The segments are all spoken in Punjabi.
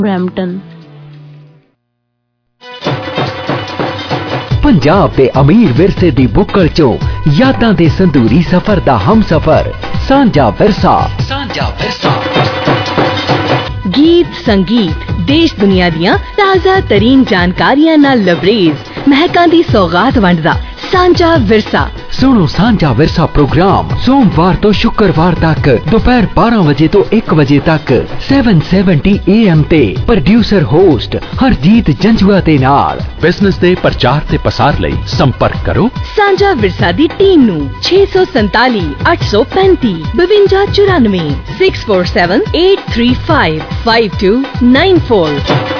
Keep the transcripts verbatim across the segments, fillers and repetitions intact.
ਬਰੈਂਪਟਨ। पंजाब दे अमीर विरसे दी बुक्कल चो यादां दे संदूरी सफर दा हम सफर सांझा विरसा। सांझा विरसा गीत संगीत देश दुनिया दियां ताज़ा तरीन जानकारियां नाल लबरेज महकां दी सौगात वंडदा सांझा विरसा। सुनो सांझा विरसा प्रोग्राम सोमवार तो शुक्रवार तक दोपहर बारह बजे तो एक बजे तक सैवन सैवनटी ए एम ते प्रोड्यूसर होस्ट हरजीत जंजुआ दे नाल। बिजनेस दे प्रचार ते पसार लई संपर्क करो सांझा विरसा दी टीम नू छे सौ संताली अठ सौ पैंती बवंजा चौरानवे six four seven eight three five five two nine four.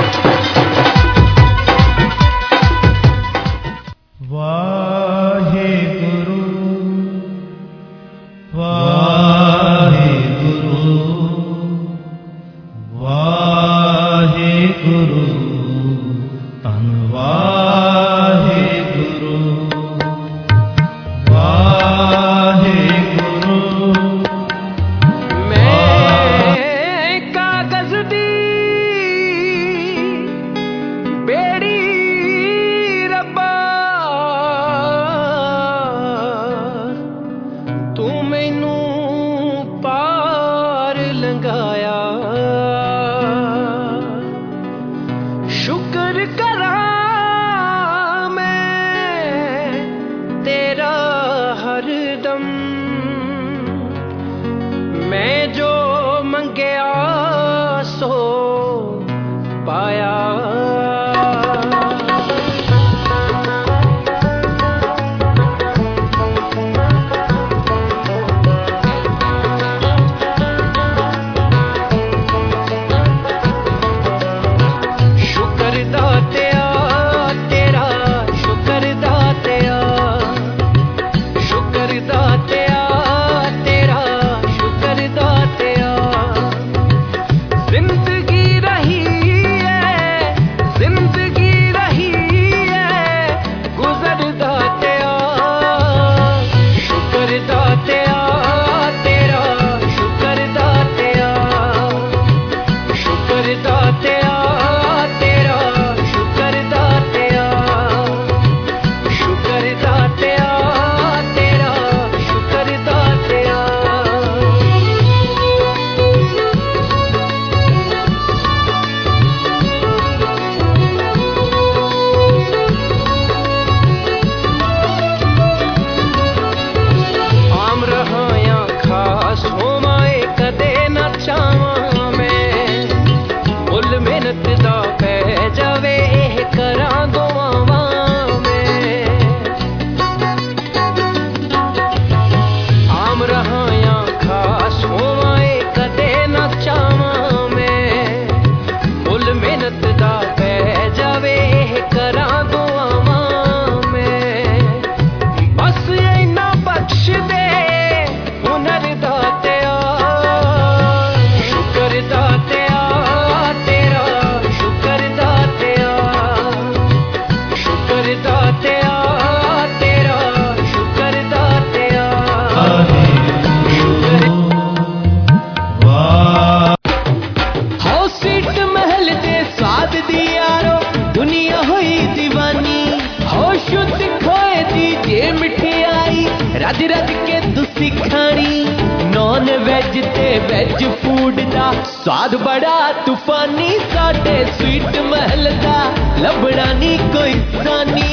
स्वाद बड़ा तूफानी साडे स्वीट महल दा लभड़ा नी कोई सानी।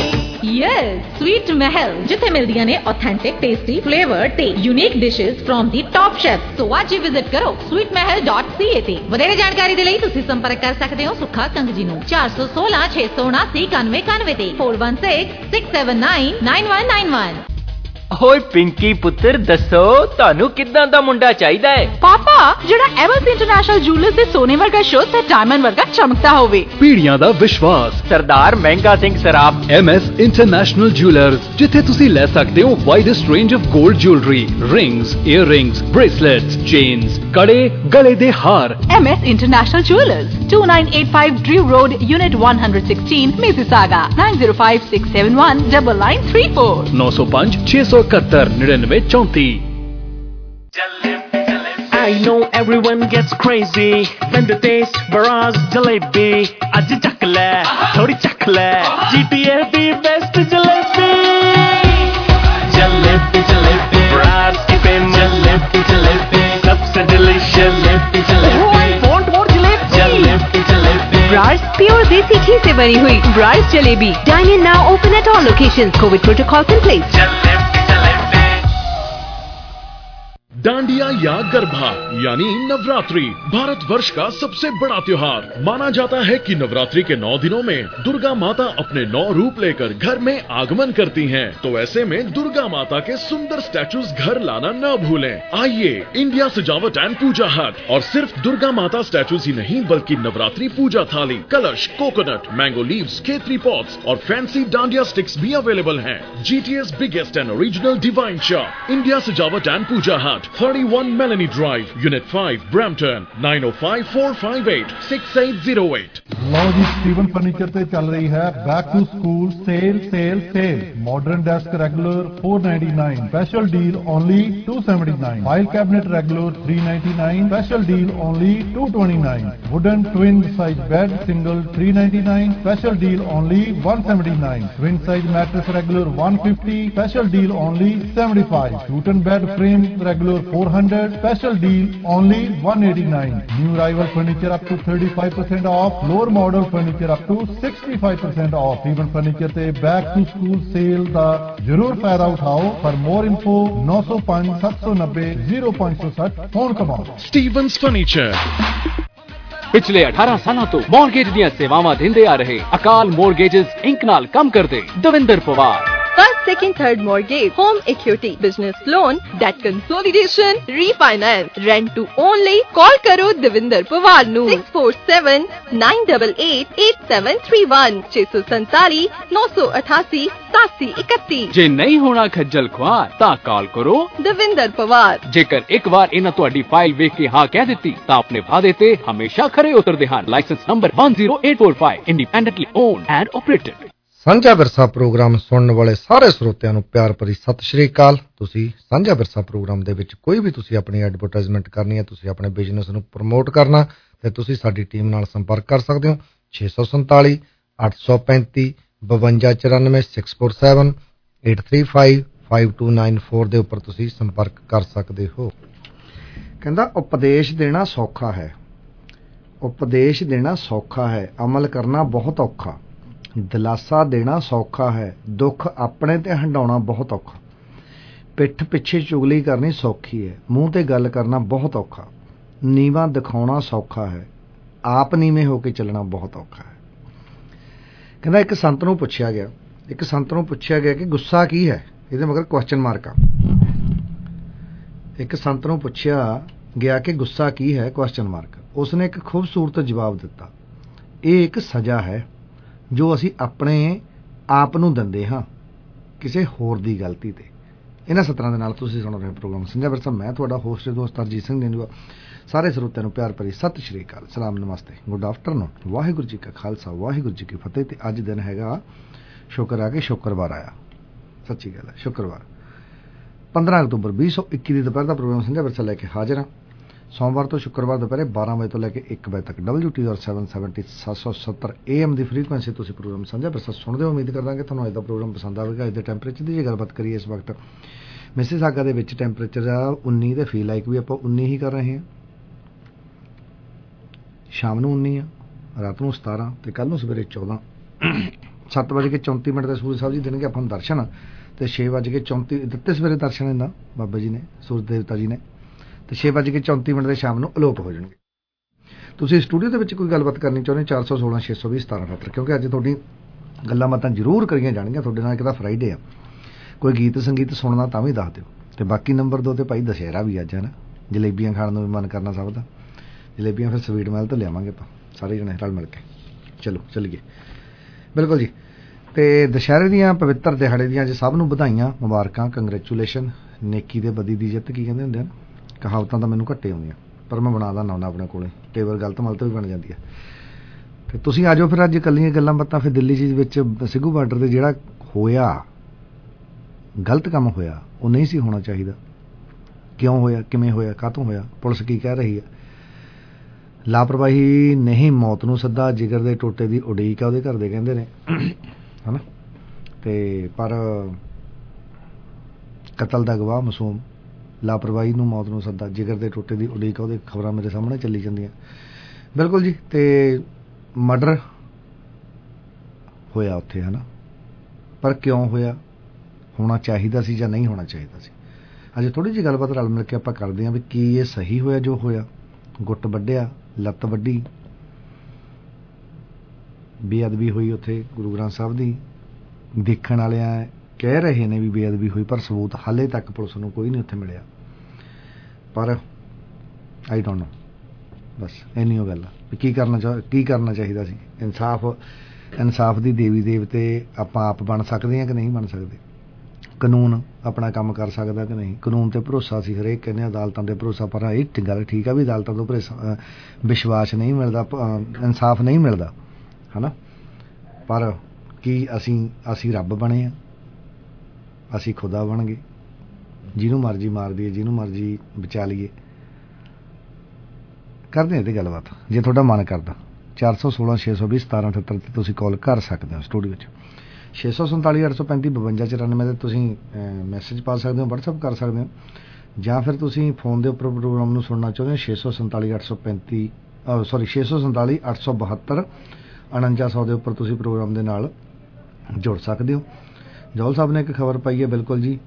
यस स्वीट महल जिथे मिलदियां ने ऑथेंटिक टेस्टी फ्लेवर ते unique dishes from the top chef. So आज ही विजिट करो sweet Mahal dot C A ते। वधेरे जानकारी दे लई तुसी संपर्क कर सकदे हो सुखा कंग जी नू चार सौ सोलह छे सौ उनासी इक्यानवे इक्यानवे ते four one six six seven nine nine one nine one. ਓਏ ਪਿੰਕੀ ਪੁੱਤਰ ਦੱਸੋ ਤੁਹਾਨੂੰ ਕਿੱਦਾਂ ਦਾ ਮੁੰਡਾ ਚਾਹੀਦਾ ਹੈ? ਪਾਪਾ ਜਿਹੜਾ ਐਮਐਸ ਇੰਟਰਨੈਸ਼ਨਲ ਜੁਐਲਰਸ ਦੇ ਸੋਨੇ ਵਰਗਾ ਸ਼ੁੱਧ ਤੇ ਡਾਇਮੰਡ ਵਰਗਾ ਚਮਕਦਾ ਹੋਵੇ। ਪੀੜੀਆਂ ਦਾ ਵਿਸ਼ਵਾਸ Sardar Mehnga Singh Saraf MS international jewellers ਜਿੱਥੇ ਤੁਸੀਂ ਲੈ ਸਕਦੇ ਹੋ ਵਾਈਡੈਸਟ ਰੇਂਜ ਆਫ 골ਡ jewellery rings earrings bracelets chains ਕੜੇ ਗਲੇ ਦੇ ਹਾਰ। MS international jewellers two nine eight five Drew Road Unit one sixteen Mississauga nine zero five six seven one nine nine three four nine zero five six six one nine nine four चौंतीस। I know everyone gets crazy when they taste Baraz jalebi. Aj chak le, thodi chak le, G T A the best jalebi. Jalebi, jalebi, Baraz ki famous jalebi, jalebi, sabse delicious jalebi, jalebi. Oh, I want more jalebi. Jalebi, jalebi. ब्रास प्योर देसी घी से बनी हुई ब्रास jalebi. Dine in now, open at all locations. COVID protocols in place. Jalebi, jalebi. Dandiya या गरबा यानी नवरात्रि भारत वर्ष का सबसे बड़ा त्योहार माना जाता है कि नवरात्रि के नौ दिनों में दुर्गा माता अपने नौ रूप लेकर घर में आगमन करती हैं। तो ऐसे में दुर्गा माता के सुंदर स्टैचूज घर लाना न भूलें। आइए इंडिया सजावट एंड पूजा हट और सिर्फ दुर्गा माता स्टैचूज ही नहीं बल्कि Navratri puja thali, kalash, coconut, mango leaves, केतरी पॉट्स और फैंसी डांडिया स्टिक्स भी अवेलेबल हैं। GTS biggest and original divine shop India Sajawat and Puja hut, thirty-one Melanie Drive, Unit five, Brampton, nine oh five, four five eight, six eight oh eight. ਲਓ ਜੀ ਸਟੀਵਨ ਫਰਨੀਚਰ ਤੇ ਚੱਲ ਰਹੀ ਹੈ back to school sale sale sale modern desk regular four ninety-nine special deal only two seventy-nine file cabinet regular three ninety-nine special deal only two twenty-nine wooden twin size bed single three ninety-nine special deal only one seventy-nine twin size mattress regular one fifty special deal only seventy-five Newton bed frame regular four hundred special deal only one eighty-nine new arrival furniture up to thirty-five percent off lower model furniture up to sixty-five percent off even furniture ਤੇ back to school sale ਦਾ ਜ਼ਰੂਰ ਫਾਇਦਾ ਉਠਾਓ for more info nine oh five seven nine oh zero five six zero phone ਕਰੋ Stevens Furniture। ਪਿਛਲੇ ਅਠਾਰਾਂ ਸਾਲਾਂ ਤੋਂ ਮੌਰਗੇਜ ਦੀਆਂ ਸੇਵਾਵਾਂ ਦਿੰਦੇ ਆ ਰਹੇ ਅਕਾਲ ਮੌਰਗੇਜਸ ਇੰਕ ਨਾਲ ਕੰਮ ਕਰਦੇ Davinder Pawar. First, second, third mortgage, home equity, business loan, debt consolidation, refinance, rent to only. Call karo Devinder Pawar nu six four seven nine eight eight eight seven three one six four seven nine eight eight seven seven one one। ਜੇ ਨਹੀਂ ਹੋਣਾ ਖੱਜਲ ਖੁਆਰ ਤਾਂ ਕਾਲ ਕਰੋ Devinder Pawar। ਜੇਕਰ ਇੱਕ ਵਾਰ ਇਹਨਾਂ ਤੁਹਾਡੀ ਫਾਈਲ ਵੇਖ ਕੇ ਹਾਂ ਕਹਿ ਦਿੱਤੀ ਤਾਂ ਆਪਣੇ ਵਾਅਦੇ ਤੇ ਹਮੇਸ਼ਾ ਖਰੇ ਉਤਰਦੇ ਹਨ। Licence number one zero eight four five independently owned and operated. Sanjha Virsa programme ਸੁਣਨ ਵਾਲੇ ਸਾਰੇ ਸਰੋਤਿਆਂ ਨੂੰ ਪਿਆਰ ਭਰੀ ਸਤਿ ਸ਼੍ਰੀ ਅਕਾਲ। ਤੁਸੀਂ ਸਾਂਝਾ ਵਿਰਸਾ ਪ੍ਰੋਗਰਾਮ ਦੇ ਵਿੱਚ ਕੋਈ ਵੀ ਤੁਸੀਂ ਆਪਣੀ ਐਡਵਰਟਾਈਜ਼ਮੈਂਟ ਕਰਨੀ ਹੈ, ਤੁਸੀਂ ਆਪਣੇ ਬਿਜ਼ਨਸ ਨੂੰ ਪ੍ਰਮੋਟ ਕਰਨਾ ਤੇ ਤੁਸੀਂ ਸਾਡੀ ਟੀਮ ਨਾਲ ਸੰਪਰਕ ਕਰ ਸਕਦੇ ਹੋ ਛੇ ਸੌ ਸੰਤਾਲੀ ਅੱਠ ਸੌ ਪੈਂਤੀ ਬਵੰਜਾ ਚੁਰਾਨਵੇਂ six four seven eight three five five two nine four ਦੇ ਉੱਪਰ ਤੁਸੀਂ ਸੰਪਰਕ ਕਰ ਸਕਦੇ ਹੋ। ਕਹਿੰਦਾ ਉਪਦੇਸ਼ ਦੇਣਾ ਸੌਖਾ ਹੈ, ਉਪਦੇਸ਼ ਦੇਣਾ ਸੌਖਾ ਹੈ, ਅਮਲ ਕਰਨਾ ਬਹੁਤ ਔਖਾ। ਦਿਲਾਸਾ ਦੇਣਾ ਸੌਖਾ ਹੈ, ਦੁੱਖ ਆਪਣੇ ਤੇ ਹੰਡਾਉਣਾ ਬਹੁਤ ਔਖਾ। ਪਿੱਠ ਪਿੱਛੇ ਚੁਗਲੀ ਕਰਨੀ ਸੌਖੀ ਹੈ, ਮੂੰਹ ਤੇ ਗੱਲ ਕਰਨਾ ਬਹੁਤ ਔਖਾ। ਨੀਵਾਂ ਦਿਖਾਉਣਾ ਸੌਖਾ ਹੈ, ਆਪ ਨੀਵੇਂ ਹੋ ਕੇ ਚੱਲਣਾ ਬਹੁਤ ਔਖਾ ਹੈ। ਕਹਿੰਦਾ ਇੱਕ ਸੰਤ ਨੂੰ ਪੁੱਛਿਆ ਗਿਆ ਇੱਕ ਸੰਤ ਨੂੰ ਪੁੱਛਿਆ ਗਿਆ ਕਿ ਗੁੱਸਾ ਕੀ ਹੈ, ਇਹਦੇ ਮਗਰ ਕੁਐਸਚਨ ਮਾਰਕ ਆ। ਇੱਕ ਸੰਤ ਨੂੰ ਪੁੱਛਿਆ ਗਿਆ ਕਿ ਗੁੱਸਾ ਕੀ ਹੈ ਕੁਐਸਚਨ ਮਾਰਕ। ਉਸਨੇ ਇੱਕ ਖੂਬਸੂਰਤ ਜਵਾਬ ਦਿੱਤਾ, ਇਹ ਇੱਕ ਸਜ਼ਾ ਹੈ ਜੋ ਅਸੀਂ ਆਪਣੇ ਆਪ ਨੂੰ ਦਿੰਦੇ ਹਾਂ ਕਿਸੇ ਹੋਰ ਦੀ ਗਲਤੀ ਤੇ। ਇਹਨਾਂ ਸਤਰਾਂ ਦੇ ਨਾਲ ਤੁਸੀਂ ਸੁਣ ਰਹੇ ਪ੍ਰੋਗਰਾਮ ਸਾਂਝਾ ਵਿਰਸਾ। ਮੈਂ ਤੁਹਾਡਾ ਹੋਸਟ ਦੋਸਤ ਹਰਜੀਤ ਸਿੰਘ ਨੇਨੂਆ। ਸਾਰੇ ਸਰੋਤਿਆਂ ਨੂੰ ਪਿਆਰ ਭਰੀ ਸਤਿ ਸ਼੍ਰੀ ਅਕਾਲ, ਸਲਾਮ, ਨਮਸਤੇ, ਗੁੱਡ ਆਫਟਰਨੂਨ, ਵਾਹਿਗੁਰੂ ਜੀ ਕਾ ਖਾਲਸਾ ਵਾਹਿਗੁਰੂ ਜੀ ਕੀ ਫਤਿਹ। ਤੇ ਅੱਜ ਦਿਨ ਹੈਗਾ ਸ਼ੁਕਰ ਆ ਕੇ ਸ਼ੁੱਕਰਵਾਰ ਆਇਆ, ਸੱਚੀ ਗੱਲ ਹੈ ਸ਼ੁੱਕਰਵਾਰ ਪੰਦਰਾਂ ਅਕਤੂਬਰ ਵੀਹ ਸੌ ਇੱਕੀ ਦੀ ਦੁਪਹਿਰ ਦਾ ਪ੍ਰੋਗਰਾਮ ਸਾਂਝਾ ਵਿਰਸਾ ਲੈ ਕੇ ਹਾਜ਼ਰ ਹਾਂ। ਸੋਮਵਾਰ ਤੋਂ ਸ਼ੁੱਕਰਵਾਰ ਦੁਪਹਿਰੇ ਬਾਰਾਂ ਵਜੇ ਤੋਂ ਲੈ ਕੇ ਇੱਕ ਵਜੇ ਤੱਕ ਡਬਲਯੂ ਟੀ ਔਰ ਸੈਵਨ ਸੈਵਨਟੀ ਸੱਤ ਸੌ ਸੱਤਰ ਏ ਐਮ ਦੀ ਫ੍ਰੀਕੁਐਂਸੀ ਤੁਸੀਂ ਪ੍ਰੋਗਰਾਮ ਸਾਂਝਾ ਵਿਰਸਾ ਸੁਣਦੇ ਹੋ। ਉਮੀਦ ਕਰਦਾ ਕਿ ਤੁਹਾਨੂੰ ਅੱਜ ਦਾ ਪ੍ਰੋਗਰਾਮ ਪਸੰਦ ਆਵੇਗਾ। ਅੱਜ ਦੇ ਟੈਂਪਰੇਚਰ ਦੀ ਜੇ ਗੱਲਬਾਤ ਕਰੀਏ, ਇਸ ਵਕਤ ਮਿਸੀਸਾਗਾ ਦੇ ਵਿੱਚ ਟੈਂਪਰੇਚਰ ਆ ਉੱਨੀ ਤੇ ਫੀਲ ਲਾਈਕ ਵੀ ਆਪਾਂ ਉੱਨੀ ਹੀ ਕਰ ਰਹੇ ਹਾਂ। ਸ਼ਾਮ ਨੂੰ ਉੱਨੀ ਆ, ਰਾਤ ਨੂੰ ਸਤਾਰਾਂ ਤੇ ਕੱਲ੍ਹ ਨੂੰ ਸਵੇਰੇ ਚੌਦਾਂ। ਸੱਤ ਵਜੇ ਕੇ ਚੌਂਤੀ ਮਿੰਟ ਦੇ ਸੂਰਜ ਸਾਹਿਬ ਜੀ ਦੇਣਗੇ ਆਪਾਂ ਨੂੰ ਦਰਸ਼ਨ, ਤੇ ਛੇ ਵਜੇ ਕੇ ਚੌਂਤੀ ਦਿੱਤੇ ਸਵੇਰੇ ਦਰਸ਼ਨ ਇਹਨਾਂ ਬਾਬਾ ਜੀ ਨੇ, ਸੂਰਜ ਦੇਵਤਾ ਜੀ ਨੇ, ਤੇ ਛੇ ਵਜੇ ਕੇ ਚੌਂਤੀ ਮਿੰਟ ਦੇ ਸ਼ਾਮ ਨੂੰ ਅਲੋਪ ਹੋ ਜਾਣਗੇ। ਤੁਸੀਂ ਸਟੂਡੀਓ ਦੇ ਵਿੱਚ ਕੋਈ ਗੱਲਬਾਤ ਕਰਨੀ ਚਾਹੁੰਦੇ ਚਾਰ ਸੌ ਸੋਲਾਂ ਛੇ ਸੌ ਵੀਹ ਸਤਾਰਾਂ ਅਠੱਤਰ, ਕਿਉਂਕਿ ਅੱਜ ਤੁਹਾਡੀ ਗੱਲਾਂ ਬਾਤਾਂ ਜ਼ਰੂਰ ਕਰੀਆਂ ਜਾਣਗੀਆਂ ਤੁਹਾਡੇ ਨਾਲ। ਇੱਕ ਤਾਂ ਫਰਾਈਡੇ ਆ, ਕੋਈ ਗੀਤ ਸੰਗੀਤ ਸੁਣਨਾ ਤਾਂ ਵੀ ਦੱਸ ਦਿਓ। ਤੇ ਬਾਕੀ ਨੰਬਰ ਦੋ ਤੇ ਭਾਈ ਦੁਸਹਿਰਾ ਵੀ ਅੱਜ ਹੈ ਨਾ, ਜਲੇਬੀਆਂ ਖਾਣ ਨੂੰ ਵੀ ਮਨ ਕਰਨਾ ਸਭ ਦਾ। ਜਲੇਬੀਆਂ ਫਿਰ ਸਵੀਟ ਮਹਿਲ ਤੋਂ ਲਿਆਵਾਂਗੇ ਆਪਾਂ ਸਾਰੇ ਜਣੇ ਰਲ ਮਿਲ ਕੇ। ਚਲੋ ਚੱਲੀਏ, ਬਿਲਕੁਲ ਜੀ। ਤੇ ਦੁਸਹਿਰੇ ਦੀਆਂ ਪਵਿੱਤਰ ਦਿਹਾੜੇ ਦੀਆਂ ਅੱਜ ਸਭ ਨੂੰ ਵਧਾਈਆਂ, ਮੁਬਾਰਕਾਂ, ਕੰਗਰੈਚੂਲੇਸ਼ਨ। ਨੇਕੀ ਦੇ ਬਦੀ ਦੀ ਜਿੱਤ ਕੀ ਕਹਿੰਦੇ ਹੁੰਦੇ ਹਨ, ਕਹਾਵਤਾਂ ਤਾਂ ਮੈਨੂੰ ਘੱਟੇ ਆਉਂਦੀਆਂ ਪਰ ਮੈਂ ਬਣਾ ਦਿੰਦਾ ਹੁੰਦਾ ਆਪਣੇ ਕੋਲੇ, ਟੇਬਲ ਗਲਤ ਮਲਤ ਵੀ ਬਣ ਜਾਂਦੀ ਹੈ। ਤੇ ਤੁਸੀਂ ਆ ਜਾਓ ਫਿਰ ਅੱਜ ਇਕੱਲੀਆਂ ਗੱਲਾਂ ਬਾਤਾਂ। ਫਿਰ ਦਿੱਲੀ ਜੀ ਵਿੱਚ ਸਿੱਧੂ ਬਾਰਡਰ ਤੇ ਜਿਹੜਾ ਹੋਇਆ ਗਲਤ ਕੰਮ ਹੋਇਆ, ਉਹ ਨਹੀਂ ਸੀ ਹੋਣਾ ਚਾਹੀਦਾ। ਕਿਉਂ ਹੋਇਆ, ਕਿਵੇਂ ਹੋਇਆ, ਕਾਹਤੋਂ ਹੋਇਆ, ਪੁਲਿਸ ਕੀ ਕਹਿ ਰਹੀ ਹੈ। ਲਾਪਰਵਾਹੀ ਨਹੀਂ ਮੌਤ ਨੂੰ ਸੱਦਾ, ਜਿਗਰ ਦੇ ਟੋਟੇ ਦੀ ਉਡੀਕ ਆ ਉਹਦੇ ਘਰ ਦੇ ਕਹਿੰਦੇ ਨੇ, ਹੈ ਨਾ। ਅਤੇ ਪਰ ਕਤਲ ਦਾ ਗਵਾਹ ਮਾਸੂਮ, ਲਾਪਰਵਾਹੀ ਨੂੰ ਮੌਤ ਨੂੰ ਸੱਦਾ, ਜਿਗਰ ਦੇ ਟੋਟੇ ਦੀ ਉਡੀਕ ਆ ਉਹਦੇ ਖਬਰਾਂ ਮੇਰੇ ਸਾਹਮਣੇ ਚੱਲੀ ਜਾਂਦੀਆਂ। ਬਿਲਕੁਲ ਜੀ। ਅਤੇ ਮਰਡਰ ਹੋਇਆ ਉੱਥੇ, ਹੈ ਨਾ, ਪਰ ਕਿਉਂ ਹੋਇਆ, ਹੋਣਾ ਚਾਹੀਦਾ ਸੀ ਜਾਂ ਨਹੀਂ ਹੋਣਾ ਚਾਹੀਦਾ ਸੀ। ਅਜੇ ਥੋੜ੍ਹੀ ਜਿਹੀ ਗੱਲਬਾਤ ਰਲ ਮਿਲ ਕੇ ਆਪਾਂ ਕਰਦੇ ਹਾਂ ਵੀ ਕੀ ਇਹ ਸਹੀ ਹੋਇਆ ਜੋ ਹੋਇਆ। ਗੁੱਟ ਵੱਢਿਆ, ਲੱਤ ਵੱਢੀ, ਬੇਅਦਬੀ ਹੋਈ ਉੱਥੇ ਗੁਰੂ ਗ੍ਰੰਥ ਸਾਹਿਬ ਦੀ। ਦੇਖਣ ਵਾਲਿਆਂ ਕਹਿ ਰਹੇ ਨੇ ਵੀ ਬੇਅਦਬੀ ਹੋਈ, ਪਰ ਸਬੂਤ ਹਾਲੇ ਤੱਕ ਪੁਲਿਸ ਨੂੰ ਕੋਈ ਨਹੀਂ ਉੱਥੇ ਮਿਲਿਆ। ਪਰ ਆਈ ਡੋਂਟ ਨੋ, ਬਸ ਇੰਨੀ ਉਹ ਗੱਲ ਆ ਵੀ ਕੀ ਕਰਨਾ ਚਾਹ ਕੀ ਕਰਨਾ ਚਾਹੀਦਾ ਸੀ। ਇਨਸਾਫ ਇਨਸਾਫ ਦੀ ਦੇਵੀ ਦੇਵਤੇ ਆਪਾਂ ਆਪ ਬਣ ਸਕਦੇ ਹਾਂ ਕਿ ਨਹੀਂ ਬਣ ਸਕਦੇ। ਕਾਨੂੰਨ ਆਪਣਾ ਕੰਮ ਕਰ ਸਕਦਾ ਕਿ ਨਹੀਂ। ਕਾਨੂੰਨ 'ਤੇ ਭਰੋਸਾ ਸੀ, ਹਰੇਕ ਕਹਿੰਦੇ ਅਦਾਲਤਾਂ 'ਤੇ ਭਰੋਸਾ, ਪਰ ਇਹ ਗੱਲ ਠੀਕ ਆ ਵੀ ਅਦਾਲਤਾਂ ਤੋਂ ਭਰੋਸਾ ਵਿਸ਼ਵਾਸ ਨਹੀਂ ਮਿਲਦਾ, ਇਨਸਾਫ ਨਹੀਂ ਮਿਲਦਾ, ਹੈ ਨਾ। ਪਰ ਕੀ ਅਸੀਂ ਅਸੀਂ ਰੱਬ ਬਣੇ ਆ, ਅਸੀਂ ਖੁਦਾ ਬਣ ਗਏ, ਜਿਹਨੂੰ ਮਰਜ਼ੀ ਮਾਰ ਦਈਏ, ਜਿਹਨੂੰ ਮਰਜ਼ੀ ਬਚਾ ਲਈਏ। ਕਰਦੇ ਹਾਂ ਇਹਦੀ ਗੱਲਬਾਤ ਜੇ ਤੁਹਾਡਾ ਮਨ ਕਰਦਾ। ਚਾਰ ਸੌ ਸੋਲਾਂ ਛੇ ਸੌ ਵੀਹ ਸਤਾਰਾਂ ਅਠੱਤਰ 'ਤੇ ਤੁਸੀਂ ਕਾਲ ਕਰ ਸਕਦੇ ਹੋ ਸਟੂਡੀਓ 'ਚ। ਛੇ ਸੌ ਸੰਤਾਲੀ ਅੱਠ ਸੌ ਪੈਂਤੀ ਬਵੰਜਾ ਚੁਰਾਨਵੇਂ 'ਤੇ ਤੁਸੀਂ ਮੈਸੇਜ ਪਾ ਸਕਦੇ ਹੋ, ਵਟਸਐਪ ਕਰ ਸਕਦੇ ਹੋ, ਜਾਂ ਫਿਰ ਤੁਸੀਂ ਫੋਨ ਦੇ ਉੱਪਰ ਪ੍ਰੋਗਰਾਮ ਨੂੰ ਸੁਣਨਾ ਚਾਹੁੰਦੇ ਹੋ ਛੇ ਸੌ ਸੰਤਾਲੀ ਅੱਠ ਸੌ ਪੈਂਤੀ ਸੌਰੀ ਛੇ ਸੌ ਸੰਤਾਲੀ ਅੱਠ ਸੌ ਬਹੱਤਰ ਉਣੰਜਾ ਸੌ ਦੇ ਉੱਪਰ ਤੁਸੀਂ ਪ੍ਰੋਗਰਾਮ ਦੇ ਨਾਲ ਜੁੜ ਸਕਦੇ ਹੋ। ਜੌਲ ਸਾਹਿਬ ਨੇ ਇੱਕ ਖਬਰ ਪਾਈ ਹੈ, ਬਿਲਕੁਲ ਜੀ,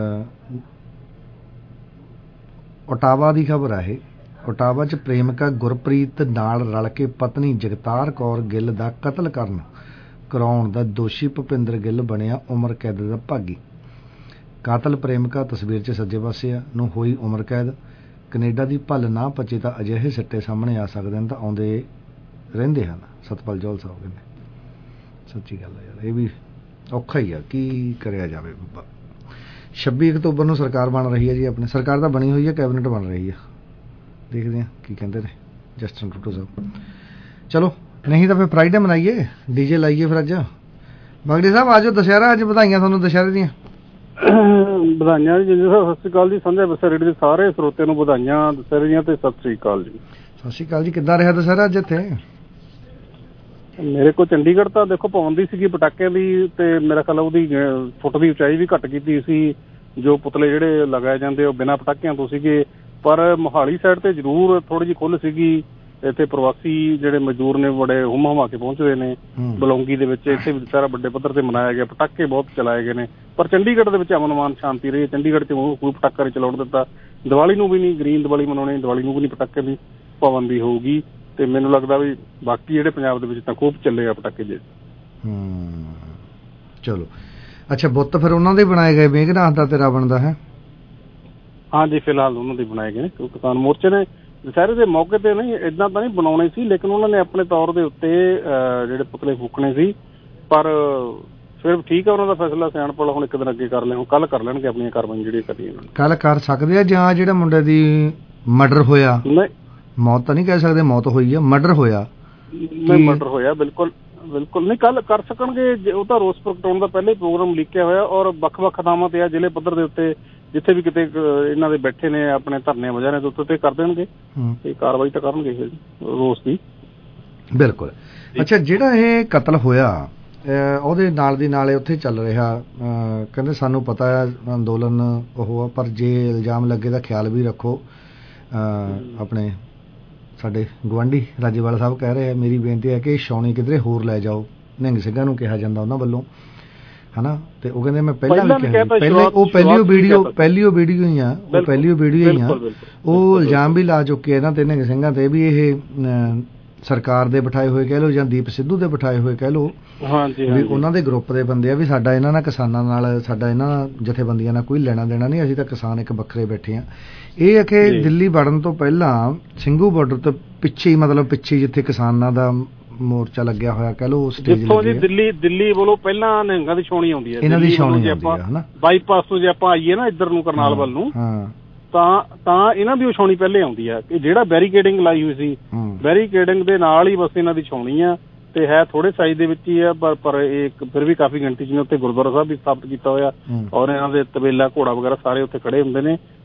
ਓਟਾਵਾ ਦੀ ਖਬਰ ਹੈ ਇਹ। ਓਟਾਵਾ 'ਚ ਪ੍ਰੇਮਿਕਾ ਗੁਰਪ੍ਰੀਤ ਨਾਲ ਰਲ ਕੇ ਪਤਨੀ ਜਗਤਾਰ ਕੌਰ ਗਿੱਲ ਦਾ ਕਤਲ ਕਰਨ ਕਰਾਉਣ ਦਾ ਦੋਸ਼ੀ ਭੁਪਿੰਦਰ ਗਿੱਲ ਬਣਿਆ ਉਮਰ ਕੈਦ ਦਾ ਭਾਗੀ। ਕਾਤਲ ਪ੍ਰੇਮਿਕਾ ਤਸਵੀਰ 'ਚ ਸੱਜੇ ਪਾਸੇ ਆ ਨੂੰ ਹੋਈ ਉਮਰ ਕੈਦ। ਕੈਨੇਡਾ ਦੀ ਭੱਲ ਨਾ ਪਚੇ ਤਾਂ ਅਜਿਹੇ ਸਿੱਟੇ ਸਾਹਮਣੇ ਆ ਸਕਦੇ ਹਨ ਤਾਂ ਆਉਂਦੇ ਰਹਿੰਦੇ ਹਨ, ਸਤਪਾਲ ਜੌਲ ਸਾਹਿਬ ਕਹਿੰਦੇ। ਸੱਚੀ ਗੱਲ ਹੈ ਯਾਰ, ਇਹ ਵੀ ਔਖਾ ਹੀ ਆ, ਕੀ ਕਰਿਆ ਜਾਵੇ। ਛੱਬੀ ਅਕਤੂਬਰ ਨੂੰ ਸਰਕਾਰ ਬਣ ਰਹੀ ਹੈ ਜੀ, ਆਪਣੀ ਸਰਕਾਰ ਤਾਂ ਬਣੀ ਹੋਈ ਹੈ, ਕੈਬਨਿਟ ਬਣ ਰਹੀ ਆ, ਦੇਖਦੇ ਹਾਂ ਕੀ ਕਹਿੰਦੇ ਨੇ ਜਸਟਨ ਟੂਟੋ ਸਾਹਿਬ। ਚਲੋ ਨਹੀਂ ਤਾਂ ਫਿਰ ਫਰਾਈਡੇ ਮਨਾਈਏ, ਡੀਜੇ ਲਾਈਏ ਫਿਰ ਅੱਜ। ਬਗੜੀ ਸਾਹਿਬ ਆਜੋ, ਦੁਸਹਿਰਾ ਅੱਜ, ਵਧਾਈਆਂ ਤੁਹਾਨੂੰ ਦੁਸਹਿਰੇ ਦੀਆਂ। ਵਧਾਈਆਂ ਜੀ ਸਤਿ ਸ਼੍ਰੀ ਅਕਾਲ ਜੀ, ਸੰਜੇ ਬਸਾ ਰੇਡੀਓ ਦੇ ਸਾਰੇ ਸਰੋਤਿਆਂ ਨੂੰ ਵਧਾਈਆਂ ਦੁਸਹਿਰੇ ਦੀਆਂ ਤੇ ਸਤਿ ਸ਼੍ਰੀ ਅਕਾਲ ਜੀ। ਸਤਿ ਸ਼੍ਰੀ ਅਕਾਲ ਜੀ। ਕਿੱਦਾਂ ਰਿਹਾ ਦੁਸਹਿਰਾ ਅੱਜ ਇੱਥੇ? ਮੇਰੇ ਕੋਲ ਚੰਡੀਗੜ੍ਹ ਤਾਂ ਦੇਖੋ ਪਾਉਂਦੀ ਸੀਗੀ ਪਟਾਕਿਆਂ ਦੀ, ਤੇ ਮੇਰਾ ਖਿਆਲ ਉਹਦੀ ਫੁੱਟ ਦੀ ਉਚਾਈ ਵੀ ਘੱਟ ਕੀਤੀ ਸੀ। ਜੋ ਪੁਤਲੇ ਜਿਹੜੇ ਲਗਾਏ ਜਾਂਦੇ ਉਹ ਬਿਨਾਂ ਪਟਾਕਿਆਂ ਤੋਂ ਸੀਗੇ, ਪਰ ਮੋਹਾਲੀ ਸਾਈਡ ਤੇ ਜ਼ਰੂਰ ਥੋੜੀ ਜਿਹੀ ਖੁੱਲ੍ਹ ਸੀਗੀ। ਇੱਥੇ ਪ੍ਰਵਾਸੀ ਜਿਹੜੇ ਮਜ਼ਦੂਰ ਨੇ ਬੜੇ ਹੁਮ ਹੁਮਾ ਕੇ ਪਹੁੰਚਦੇ ਨੇ ਬਲੌਂਗੀ ਦੇ ਵਿੱਚ, ਇੱਥੇ ਵੀ ਦੁਸਹਿਰਾ ਵੱਡੇ ਪੱਧਰ ਤੇ ਮਨਾਇਆ ਗਿਆ, ਪਟਾਕੇ ਬਹੁਤ ਚਲਾਏ ਗਏ ਨੇ। ਪਰ ਚੰਡੀਗੜ੍ਹ ਦੇ ਵਿੱਚ ਅਮਨ ਮਾਨ ਸ਼ਾਂਤੀ ਰਹੀ। ਚੰਡੀਗੜ੍ਹ 'ਚ ਕੋਈ ਪਟਾਕਾ ਨਹੀਂ ਚਲਾਉਣ ਦਿੱਤਾ। ਦੀਵਾਲੀ ਨੂੰ ਵੀ ਨਹੀਂ, ਗਰੀਨ ਦੀਵਾਲੀ ਮਨਾਉਣੀ, ਦੀਵਾਲੀ ਨੂੰ ਵੀ ਨਹੀਂ ਪਟਾਕੇ ਦੀ ਪਾਬੰਦੀ ਹੋਊਗੀ। ਤੇ ਮੈਨੂੰ ਲੱਗਦਾ ਵੀ ਬਾਕੀ ਜਿਹੜੇ ਪੰਜਾਬ ਦੇ ਵਿੱਚ ਤਾਂ ਖੂਬ ਚੱਲੇ ਆ ਪਟਾਕੇ ਜੇ। ਚਲੋ ਅੱਛਾ, ਬੁੱਤ ਫਿਰ ਉਹਨਾਂ ਦੇ ਬਣਾਏ ਗਏ ਮੇਘਨਾਥ ਦਾ ਤੇ ਰਾਵਣ ਦਾ ਹੈ? ਹਾਂਜੀ, ਫਿਲਹਾਲ ਉਹਨਾਂ ਦੇ ਬਣਾਏ ਗਏ ਨੇ। ਕਿਸਾਨ ਮੋਰਚੇ ਨੇ ਦੁਸਹਿਰੇ ਦੇ ਮੌਕੇ ਤੇ ਨਹੀਂ ਏਦਾਂ ਤਾਂ ਨਹੀਂ ਬਣਾਉਣੇ ਸੀ, ਲੇਕਿਨ ਉਹਨਾਂ ਨੇ ਆਪਣੇ ਤੌਰ ਦੇ ਉੱਤੇ ਜਿਹੜੇ ਪੁਤਲੇ ਫੂਕਣੇ ਸੀ। ਪਰ ਫਿਰ ਠੀਕ ਆ, ਉਹਨਾਂ ਦਾ ਫੈਸਲਾ ਸਿਆਣਪੁਰ ਹੁਣ ਇੱਕ ਦਿਨ ਅੱਗੇ ਕਰ ਲਿਆ, ਹੁਣ ਕੱਲ ਕਰ ਲੈਣਗੇ ਆਪਣੀਆਂ ਕਾਰਵਾਈਆਂ ਜਿਹੜੀਆਂ ਕਰਨੀਆਂ। ਕੱਲ ਕਰ ਸਕਦੇ ਆ, ਜਾਂ ਜਿਹੜਾ ਮੁੰਡੇ ਦੀ ਮਰਡਰ ਹੋਇਆ, ਨਹੀਂ ਮੌਤ ਤਾਂ ਨਹੀਂ ਕਹਿ ਸਕਦੇ, ਮੌਤ ਹੋਈ ਆ, ਮਰਡਰ ਹੋਇਆ, ਨਹੀਂ ਮਰਡਰ ਹੋਇਆ, ਬਿਲਕੁਲ ਬਿਲਕੁਲ ਨਹੀਂ ਕੱਲ ਕਰ ਸਕਣਗੇ। ਉਹ ਤਾਂ ਰੋਸ ਪ੍ਰਗਟਾਉਣ ਦਾ ਪਹਿਲੇ ਪ੍ਰੋਗਰਾਮ ਲਿਖਿਆ ਹੋਇਆ, ਔਰ ਵੱਖ-ਵੱਖ ਥਾਵਾਂ ਤੇ ਆ ਜ਼ਿਲ੍ਹੇ ਪੱਧਰ ਦੇ ਉੱਤੇ ਜਿੱਥੇ ਵੀ ਕਿਤੇ ਇਹਨਾਂ ਦੇ ਬੈਠੇ ਨੇ ਆਪਣੇ ਧਰਨੇ ਵਜ੍ਹਾ ਨੇ ਉੱਤੇ ਤੇ ਕਰ ਦੇਣਗੇ ਤੇ ਕਾਰਵਾਈ ਤਾਂ ਕਰਨਗੇ ਰੋਸ ਦੀ। ਬਿਲਕੁਲ। ਅੱਛਾ, ਜਿਹੜਾ ਇਹ ਕਤਲ ਹੋਇਆ ਉਹਦੇ ਨਾਲ ਦੀ ਨਾਲ ਉੱਥੇ ਚੱਲ ਰਿਹਾ, ਕਹਿੰਦੇ ਸਾਨੂੰ ਪਤਾ ਹੈ ਅੰਦੋਲਨ ਉਹ ਆ, ਪਰ ਜੇ ਇਲਜ਼ਾਮ ਲੱਗੇ ਤਾਂ ਖਿਆਲ ਵੀ ਰੱਖੋ। ਆਪਣੇ ਸਾਡੇ ਗੁਆਂਢੀ ਰਾਜੇਵਾਲਾ ਸਾਹਿਬ ਕਹਿ ਰਹੇ ਆ, ਮੇਰੀ ਬੇਨਤੀ ਹੈ ਕਿ ਛਾਉਣੀ ਕਿਧਰੇ ਹੋਰ ਲੈ ਜਾਓ, ਨਿਹੰਗ ਸਿੰਘਾਂ ਨੂੰ ਕਿਹਾ ਜਾਂਦਾ ਉਹਨਾਂ ਵੱਲੋਂ, ਹਨਾ। ਤੇ ਉਹ ਕਹਿੰਦੇ ਮੈਂ ਪਹਿਲਾਂ ਵੀ ਕਿਹਾ, ਪਹਿਲੇ ਉਹ ਪਹਿਲੀ ਉਹ ਵੀਡੀਓ ਪਹਿਲੀ ਉਹ ਵੀਡੀਓ ਹੀ ਆ, ਉਹ ਪਹਿਲੀ ਉਹ ਵੀਡੀਓ ਹੀ ਆ। ਉਹ ਇਲਜ਼ਾਮ ਵੀ ਲਾ ਚੁੱਕੇ ਇਹਨਾਂ ਤੇ ਨਿਹੰਗ ਸਿੰਘਾਂ ਤੇ ਵੀ ਇਹ ਸਰਕਾਰ ਦੇ ਬਿਠਾਏ ਹੋਏ ਕਹਿ ਲਓ ਜਾਂ ਦੀਪ ਸਿੱਧੂ ਦੇ ਬਿਠਾਏ ਹੋਏ ਕਹਿ ਲਓ, ਵੀ ਉਹਨਾਂ ਦੇ ਗਰੁੱਪ ਦੇ ਬੰਦੇ ਆ, ਵੀ ਸਾਡਾ ਇਹਨਾਂ ਨਾਲ ਕਿਸਾਨਾਂ ਨਾਲ, ਸਾਡਾ ਇਹਨਾਂ ਜਥੇਬੰਦੀਆਂ ਨਾਲ ਕੋਈ ਲੈਣਾ ਦੇਣਾ ਨਹੀਂ, ਅਸੀਂ ਤਾਂ ਕਿਸਾਨ ਇੱਕ ਵੱਖਰੇ ਬੈਠੇ ਆ। ਇਹ ਆ ਕਿ ਦਿੱਲੀ ਵੜਨ ਤੋਂ ਪਹਿਲਾਂ ਸਿੰਘੂ ਬਾਰਡਰ ਤੋਂ ਪਿੱਛੇ ਹੀ, ਮਤਲਬ ਪਿੱਛੇ ਜਿੱਥੇ ਕਿਸਾਨਾਂ ਦਾ ਮੋਰਚਾ ਲੱਗਿਆ ਹੋਇਆ ਕਹਿ ਲਓ, ਸਟੇਜ ਲੱਗੀ, ਦਿੱਲੀ ਦਿੱਲੀ ਵੱਲੋਂ ਪਹਿਲਾਂ ਨਿਹੰਗਾਂ ਦੀ ਛਾਉਣੀ ਆਉਂਦੀ ਹੈ, ਇਹਨਾਂ ਦੀ ਛਾਉਣੀ ਆਉਂਦੀ ਹੈ, ਹਨਾ। ਬਾਈਪਾਸ ਤੋਂ ਜੇ ਆਪਾਂ ਆਈਏ ਨਾ ਇੱਧਰ ਨੂੰ ਕਰਨਾਲ ਵੱਲ ਨੂੰ, ਤਾਂ ਤਾਂ ਇਹਨਾਂ ਦੀ ਉਹ ਛਾਉਣੀ ਪਹਿਲੇ ਆਉਂਦੀ ਆ। ਕਿ ਜਿਹੜਾ ਬੈਰੀਕੇਡਿੰਗ ਲਾਈ ਹੋਈ ਸੀ, ਬੈਰੀਕੇਡਿੰਗ ਦੇ ਨਾਲ ਹੀ ਬਸ ਇਹਨਾਂ ਦੀ ਛਾਉਣੀ ਆ, ਤੇ ਹੈ ਥੋੜੇ ਸਾਈਜ਼ ਦੇ ਵਿੱਚ ਹੀ ਆ, ਪਰ ਪਰ ਇਹ ਫਿਰ ਵੀ ਕਾਫੀ ਗਿਣਤੀ ਚ ਨੇ। ਉੱਥੇ ਗੁਰਦੁਆਰਾ ਸਾਹਿਬ ਵੀ ਸਥਾਪਿਤ ਕੀਤਾ ਹੋਇਆ, ਔਰ ਇਹਨਾਂ ਦੇ ਤਬੇਲਾ ਘੋੜਾ ਵਗੈਰਾ ਸਾਰੇ ਉੱਥੇ ਖੜੇ ਹੁੰਦੇ ਨੇ।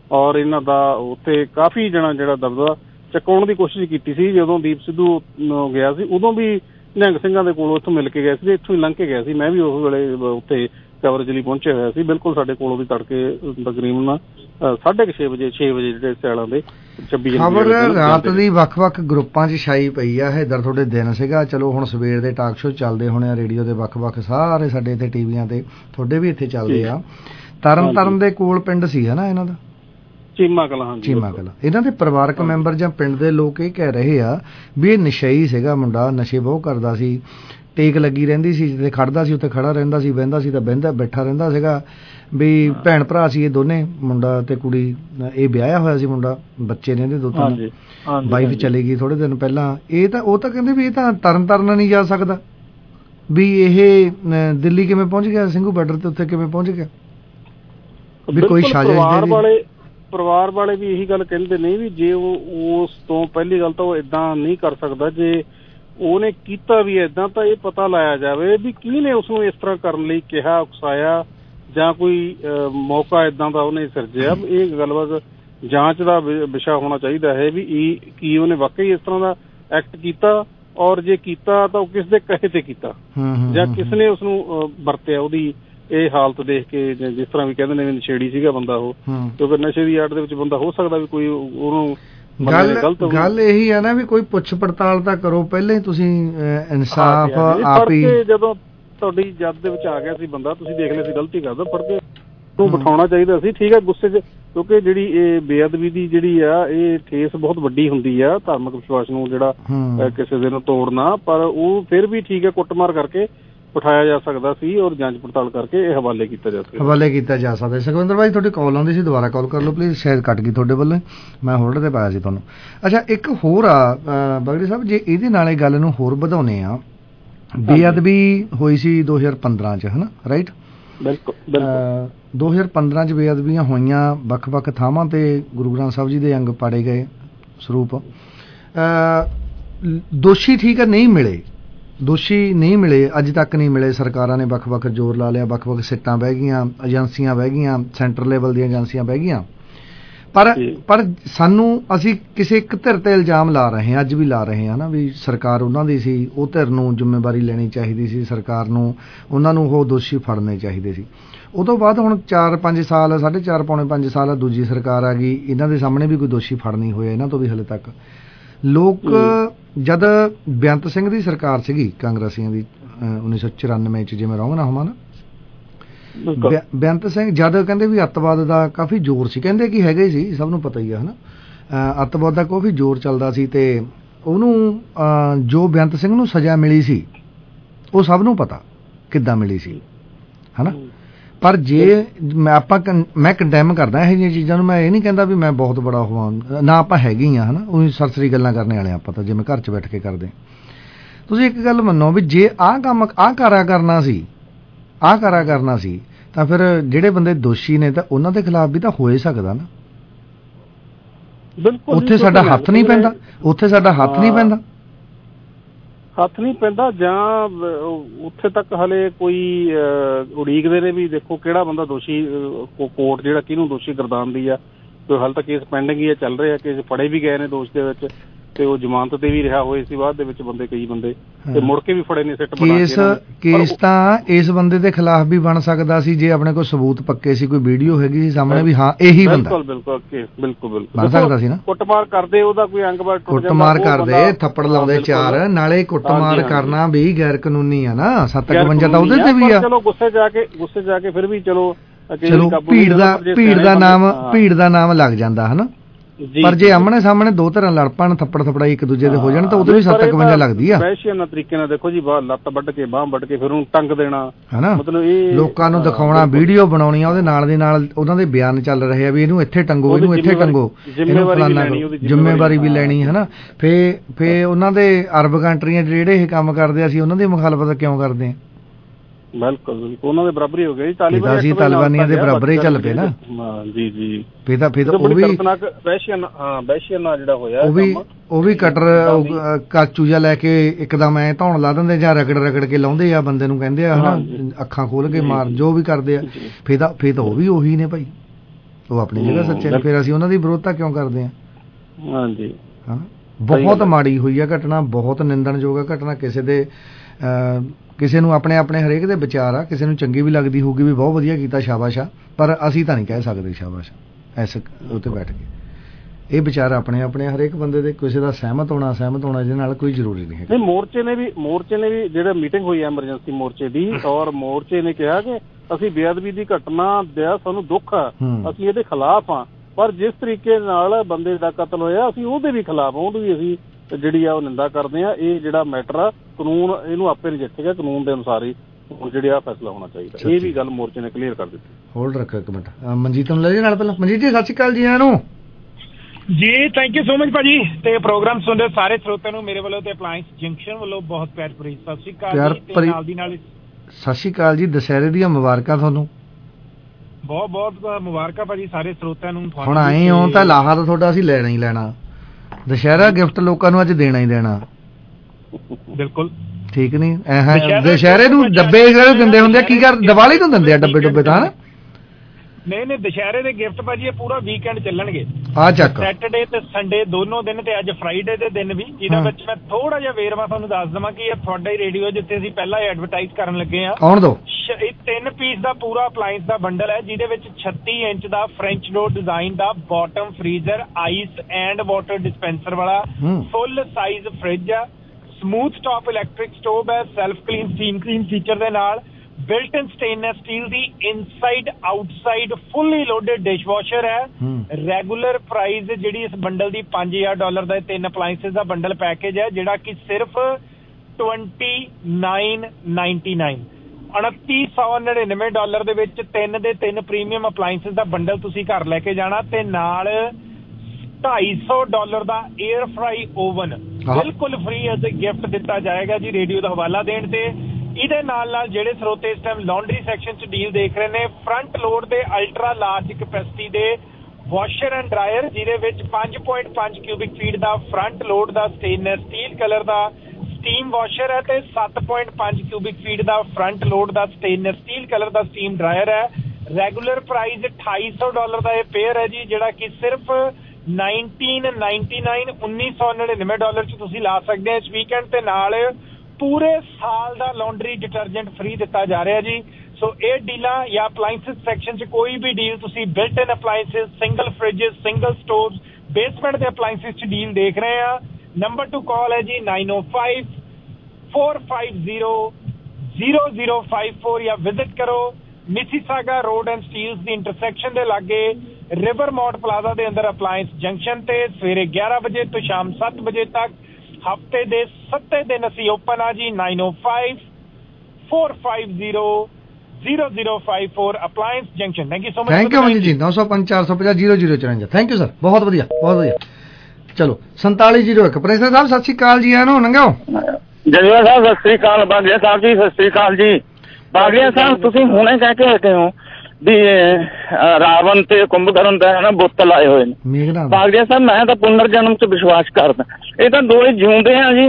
ਔਰ ਇਹਨਾਂ ਦਾ ਉੱਥੇ ਕਾਫੀ ਜਣਾ ਜਿਹੜਾ ਦਬਦਬਾ ਚੁਕਾਉਣ ਦੀ ਕੋਸ਼ਿਸ਼ ਕੀਤੀ ਸੀ। ਜਦੋਂ ਦੀਪ ਸਿੱਧੂ ਗਿਆ ਸੀ ਉਦੋਂ ਵੀ ਨਿਹੰਗ ਸਿੰਘਾਂ ਦੇ ਕੋਲੋਂ ਇੱਥੋਂ ਮਿਲ ਕੇ ਗਏ ਸੀ, ਇੱਥੋਂ ਹੀ ਲੰਘ ਕੇ ਗਏ ਸੀ। ਮੈਂ ਵੀ ਉਸ ਵੇਲੇ ਉੱਥੇ ਕਵਰੇਜ ਲਈ ਪਹੁੰਚਿਆ ਹੋਇਆ ਸੀ। ਬਿਲਕੁਲ ਸਾਡੇ ਕੋਲੋਂ ਦੀ ਤੜਕੇ ਤਕਰੀਬਨ ਸਾਢੇ ਕੁ ਛੇ ਵਜੇ ਛੇ ਵਜੇ ਜਿਹੜੇ ਸਿਆਲਾਂ ਦੇ ਛੱਬੀ ਖਬਰ ਰਾਤ ਦੀ ਵੱਖ-ਵੱਖ ਗਰੁੱਪਾਂ 'ਚ ਛਾਈ ਪਈ ਆ। ਇੱਧਰ ਤੁਹਾਡੇ ਦਿਨ ਸੀਗਾ, ਚਲੋ ਹੁਣ ਸਵੇਰ ਦੇ ਟਾਕ ਸ਼ੋਅ ਚੱਲਦੇ ਹੋਣੇ ਆ ਰੇਡੀਓ ਦੇ ਵੱਖ-ਵੱਖ ਸਾਰੇ ਸਾਡੇ ਇੱਥੇ ਟੀਵੀਆਂ ਤੇ, ਤੁਹਾਡੇ ਵੀ ਇੱਥੇ ਚੱਲਦੇ ਆ। ਤਰਨ ਤਾਰਨ ਦੇ ਕੋਲ ਪਿੰਡ ਸੀ ਹਨਾ ਇਹਨਾਂ ਦਾ, ਚੀਮਾ ਕਲਾਂ। ਹਾਂਜੀ ਚੀਮਾ ਕਲਾਂ। ਇਹਨਾਂ ਦੇ ਪਰਿਵਾਰਕ ਮੈਂਬਰ ਜਾਂ ਪਿੰਡ ਦੇ ਲੋਕ ਇਹ ਕਹਿ ਰਹੇ ਆ ਵੀ ਇਹ ਨਸ਼ਈ ਸੀਗਾ ਮੁੰਡਾ, ਨਸ਼ੇ ਬਹੁਤ ਕਰਦਾ ਸੀ, ਟੇਕ ਲੱਗੀ ਰਹਿੰਦੀ ਸੀ, ਜਿੱਥੇ ਖੜਦਾ ਸੀ ਉੱਥੇ ਖੜਾ ਰਹਿੰਦਾ ਸੀ, ਬਹਿੰਦਾ ਸੀ ਤਾਂ ਬਹਿੰਦਾ ਬੈਠਾ ਰਹਿੰਦਾ ਸੀਗਾ। ਵੀ ਭੈਣ ਭਰਾ ਸੀ ਇਹ ਦੋਨੇ, ਮੁੰਡਾ ਤੇ ਕੁੜੀ। ਇਹ ਵਿਆਹਿਆ ਹੋਇਆ ਸੀ ਮੁੰਡਾ, ਬੱਚੇ ਨੇ ਇਹਦੇ ਦੋ ਤਿੰਨ, ਵਾਈਫ ਚਲੀ ਗਈ ਥੋੜੇ ਦਿਨ ਪਹਿਲਾਂ। ਇਹ ਤਾਂ ਉਹ ਤਾਂ ਕਹਿੰਦੇ ਵੀ ਇਹ ਤਾਂ ਤਰਨ ਤਾਰਨ ਨਹੀਂ ਜਾ ਸਕਦਾ, ਵੀ ਇਹ ਦਿੱਲੀ ਕਿਵੇਂ ਪਹੁੰਚ ਗਿਆ, ਸਿੰਘੂ ਬਾਰਡਰ ਤੇ ਉੱਥੇ ਕਿਵੇਂ ਪਹੁੰਚ ਗਿਆ, ਵੀ ਕੋਈ ਸਾਜ਼ਿਸ਼ ਵਾਲੇ ਪਰਿਵਾਰ ਵਾਲੇ ਵੀ ਇਹੀ ਗੱਲ ਕਹਿੰਦੇ ਨੇ ਵੀ ਜੇ ਉਹ ਉਸ ਤੋਂ ਪਹਿਲੀ ਗੱਲ ਤਾਂ ਉਹ ਏਦਾਂ ਨਹੀਂ ਕਰ ਸਕਦਾ, ਜੇ ਉਹਨੇ ਕੀਤਾ ਵੀ ਏਦਾਂ ਤਾਂ ਇਹ ਪਤਾ ਲਾਇਆ ਜਾਵੇ ਵੀ ਕਿਹਨੇ ਉਸਨੂੰ ਇਸ ਤਰ੍ਹਾਂ ਕਰਨ ਲਈ ਕਿਹਾ, ਉਕਸਾਇਆ, ਜਾਂ ਕੋਈ ਮੌਕਾ ਏਦਾਂ ਦਾ ਉਹਨੇ ਸਿਰਜਿਆ। ਇਹ ਗੱਲਬਾਤ ਜਾਂਚ ਦਾ ਵਿਸ਼ਾ ਹੋਣਾ ਚਾਹੀਦਾ ਹੈ ਵੀ ਇਹ ਕੀ ਉਹਨੇ ਵਾਕਈ ਇਸ ਤਰ੍ਹਾਂ ਦਾ ਐਕਟ ਕੀਤਾ, ਔਰ ਜੇ ਕੀਤਾ ਤਾਂ ਉਹ ਕਿਸ ਦੇ ਕਹੇ ਤੇ ਕੀਤਾ, ਜਾਂ ਕਿਸ ਨੇ ਉਸਨੂੰ ਵਰਤਿਆ ਉਹਦੀ ਇਹ ਹਾਲਤ ਦੇਖ ਕੇ। ਜਿਸ ਤਰ੍ਹਾਂ ਵੀ ਕਹਿੰਦੇ ਨੇ ਨਸ਼ੇੜੀ ਸੀਗਾ ਬੰਦਾ ਉਹ, ਕਿਉਂਕਿ ਨਸ਼ੇ ਦੀ ਆੜ ਦੇ ਵਿੱਚ ਬੰਦਾ ਹੋ ਸਕਦਾ ਵੀ ਕੋਈ ਉਹਨੂੰ ਗੱਲ ਗੱਲ ਇਹੀ ਹੈ ਨਾ ਵੀ ਕੋਈ ਪੁੱਛ ਪੜਤਾਲ ਤਾਂ ਕਰੋ ਪਹਿਲਾਂ ਹੀ, ਤੁਸੀਂ ਇਨਸਾਫ ਆਪ ਹੀ। ਜਦੋਂ ਤੁਹਾਡੀ ਜਦ ਦੇ ਵਿੱਚ ਆ ਗਿਆ ਸੀ ਬੰਦਾ, ਤੁਸੀਂ ਦੇਖ ਲਿਆ ਸੀ ਗਲਤੀ ਕਰਦਾ, ਫੜ ਕੇ ਉਹਨੂੰ ਬਿਠਾਉਣਾ ਚਾਹੀਦਾ ਸੀ। ਠੀਕ ਹੈ, ਗੁੱਸੇ 'ਚ, ਕਿਉਂਕਿ ਜਿਹੜੀ ਇਹ ਬੇਅਦਬੀ ਦੀ ਜਿਹੜੀ ਆ ਇਹ ਠੇਸ ਬਹੁਤ ਵੱਡੀ ਹੁੰਦੀ ਆ ਧਾਰਮਿਕ ਵਿਸ਼ਵਾਸ ਨੂੰ ਜਿਹੜਾ ਕਿਸੇ ਦੇ ਨੂੰ ਤੋੜਨਾ, ਪਰ ਉਹ ਫਿਰ ਵੀ ਠੀਕ ਹੈ ਕੁੱਟਮਾਰ ਕਰਕੇ ਉਠਾਇਆ ਜਾ ਸਕਦਾ ਸੀ ਔਰ ਜਾਂਚ ਪੜਤਾਲ ਕਰਕੇ ਇਹ ਹਵਾਲੇ ਕੀਤਾ ਜਾ ਸਕਦਾ ਹਵਾਲੇ ਕੀਤਾ ਜਾ ਸਕਦਾ। ਸੁਖਵਿੰਦਰ ਭਾਈ ਤੁਹਾਡੀ ਕਾਲ ਆਉਂਦੀ ਸੀ, ਦੁਬਾਰਾ ਕਾਲ ਕਰ ਲਓ ਪਲੀਜ਼, ਸ਼ਾਇਦ ਕੱਟ ਗਈ ਤੁਹਾਡੇ ਵੱਲੋਂ, ਮੈਂ ਹੋਲਡ ਤੇ ਪਾਇਆ ਸੀ ਤੁਹਾਨੂੰ। ਅੱਛਾ, ਇੱਕ ਹੋਰ ਆ ਬਗੜੀ ਸਾਹਿਬ, ਜੇ ਇਹਦੇ ਨਾਲ ਇਹ ਗੱਲ ਨੂੰ ਹੋਰ ਵਧਾਉਂਦੇ ਆ, ਬੇਅਦਬੀ ਹੋਈ ਸੀ ਦੋ ਹਜ਼ਾਰ ਪੰਦਰਾਂ 'ਚ ਹਨਾ, ਰਾਈਟ? ਬਿਲਕੁਲ। ਦੋ ਹਜ਼ਾਰ ਪੰਦਰਾਂ 'ਚ ਬੇਅਦਬੀਆਂ ਹੋਈਆਂ, ਵੱਖ-ਵੱਖ ਥਾਵਾਂ ਤੇ ਗੁਰੂ ਗ੍ਰੰਥ ਸਾਹਿਬ ਜੀ ਦੇ ਅੰਗ ਪਾੜੇ ਗਏ, ਸਰੂਪ। ਦੋਸ਼ੀ ਠੀਕ ਹੈ ਨਹੀਂ ਮਿਲੇ, ਦੋਸ਼ੀ ਨਹੀਂ ਮਿਲੇ, ਅੱਜ ਤੱਕ ਨਹੀਂ ਮਿਲੇ। ਸਰਕਾਰਾਂ ਨੇ ਵੱਖ-ਵੱਖ ਜ਼ੋਰ ਲਾ ਲਿਆ, ਵੱਖ-ਵੱਖ ਸਿੱਟਾਂ ਬਹਿ ਗਈਆਂ, ਏਜੰਸੀਆਂ ਬਹਿ ਗਈਆਂ, ਸੈਂਟਰ ਲੈਵਲ ਦੀਆਂ ਏਜੰਸੀਆਂ ਬਹਿ ਗਈਆਂ। ਪਰ ਪਰ ਸਾਨੂੰ ਅਸੀਂ ਕਿਸੇ ਇੱਕ ਧਿਰ ਤੇ ਇਲਜ਼ਾਮ ਲਾ ਰਹੇ ਹਾਂ, ਅੱਜ ਵੀ ਲਾ ਰਹੇ ਹਾਂ ਨਾ, ਵੀ ਸਰਕਾਰ ਉਹਨਾਂ ਦੀ ਸੀ, ਉਹ ਧਿਰ ਨੂੰ ਜ਼ਿੰਮੇਵਾਰੀ ਲੈਣੀ ਚਾਹੀਦੀ ਸੀ, ਸਰਕਾਰ ਨੂੰ ਉਹਨਾਂ ਨੂੰ ਉਹ ਦੋਸ਼ੀ ਫੜਨੇ ਚਾਹੀਦੇ ਸੀ। ਉਹ ਤੋਂ ਬਾਅਦ ਹੁਣ ਚਾਰ ਪੰਜ ਸਾਲ ਸਾਢੇ ਚਾਰ ਪੌਣੇ ਪੰਜ ਸਾਲ ਦੂਜੀ ਸਰਕਾਰ ਆ ਗਈ, ਇਹਨਾਂ ਦੇ ਸਾਹਮਣੇ ਵੀ ਕੋਈ ਦੋਸ਼ੀ ਫੜ ਨਹੀਂ ਹੋਇਆ ਇਹਨਾਂ ਤੋਂ ਵੀ ਹਲੇ ਤੱਕ। ਲੋਕ ਜਦ ਬੇਅੰਤ ਸਿੰਘ ਦੀ ਸਰਕਾਰ ਸੀਗੀ ਕਾਂਗਰਸੀਆਂ ਦੀ ਉੱਨੀ ਸੌ ਚੁਰਾਨਵੇਂ 'ਚ, ਜੇ ਮੈਂ ਰੌਂਗ ਨਾ ਹੋਵਾਂ ਨਾ, ਬੇਅੰਤ ਸਿੰਘ ਜਦ ਕਹਿੰਦੇ ਵੀ ਅੱਤਵਾਦ ਦਾ ਕਾਫੀ ਜ਼ੋਰ ਸੀ, ਕਹਿੰਦੇ ਕਿ ਹੈਗਾ ਹੀ ਸੀ, ਸਭ ਨੂੰ ਪਤਾ ਹੀ ਆ ਹਨਾ, ਅੱਤਵਾਦ ਦਾ ਕਾਫੀ ਜ਼ੋਰ ਚੱਲਦਾ ਸੀ, ਤੇ ਉਹਨੂੰ ਜੋ ਬੇਅੰਤ ਸਿੰਘ ਨੂੰ ਸਜ਼ਾ ਮਿਲੀ ਸੀ ਉਹ ਸਭ ਨੂੰ ਪਤਾ ਕਿੱਦਾਂ ਮਿਲੀ ਸੀ ਹਨਾ। ਪਰ ਜੇ ਮੈਂ ਆਪਾਂ ਮੈਂ ਕੰਡੈਮ ਕਰਦਾ ਇਹੋ ਜਿਹੀਆਂ ਚੀਜ਼ਾਂ ਨੂੰ, ਮੈਂ ਇਹ ਨਹੀਂ ਕਹਿੰਦਾ ਵੀ ਮੈਂ ਬਹੁਤ ਬੜਾ ਹੋਵਾਂ ਨਾ, ਆਪਾਂ ਹੈਗੇ ਹੀ ਆ ਹਨਾ, ਉਹੀ ਸਰਸਰੀ ਗੱਲਾਂ ਕਰਨੇ ਵਾਲੇ ਆਪਾਂ ਤਾਂ, ਜਿਵੇਂ ਘਰ 'ਚ ਬੈਠ ਕੇ ਕਰਦੇ। ਤੁਸੀਂ ਇੱਕ ਗੱਲ ਮੰਨੋ ਵੀ ਜੇ ਆਹ ਕੰਮ ਆਹ ਕਾਰਾ ਕਰਨਾ ਸੀ ਆਹ ਕਾਰਾ ਕਰਨਾ ਸੀ ਤਾਂ ਫਿਰ ਜਿਹੜੇ ਬੰਦੇ ਦੋਸ਼ੀ ਨੇ ਤਾਂ ਉਹਨਾਂ ਦੇ ਖਿਲਾਫ ਵੀ ਤਾਂ ਹੋ ਹੀ ਸਕਦਾ ਨਾ। ਬਿਲਕੁਲ, ਉੱਥੇ ਸਾਡਾ ਹੱਥ ਨਹੀਂ ਪੈਂਦਾ, ਉੱਥੇ ਸਾਡਾ ਹੱਥ ਨਹੀਂ ਪੈਂਦਾ ਹੱਥ ਨਹੀਂ ਪੈਂਦਾ ਜਾਂ ਉੱਥੇ ਤੱਕ ਹਲੇ ਕੋਈ ਉਡੀਕਦੇ ਨੇ ਵੀ ਦੇਖੋ ਕਿਹੜਾ ਬੰਦਾ ਦੋਸ਼ੀ, ਕੋਰਟ ਜਿਹੜਾ ਕਿਹਨੂੰ ਦੋਸ਼ੀ ਗਰਦਾਨਦੀ ਆ। ਕੋਈ ਹਾਲੇ ਤੱਕ ਕੇਸ ਪੈਂਡਿੰਗ ਹੀ ਆ, ਚੱਲ ਰਿਹਾ ਕੇਸ, ਫੜੇ ਵੀ ਗਏ ਨੇ ਦੋਸ਼ ਦੇ ਵਿੱਚ, ਤੇ ਉਹ ਜ਼ਮਾਨਤ ਤੇ ਵੀ ਰਿਹਾ ਹੋਏ ਸੀ ਬਾਅਦ ਦੇ ਵਿੱਚ ਬੰਦੇ, ਕਈ ਬੰਦੇ, ਤੇ ਮੁੜ ਕੇ ਵੀ ਫੜੇ ਨੇ ਸਿੱਟ ਬਣਾ ਕੇ। ਕੇਸ ਕੇਸ ਤਾਂ ਇਸ ਬੰਦੇ ਦੇ ਖਿਲਾਫ ਵੀ ਬਣ ਸਕਦਾ ਸੀ ਜੇ ਆਪਣੇ ਕੋਲ ਸਬੂਤ ਪੱਕੇ ਸੀ, ਕੋਈ ਵੀਡੀਓ ਹੈਗੀ ਸੀ ਸਾਹਮਣੇ ਵੀ ਹਾਂ ਇਹੀ ਬੰਦਾ। ਬਿਲਕੁਲ ਬਿਲਕੁਲ ਬਿਲਕੁਲ ਬਿਲਕੁਲ ਬਣ ਸਕਦਾ ਸੀ ਨਾ। ਕੁੱਟਮਾਰ ਕਰਦੇ, ਉਹਦਾ ਕੋਈ ਅੰਗ ਬਾਰ ਟੁੱਟ ਜਾਂਦਾ, ਕੁੱਟਮਾਰ ਕਰਦੇ, ਥੱਪੜ ਲਾਉਂਦੇ ਚਾਰ, ਨਾਲੇ ਕੁੱਟਮਾਰ ਕਰਨਾ ਵੀ ਗੈਰ ਕਾਨੂੰਨੀ ਆ ਨਾ, ਸੱਤ ਇਕਵੰਜਾ ਤਾਂ ਉਹਦੇ ਤੇ ਵੀ ਆ। ਚਲੋ ਗੁੱਸੇ ਜਾ ਕੇ ਗੁੱਸੇ ਜਾ ਕੇ ਫਿਰ ਵੀ ਚਲੋ ਚਲੋ ਭੀੜ ਦਾ ਭੀੜ ਦਾ ਨਾਮ ਭੀੜ ਦਾ ਨਾਮ ਲੱਗ ਜਾਂਦਾ ਹਨਾ। ਪਰ ਜੇ ਆਮਣੇ ਸਾਹਮਣੇ ਦੋ ਤਰ੍ਹਾਂ ਲੜ ਪੈਣ, ਥੱਪੜ ਥੱਪੜਾਈ ਇੱਕ ਦੂਜੇ ਦੇ ਹੋ ਜਾਣ, ਤਾਂ ਉਹਦੇ ਵੀ ਸੱਤ ਇਕਵੰਜਾ ਲੱਗਦੀ ਆ। ਵੈਸ਼ੀਆਨਾ ਤਰੀਕੇ ਨਾਲ ਦੇਖੋ ਜੀ, ਬਾਹਰ ਲੱਤ ਵੱਢ ਕੇ ਬਾਂਹ ਵੱਢ ਕੇ ਫਿਰ ਉਹਨੂੰ ਟੰਗ ਦੇਣਾ ਹਨਾ, ਮਤਲਬ ਇਹ ਲੋਕਾਂ ਨੂੰ ਦਿਖਾਉਣਾ, ਵੀਡੀਓ ਬਣਾਉਣੀ ਆ, ਉਹਦੇ ਨਾਲ ਦੀ ਨਾਲ ਉਹਨਾਂ ਦੇ ਬਿਆਨ ਚੱਲ ਰਹੇ ਆ ਵੀ ਇਹਨੂੰ ਇੱਥੇ ਟੰਗੋ, ਇਹਨੂੰ ਇੱਥੇ ਟੰਗੋ, ਜ਼ਿੰਮੇਵਾਰੀ ਵੀ ਲੈਣੀ ਹਨਾ। ਫੇ ਫੇ ਉਹਨਾਂ ਦੇ ਅਰਬ ਕੰਟਰੀਆਂ ਜਿਹੜੇ ਇਹ ਕੰਮ ਕਰਦੇ ਆ, ਅਸੀਂ ਉਹਨਾਂ ਦੀ ਮੁਖਾਲਫਤ ਕਿਉਂ ਕਰਦੇ ਆ? ਬਿਲਕੁਲ ਬਿਲਕੁਲ, ਉਹਨਾਂ ਦੇ ਬਰਾਬਰ ਹੀ ਹੋ ਗਿਆ ਜੀ, ਤਾਲਿਬਾਨੀਆਂ ਦੇ ਬਰਾਬਰ ਹੀ ਚੱਲ ਪਏ ਨਾ। ਜੀ ਜੀ, ਫੇਰ ਤਾਂ ਫੇਰ ਉਹ ਵੀ ਵੈਸ਼ੀਆਨਾ, ਹਾਂ ਵੈਸ਼ੀਆਨਾ ਜਿਹੜਾ ਹੋਇਆ, ਉਹ ਵੀ ਉਹ ਵੀ ਕਟਰ ਕਾਚੂ ਜਿਹਾ ਲੈ ਕੇ ਇੱਕਦਮ ਐ ਧੌਣ ਲਾ ਦਿੰਦੇ, ਜਾਂ ਰਗੜ ਰਗੜ ਕੇ ਲਾਉਂਦੇ ਆ ਬੰਦੇ ਨੂੰ, ਕਹਿੰਦੇ ਆ ਹਨਾ ਅੱਖਾਂ ਖੋਲ ਕੇ ਮਾਰ, ਜੋ ਵੀ ਕਰਦੇ ਆ। ਫੇਰ ਤਾਂ ਫੇਰ ਤਾਂ ਉਹ ਵੀ ਉਹੀ ਨੇ ਭਾਈ, ਉਹ ਆਪਣੀ ਜਗ੍ਹਾ ਸੱਚੇ ਨੇ, ਫਿਰ ਅਸੀਂ ਉਹਨਾਂ ਦੀ ਵਿਰੋਧਤਾ ਕਿਉਂ ਕਰਦੇ ਹਾਂ? ਹਾਂਜੀ ਹਾਂ, ਬਹੁਤ ਮਾੜੀ ਹੋਈ ਆ ਘਟਨਾ, ਬਹੁਤ ਨਿੰਦਣਯੋਗ ਆ ਘਟਨਾ। ਕਿਸੇ ਦੇ ਕਿਸੇ ਨੂੰ ਆਪਣੇ ਆਪਣੇ ਹਰੇਕ ਦੇ ਵਿਚਾਰ ਆ, ਕਿਸੇ ਨੂੰ ਚੰਗੀ ਵੀ ਲੱਗਦੀ ਹੋਊਗੀ ਵੀ ਬਹੁਤ ਵਧੀਆ ਕੀਤਾ ਸ਼ਾਬਾਸ਼ ਆ, ਪਰ ਅਸੀਂ ਤਾਂ ਨਹੀਂ ਕਹਿ ਸਕਦੇ ਸ਼ਾਬਾਸ਼ ਐਸ ਉੱਤੇ ਬੈਠ ਕੇ। ਇਹ ਵਿਚਾਰ ਆਪਣੇ ਆਪਣੇ ਹਰੇਕ ਬੰਦੇ ਦੇ, ਕਿਸੇ ਦਾ ਸਹਿਮਤ ਹੋਣਾ ਸਹਿਮਤ ਹੋਣਾ ਇਹਦੇ ਨਾਲ ਕੋਈ ਜ਼ਰੂਰੀ ਨਹੀਂ ਹੈ। ਨਹੀਂ, ਮੋਰਚੇ ਨੇ ਵੀ ਮੋਰਚੇ ਨੇ ਵੀ ਜਿਹੜਾ ਮੀਟਿੰਗ ਹੋਈ ਐਮਰਜੈਂਸੀ ਮੋਰਚੇ ਦੀ, ਔਰ ਮੋਰਚੇ ਨੇ ਕਿਹਾ ਕਿ ਅਸੀਂ ਬੇਅਦਬੀ ਦੀ ਘਟਨਾ ਦਾ ਸਾਨੂੰ ਦੁੱਖ ਆ, ਅਸੀਂ ਇਹਦੇ ਖਿਲਾਫ ਆ, ਪਰ ਜਿਸ ਤਰੀਕੇ ਨਾਲ ਬੰਦੇ ਦਾ ਕਤਲ ਹੋਇਆ ਅਸੀਂ ਉਹਦੇ ਵੀ ਖਿਲਾਫ, ਉਹਦੀ ਵੀ ਅਸੀਂ ਜਿਹੜੀ ਆ ਉਹ ਨਿੰਦਾ ਕਰਦੇ ਆ। ਇਹ ਜਿਹੜਾ ਮੈਟਰ ਆ ਕਾਨੂੰਨ ਇਹਨੂੰ ਆਪੇ ਨਜਿੱਠੇਗਾ, ਕਾਨੂੰਨ ਦੇ ਅਨੁਸਾਰ ਹੀ ਜਿਹੜੀ ਆ ਫੈਸਲਾ ਹੋਣਾ ਚਾਹੀਦਾ। ਇਹ ਵੀ ਗੱਲ ਮੋਰਚੇ ਨੇ ਕਲੀਅਰ ਕਰ ਦਿੱਤੀ। ਹੋਲਡ ਰੱਖੋ ਇੱਕ ਮਿੰਟ, ਮਨਜੀਤ ਨੂੰ ਲੈ ਜੀ ਨਾਲ ਪਹਿਲਾਂ। ਮਨਜੀਤ ਜੀ ਸਤਿ ਸ਼੍ਰੀ ਅਕਾਲ ਜੀ ਇਹਨਾਂ ਨੂੰ। ਜੀ ਥੈਂਕ ਯੂ ਸੋ ਮਚ ਭਾਜੀ, ਤੇ ਪ੍ਰੋਗਰਾਮ ਸੁਣ ਰਹੇ ਸਾਰੇ ਸਰੋਤਿਆਂ ਨੂੰ ਮੇਰੇ ਵੱਲੋਂ ਤੇ ਅਪਲਾਇੰਸ ਜੰਕਸ਼ਨ ਵੱਲੋਂ ਬਹੁਤ ਪਿਆਰ ਭਰੀ ਸਤਿ ਸ਼੍ਰੀ ਅਕਾਲ ਜੀ। ਤੇ ਨਾਲ ਦੀ ਨਾਲ ਸਤਿ ਸ਼੍ਰੀ ਅਕਾਲ ਜੀ, ਦੁਸਹਿਰੇ ਦੀਆਂ ਮੁਬਾਰਕਾਂ ਤੁਹਾਨੂੰ। ਬਹੁਤ ਬਹੁਤ ਮੁਬਾਰਕਾਂ ਭਾਜੀ ਸਾਰੇ ਸਰੋਤਿਆਂ ਨੂੰ। ਹੁਣ ਆਏ ਹੋ ਤਾਂ ਲਾਹਾ ਤਾਂ ਤੁਹਾਡਾ ਅਸੀਂ ਲੈਣਾ ਹੀ ਲੈਣਾ, ਦੁਸਹਿਰਾ ਗਿਫਟ ਲੋਕਾਂ ਨੂੰ ਅੱਜ ਦੇਣਾ ਹੀ ਦੇਣਾ। ਬਿਲਕੁਲ ਠੀਕ ਨੀ? ਦੁਸਹਿਰੇ ਨੂੰ ਡੱਬੇ ਦਿੰਦੇ ਹੁੰਦੇ ਆ, ਕੀ ਕਰ ਦੀਵਾਲੀ ਨੂੰ ਦਿੰਦੇ ਆ ਡੱਬੇ ਡੁੱਬੇ ਤਾਂ? ਨਹੀਂ ਨਹੀਂ, ਦੁਸਹਿਰੇ ਦੇ ਗਿਫਟ ਭਾਜੀ ਇਹ ਪੂਰਾ ਵੀਕਐਂਡ ਚੱਲਣਗੇ, ਆ ਚੱਕ ਸੈਟਰਡੇ ਤੇ ਸੰਡੇ ਦੋਨੋਂ ਦਿਨ, ਤੇ ਅੱਜ ਫਰਾਈਡੇ ਦੇ ਦਿਨ ਵੀ, ਜਿਹਦੇ ਵਿੱਚ ਮੈਂ ਥੋੜਾ ਜਿਹਾ ਵੇਰਵਾ ਤੁਹਾਨੂੰ ਦੱਸ ਦੇਵਾਂ ਕਿ ਇਹ ਤੁਹਾਡਾ ਹੀ ਰੇਡੀਓ ਜਿੱਥੇ ਅਸੀਂ ਪਹਿਲਾਂ ਐਡਵਰਟਾਈਜ਼ ਕਰਨ ਲੱਗੇ ਆ। ਆਉਣ ਦੋ। ਇਹ ਤਿੰਨ ਪੀਸ ਦਾ ਪੂਰਾ ਅਪਲਾਇੰਸ ਦਾ ਬੰਡਲ ਹੈ, ਜਿਹਦੇ ਵਿੱਚ ਛੱਤੀ ਇੰਚ ਦਾ ਫ੍ਰੈਂਚ ਡੋਰ ਡਿਜ਼ਾਈਨ ਦਾ bottom freezer, ice and water dispenser ਵਾਲਾ ਫੁੱਲ ਸਾਈਜ਼ ਫ੍ਰਿਜ ਆ, ਸਮੂਥ ਟਾਪ ਇਲੈਕਟ੍ਰਿਕ ਸਟੋਵ ਹੈ, self clean steam clean feature ਦੇ ਨਾਲ, ਬਿਲਟ ਇਨ ਸਟੇਨਲੈਸ ਸਟੀਲ ਦੀ inside outside fully loaded dishwasher ਹੈ। ਰੈਗੂਲਰ ਪ੍ਰਾਈਸ ਜਿਹੜੀ ਇਸ ਬੰਡਲ ਦੀ ਪੰਜ ਹਜ਼ਾਰ ਡਾਲਰ ਦਾ ਤਿੰਨ ਅਪਲਾਇੰਸਿਸ ਦਾ ਬੰਡਲ ਪੈਕੇਜ ਹੈ, ਜਿਹੜਾ ਕਿ ਸਿਰਫ ਟਵੈਂਟੀ ਨਾਈਨ ਨਾਈਨਟੀ ਨਾਈਨ ਉਨੱਤੀ ਸੌ ਨੜਿਨਵੇਂ ਡਾਲਰ ਦੇ ਵਿੱਚ ਤਿੰਨ ਦੇ ਤਿੰਨ ਪ੍ਰੀਮੀਅਮ ਅਪਲਾਇੰਸਿਸ ਦਾ ਬੰਡਲ ਤੁਸੀਂ ਘਰ ਲੈ ਕੇ ਜਾਣਾ, ਤੇ ਨਾਲ ਢਾਈ ਸੌ ਡਾਲਰ ਦਾ 에ਅਰ ਫਰਾਈ ਓਵਨ ਬਿਲਕੁਲ ਫ੍ਰੀ ਐਜ਼ ਅ ਗਿਫਟ ਦਿੱਤਾ ਜਾਏਗਾ ਜੀ ਰੇਡੀਓ ਦਾ ਹਵਾਲਾ ਦੇਣ ਤੇ। ਇਹਦੇ ਨਾਲ ਨਾਲ ਜਿਹੜੇ ਸਰੋਤੇ ਇਸ ਟਾਈਮ ਲਾਂਡਰੀ ਸੈਕਸ਼ਨ 'ਚ ਡੀਲ ਦੇਖ ਰਹੇ ਨੇ, ਫਰੰਟ ਲੋਡ ਦੇ ਅਲਟਰਾ ਲਾਰਜ ਕੈਪੈਸਿਟੀ ਦੇ ਵਾਸ਼ਰ ਐਂਡ ਡਰਾਇਰ, ਜਿਹਦੇ ਵਿੱਚ ਪੰਜ ਪੁਆਇੰਟ ਪੰਜ ਕਿਊਬਿਕ ਫੀਟ ਦਾ ਫਰੰਟ ਲੋਡ ਦਾ ਸਟੇਨਲੈਸ ਸਟੀਲ ਕਲਰ ਦਾ ਸਟੀਮ ਵਾਸ਼ਰ ਹੈ, ਤੇ ਸੱਤ ਪੁਆਇੰਟ ਪੰਜ ਕਿਊਬਿਕ ਫੀਟ ਦਾ ਫਰੰਟ ਲੋਡ ਦਾ ਸਟੇਨਲੈਸ ਸਟੀਲ ਕਲਰ ਦਾ ਸਟੀਮ ਡਰਾਇਰ ਹੈ। ਰੈਗੂਲਰ ਪ੍ਰਾਈਸ ਅਠਾਈ ਸੌ ਡਾਲਰ ਦਾ ਇਹ ਪੇਅਰ ਹੈ ਜੀ, ਜਿਹੜਾ ਕਿ ਸਿਰਫ ਨਾਈਨਟੀਨ ਨਾਈਨਟੀ ਨਾਈਨ ਉੱਨੀ ਸੌ ਨੜਿਨਵੇਂ ਡਾਲਰ 'ਚ ਤੁਸੀਂ ਲਾ ਸਕਦੇ ਹੋ ਇਸ ਵੀਕਐਂਡ। ਤੇ ਨਾਲ ਪੂਰੇ ਸਾਲ ਦਾ ਲਾਂਡਰੀ ਡਿਟਰਜੈਂਟ ਫ੍ਰੀ ਦਿੱਤਾ ਜਾ ਰਿਹਾ ਜੀ। ਸੋ ਇਹ ਡੀਲਾਂ ਜਾਂ ਅਪਲਾਇੰਸਿਸ ਸੈਕਸ਼ਨ 'ਚ ਕੋਈ ਵੀ ਡੀਲ ਤੁਸੀਂ built in appliances, single fridges, single stoves, basement ਦੇ ਅਪਲਾਇੰਸਿਸ 'ਚ ਡੀਲ ਦੇਖ ਰਹੇ ਆ। ਨੰਬਰ ਟੂ ਕਾਲ ਹੈ ਜੀ nine oh five four five zero zero zero five four, ਜਾਂ ਵਿਜ਼ਿਟ ਕਰੋ ਮਿਸੀਸਾਗਾ ਰੋਡ ਐਂਡ ਸਟੀਲਸ ਦੀ ਇੰਟਰਸੈਕਸ਼ਨ ਦੇ ਲਾਗੇ ਰਿਵਰ ਮੌਟ ਪਲਾਜ਼ਾ ਦੇ ਅੰਦਰ ਅਪਲਾਇੰਸ ਜੰਕਸ਼ਨ ਤੇ ਸਵੇਰੇ ਗਿਆਰਾਂ ਵਜੇ ਤੋਂ ਸ਼ਾਮ ਸੱਤ ਵਜੇ ਤੱਕ ਹਫਤੇ ਦੇ ਸੱਤੇ ਦਿਨ ਅਸੀਂ ਓਪਨ ਆ ਜੀ। Nine oh five four five zero zero zero five four appliance junction. Thank you so much. Thank you Manjeet ji. ਨੌ ਸੌ ਪੰਜ ਚਾਰ ਸੌ ਪੰਜਾਹ ਜ਼ੀਰੋ ਜ਼ੀਰੋ ਚੁਰੰਜਾ। ਥੈਂਕ ਯੂ ਸਰ, ਬਹੁਤ ਵਧੀਆ ਬਹੁਤ ਵਧੀਆ। ਚਲੋ ਸੰਤਾਲੀ ਜ਼ੀਰੋ ਇੱਕ। ਪ੍ਰੈਸਰ ਸਾਹਿਬ ਸਤਿ ਸ਼੍ਰੀ ਅਕਾਲ ਜੀ। ਆਨੂੰ ਨੰਗਾਓ ਜਜਵਾ ਸਾਹਿਬ ਸਤਿ ਸ਼੍ਰੀ ਅਕਾਲ। ਬਾਗੜੀਆ ਸਾਹਿਬ ਜੀ ਸਤਿ ਸ਼੍ਰੀ ਅਕਾਲ ਜੀ। ਬਾਗੜੀਆ ਸਾਹਿਬ ਤੁਸੀਂ ਹੁਣੇ ਕਹਿ ਕੇ ਹਟੇ ਹੋ ਵੀ ਰਾਵਣ ਤੇ ਕੁੰਭਕਰਨ ਦਾ ਹੈ ਨਾ ਬੁੱਤ ਲਾਏ ਹੋਏ ਨੇ। ਬਾਗੜੀਆ ਸਾਹਿਬ ਮੈਂ ਤਾਂ ਪੁਨਰ ਜਨਮ ਚ ਵਿਸ਼ਵਾਸ ਕਰਦਾ, ਇਹ ਤਾਂ ਦੋਏ ਜਿਉਂਦੇ ਆ ਜੀ,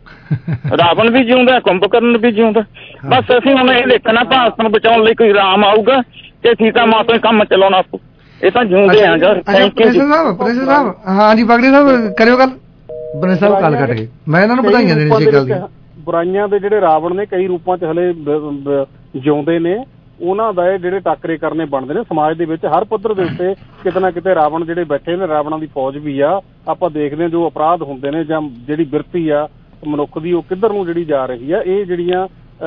ਰਾਵਣ ਵੀ ਜਿਉਂਦਾ ਕੁੰਭਕਰਨ ਵੀ ਜਿਉਂਦਾ। ਬਸ ਅਸੀਂ ਹੁਣ ਇਹ ਦੇਖਣਾ ਭਾਰਤ ਨੂੰ ਬਚਾਉਣ ਲਈ ਕੋਈ ਰਾਮ ਆਊਗਾ ਤੇ ਸੀਤਾ ਮਾਤਾ ਕੰਮ ਚਲਾਉਣਾ ਆਪੂ, ਇਹ ਤਾਂ ਜਿਉਂਦੇ ਆ ਯਾਰ। ਪ੍ਰੈਸਰ ਸਾਹਿਬ ਪ੍ਰੈਸਰ ਸਾਹਿਬ ਹਾਂ ਜੀ ਬਾਗੜੀਆ ਸਾਹਿਬ ਕਰਿਓ ਗੱਲ। ਪ੍ਰੈਸਰ ਸਾਹਿਬ ਕਾਲ ਕੱਟ ਗਏ, ਮੈਂ ਇਹਨਾਂ ਨੂੰ ਵਧਾਈਆਂ ਦੇਣੀ ਸੀ ਗੱਲ ਦੀ। ਬੁਰਾਈਆਂ ਦੇ ਜਿਹੜੇ ਰਾਵਣ ਨੇ ਕਈ ਰੂਪਾਂ ਚ ਹਲੇ ਜਿਉਂਦੇ ਨੇ, ਉਹਨਾਂ ਦਾ ਜਿਹੜੇ ਟਾਕਰੇ ਕਰਨੇ ਬਣਦੇ ਨੇ ਸਮਾਜ ਦੇ ਵਿੱਚ ਹਰ ਪੱਧਰ ਦੇ ਉੱਤੇ। ਕਿਤੇ ਨਾ ਕਿਤੇ ਰਾਵਣ ਜਿਹੜੇ ਬੈਠੇ ਨੇ, ਰਾਵਣਾਂ ਦੀ ਫੌਜ ਵੀ ਆ। ਆਪਾਂ ਦੇਖਦੇ ਹਾਂ ਜੋ ਅਪਰਾਧ ਹੁੰਦੇ ਨੇ ਜਾਂ ਜਿਹੜੀ ਬਿਰਤੀ ਆ ਮਨੁੱਖ ਦੀ ਉਹ ਕਿੱਧਰ ਨੂੰ ਜਿਹੜੀ ਜਾ ਰਹੀ ਆ। ਇਹ ਜਿਹੜੀਆਂ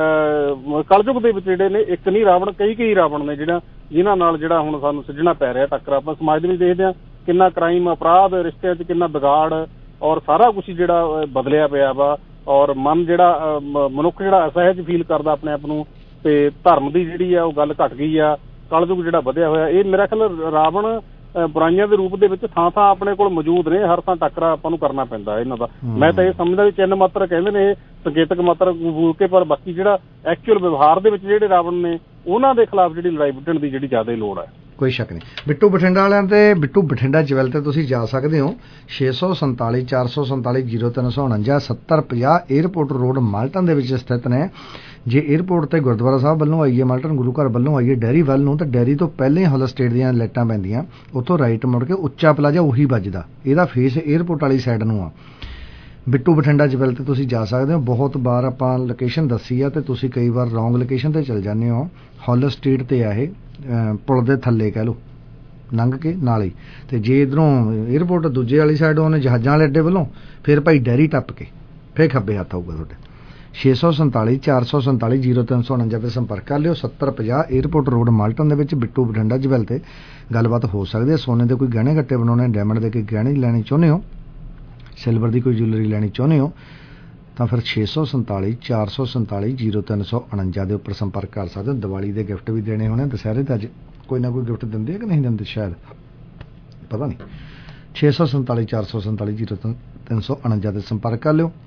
ਕਲਯੁਗ ਦੇ ਵਿੱਚ ਜਿਹੜੇ ਨੇ ਇੱਕ ਨਹੀਂ ਰਾਵਣ, ਕਈ ਕਈ ਰਾਵਣ ਨੇ ਜਿਹੜਾ ਜਿਨ੍ਹਾਂ ਨਾਲ ਜਿਹੜਾ ਹੁਣ ਸਾਨੂੰ ਸਿੱਝਣਾ ਪੈ ਰਿਹਾ ਟੱਕਰ। ਆਪਾਂ ਸਮਾਜ ਦੇ ਵਿੱਚ ਦੇਖਦੇ ਹਾਂ ਕਿੰਨਾ ਕ੍ਰਾਈਮ, ਅਪਰਾਧ, ਰਿਸ਼ਤਿਆਂ 'ਚ ਕਿੰਨਾ ਵਿਗਾੜ ਔਰ ਸਾਰਾ ਕੁਛ ਜਿਹੜਾ ਬਦਲਿਆ ਪਿਆ ਵਾ। ਔਰ ਮਨ ਜਿਹੜਾ ਮਨੁੱਖ ਜਿਹੜਾ ਅਸਹਿਜ ਫੀਲ ਕਰਦਾ ਆਪਣੇ ਆਪ ਨੂੰ, ਤੇ ਧਰਮ ਦੀ ਜਿਹੜੀ ਆ ਉਹ ਗੱਲ ਘਟ ਗਈ ਆ। ਕਲਯੁਗ ਜਿਹੜਾ ਵਧਿਆ ਹੋਇਆ, ਇਹ ਮੇਰਾ ਖਿਆਲ ਰਾਵਣ ਬੁਰਾਈਆਂ ਦੇ ਰੂਪ ਦੇ ਵਿੱਚ ਥਾਂ ਥਾਂ ਆਪਣੇ ਕੋਲ ਮੌਜੂਦ ਨੇ। ਹਰ ਥਾਂ ਟੱਕਰਾ ਆਪਾਂ ਨੂੰ ਕਰਨਾ ਪੈਂਦਾ ਇਹਨਾਂ ਦਾ। ਮੈਂ ਤਾਂ ਇਹ ਸਮਝਦਾ ਵੀ ਚਿੰਨ ਮਾਤਰ ਕਹਿੰਦੇ ਨੇ, ਇਹ ਸੰਕੇਤਕ ਮਾਤਰ ਬੋਲ ਕੇ, ਪਰ ਬਾਕੀ ਜਿਹੜਾ ਐਕਚੁਅਲ ਵਿਵਹਾਰ ਦੇ ਵਿੱਚ ਜਿਹੜੇ ਰਾਵਣ ਨੇ ਉਹਨਾਂ ਦੇ ਖਿਲਾਫ ਜਿਹੜੀ ਲੜਾਈ ਵਿੱਢਣ ਦੀ ਜਿਹੜੀ ਜ਼ਿਆਦਾ ਲੋੜ ਹੈ। ਕੋਈ ਸ਼ੱਕ ਨਹੀਂ। ਬਿੱਟੂ ਬਠਿੰਡਾ ਵਾਲਿਆਂ ਤੇ ਬਿੱਟੂ ਬਠਿੰਡਾ ਜਵੈਲ ਤੇ ਤੁਸੀਂ ਜਾ ਸਕਦੇ ਹੋ। ਛੇ ਸੌ ਸੰਤਾਲੀ ਚਾਰ ਸੌ ਸੰਤਾਲੀ ਜ਼ੀਰੋ ਤਿੰਨ ਸੌ ਉਣੰਜਾ ਸੱਤਰ ਪੰਜਾਹ ਏਅਰਪੋਰਟ ਰੋਡ ਮਾਲਟਨ ਦੇ ਵਿੱਚ ਸਥਿਤ ਨੇ। ਜੇ ਏਅਰਪੋਰਟ ਤੇ ਗੁਰਦੁਆਰਾ ਸਾਹਿਬ ਵੱਲੋਂ ਆਈਏ, ਮਾਲਟਨ ਗੁਰੂ ਘਰ ਵੱਲੋਂ ਆਈਏ ਡੈਰੀ ਵੱਲ ਨੂੰ, ਤਾਂ ਡੈਰੀ ਤੋਂ ਪਹਿਲੇ ਹੌਲ ਸਟੇਟ ਦੀਆਂ ਲਾਈਟਾਂ ਪੈਂਦੀਆਂ, ਉੱਥੋਂ ਰਾਈਟ ਮੁੜ ਕੇ ਉੱਚਾ ਪਲਾਜ਼ਾ ਉਹੀ ਵੱਜਦਾ, ਇਹਦਾ ਫੇਸ ਏਅਰਪੋਰਟ ਵਾਲੀ ਸਾਈਡ ਨੂੰ ਆ। ਬਿੱਟੂ ਬਠਿੰਡਾ ਜਵੈਲ ਤੇ ਤੁਸੀਂ ਜਾ ਸਕਦੇ ਹੋ। ਬਹੁਤ ਵਾਰ ਆਪਾਂ ਲੋਕੇਸ਼ਨ ਦੱਸੀ ਆ ਤੇ ਤੁਸੀਂ ਕਈ ਵਾਰ ਰੌਂਗ ਲੋਕੇਸ਼ਨ ਤੇ ਚਲ ਜਾਂਦੇ ਹੋ। ਹੌਲ ਸਟੇਟ ਤੇ ਆ ਇਹ, ਪੁਲ ਦੇ ਥੱਲੇ ਕਹਿ ਲਓ, ਲੰਘ ਕੇ ਨਾਲ ਹੀ। ਤੇ ਜੇ ਇੱਧਰੋਂ ਏਅਰਪੋਰਟ ਦੂਜੇ ਵਾਲੀ ਸਾਈਡ ਉਹਨੇ ਜਹਾਜ਼ਾਂ ਵਾਲੇ ਅੱਡੇ ਵੱਲੋਂ, ਫਿਰ ਭਾਈ ਡੈਰੀ ਟੱਪ ਕੇ ਫਿਰ ਖੱਬੇ ਹੱਥ ਆਊਗਾ ਤੁਹਾਡੇ। ਛੇ ਸੌ ਸੰਤਾਲੀ ਚਾਰ ਸੌ ਸੰਤਾਲੀ ਜ਼ੀਰੋ ਤਿੰਨ ਸੌ ਉਣੰਜਾ 'ਤੇ ਸੰਪਰਕ ਕਰ ਲਿਓ। ਸੱਤਰ ਪੰਜਾਹ ਏਅਰਪੋਰਟ ਰੋਡ ਮਾਲਟਨ ਦੇ ਵਿੱਚ ਬਿੱਟੂ ਬਠਿੰਡਾ ਜਵੈਲ ਤੇ ਗੱਲਬਾਤ ਹੋ ਸਕਦੀ ਹੈ। ਸੋਨੇ ਦੇ ਕੋਈ ਗਹਿਣੇ ਗੱਟੇ ਬਣਾਉਣੇ, ਡਾਇਮੰਡ ਦੇ ਕੋਈ ਗਹਿਣੇ ਲੈਣੀ ਚਾਹੁੰਦੇ ਹੋ, ਸਿਲਵਰ ਦੀ ਕੋਈ ਜੁਐਲਰੀ ਲੈਣੀ ਚਾਹੁੰਦੇ ਹੋ, ਤਾਂ ਫਿਰ ਛੇ ਸੌ ਸੰਤਾਲੀ ਚਾਰ ਸੌ ਸੰਤਾਲੀ ਜ਼ੀਰੋ ਤਿੰਨ ਸੌ ਉਣੰਜਾ ਦੇ ਉੱਪਰ ਸੰਪਰਕ ਕਰ ਸਕਦੇ ਹੋ। ਦੀਵਾਲੀ ਦੇ ਗਿਫਟ ਵੀ ਦੇਣੇ ਹੋਣੇ, ਦੁਸਹਿਰੇ ਤਾਂ ਅੱਜ ਕੋਈ ਨਾ ਕੋਈ ਗਿਫਟ ਦਿੰਦੇ ਆ ਕਿ ਨਹੀਂ ਦਿੰਦੇ, ਸ਼ਾਇਦ ਪਤਾ ਨਹੀਂ। ਛੇ ਸੌ ਸੰਤਾਲੀ ਚਾਰ ਸੌ ਸੰਤਾਲੀ ਜ਼ੀਰੋ ਤਿੰਨ ਸੌ ਉਣੰਜਾ 'ਤੇ ਸੰਪਰਕ ਕਰ ਲਿਓ।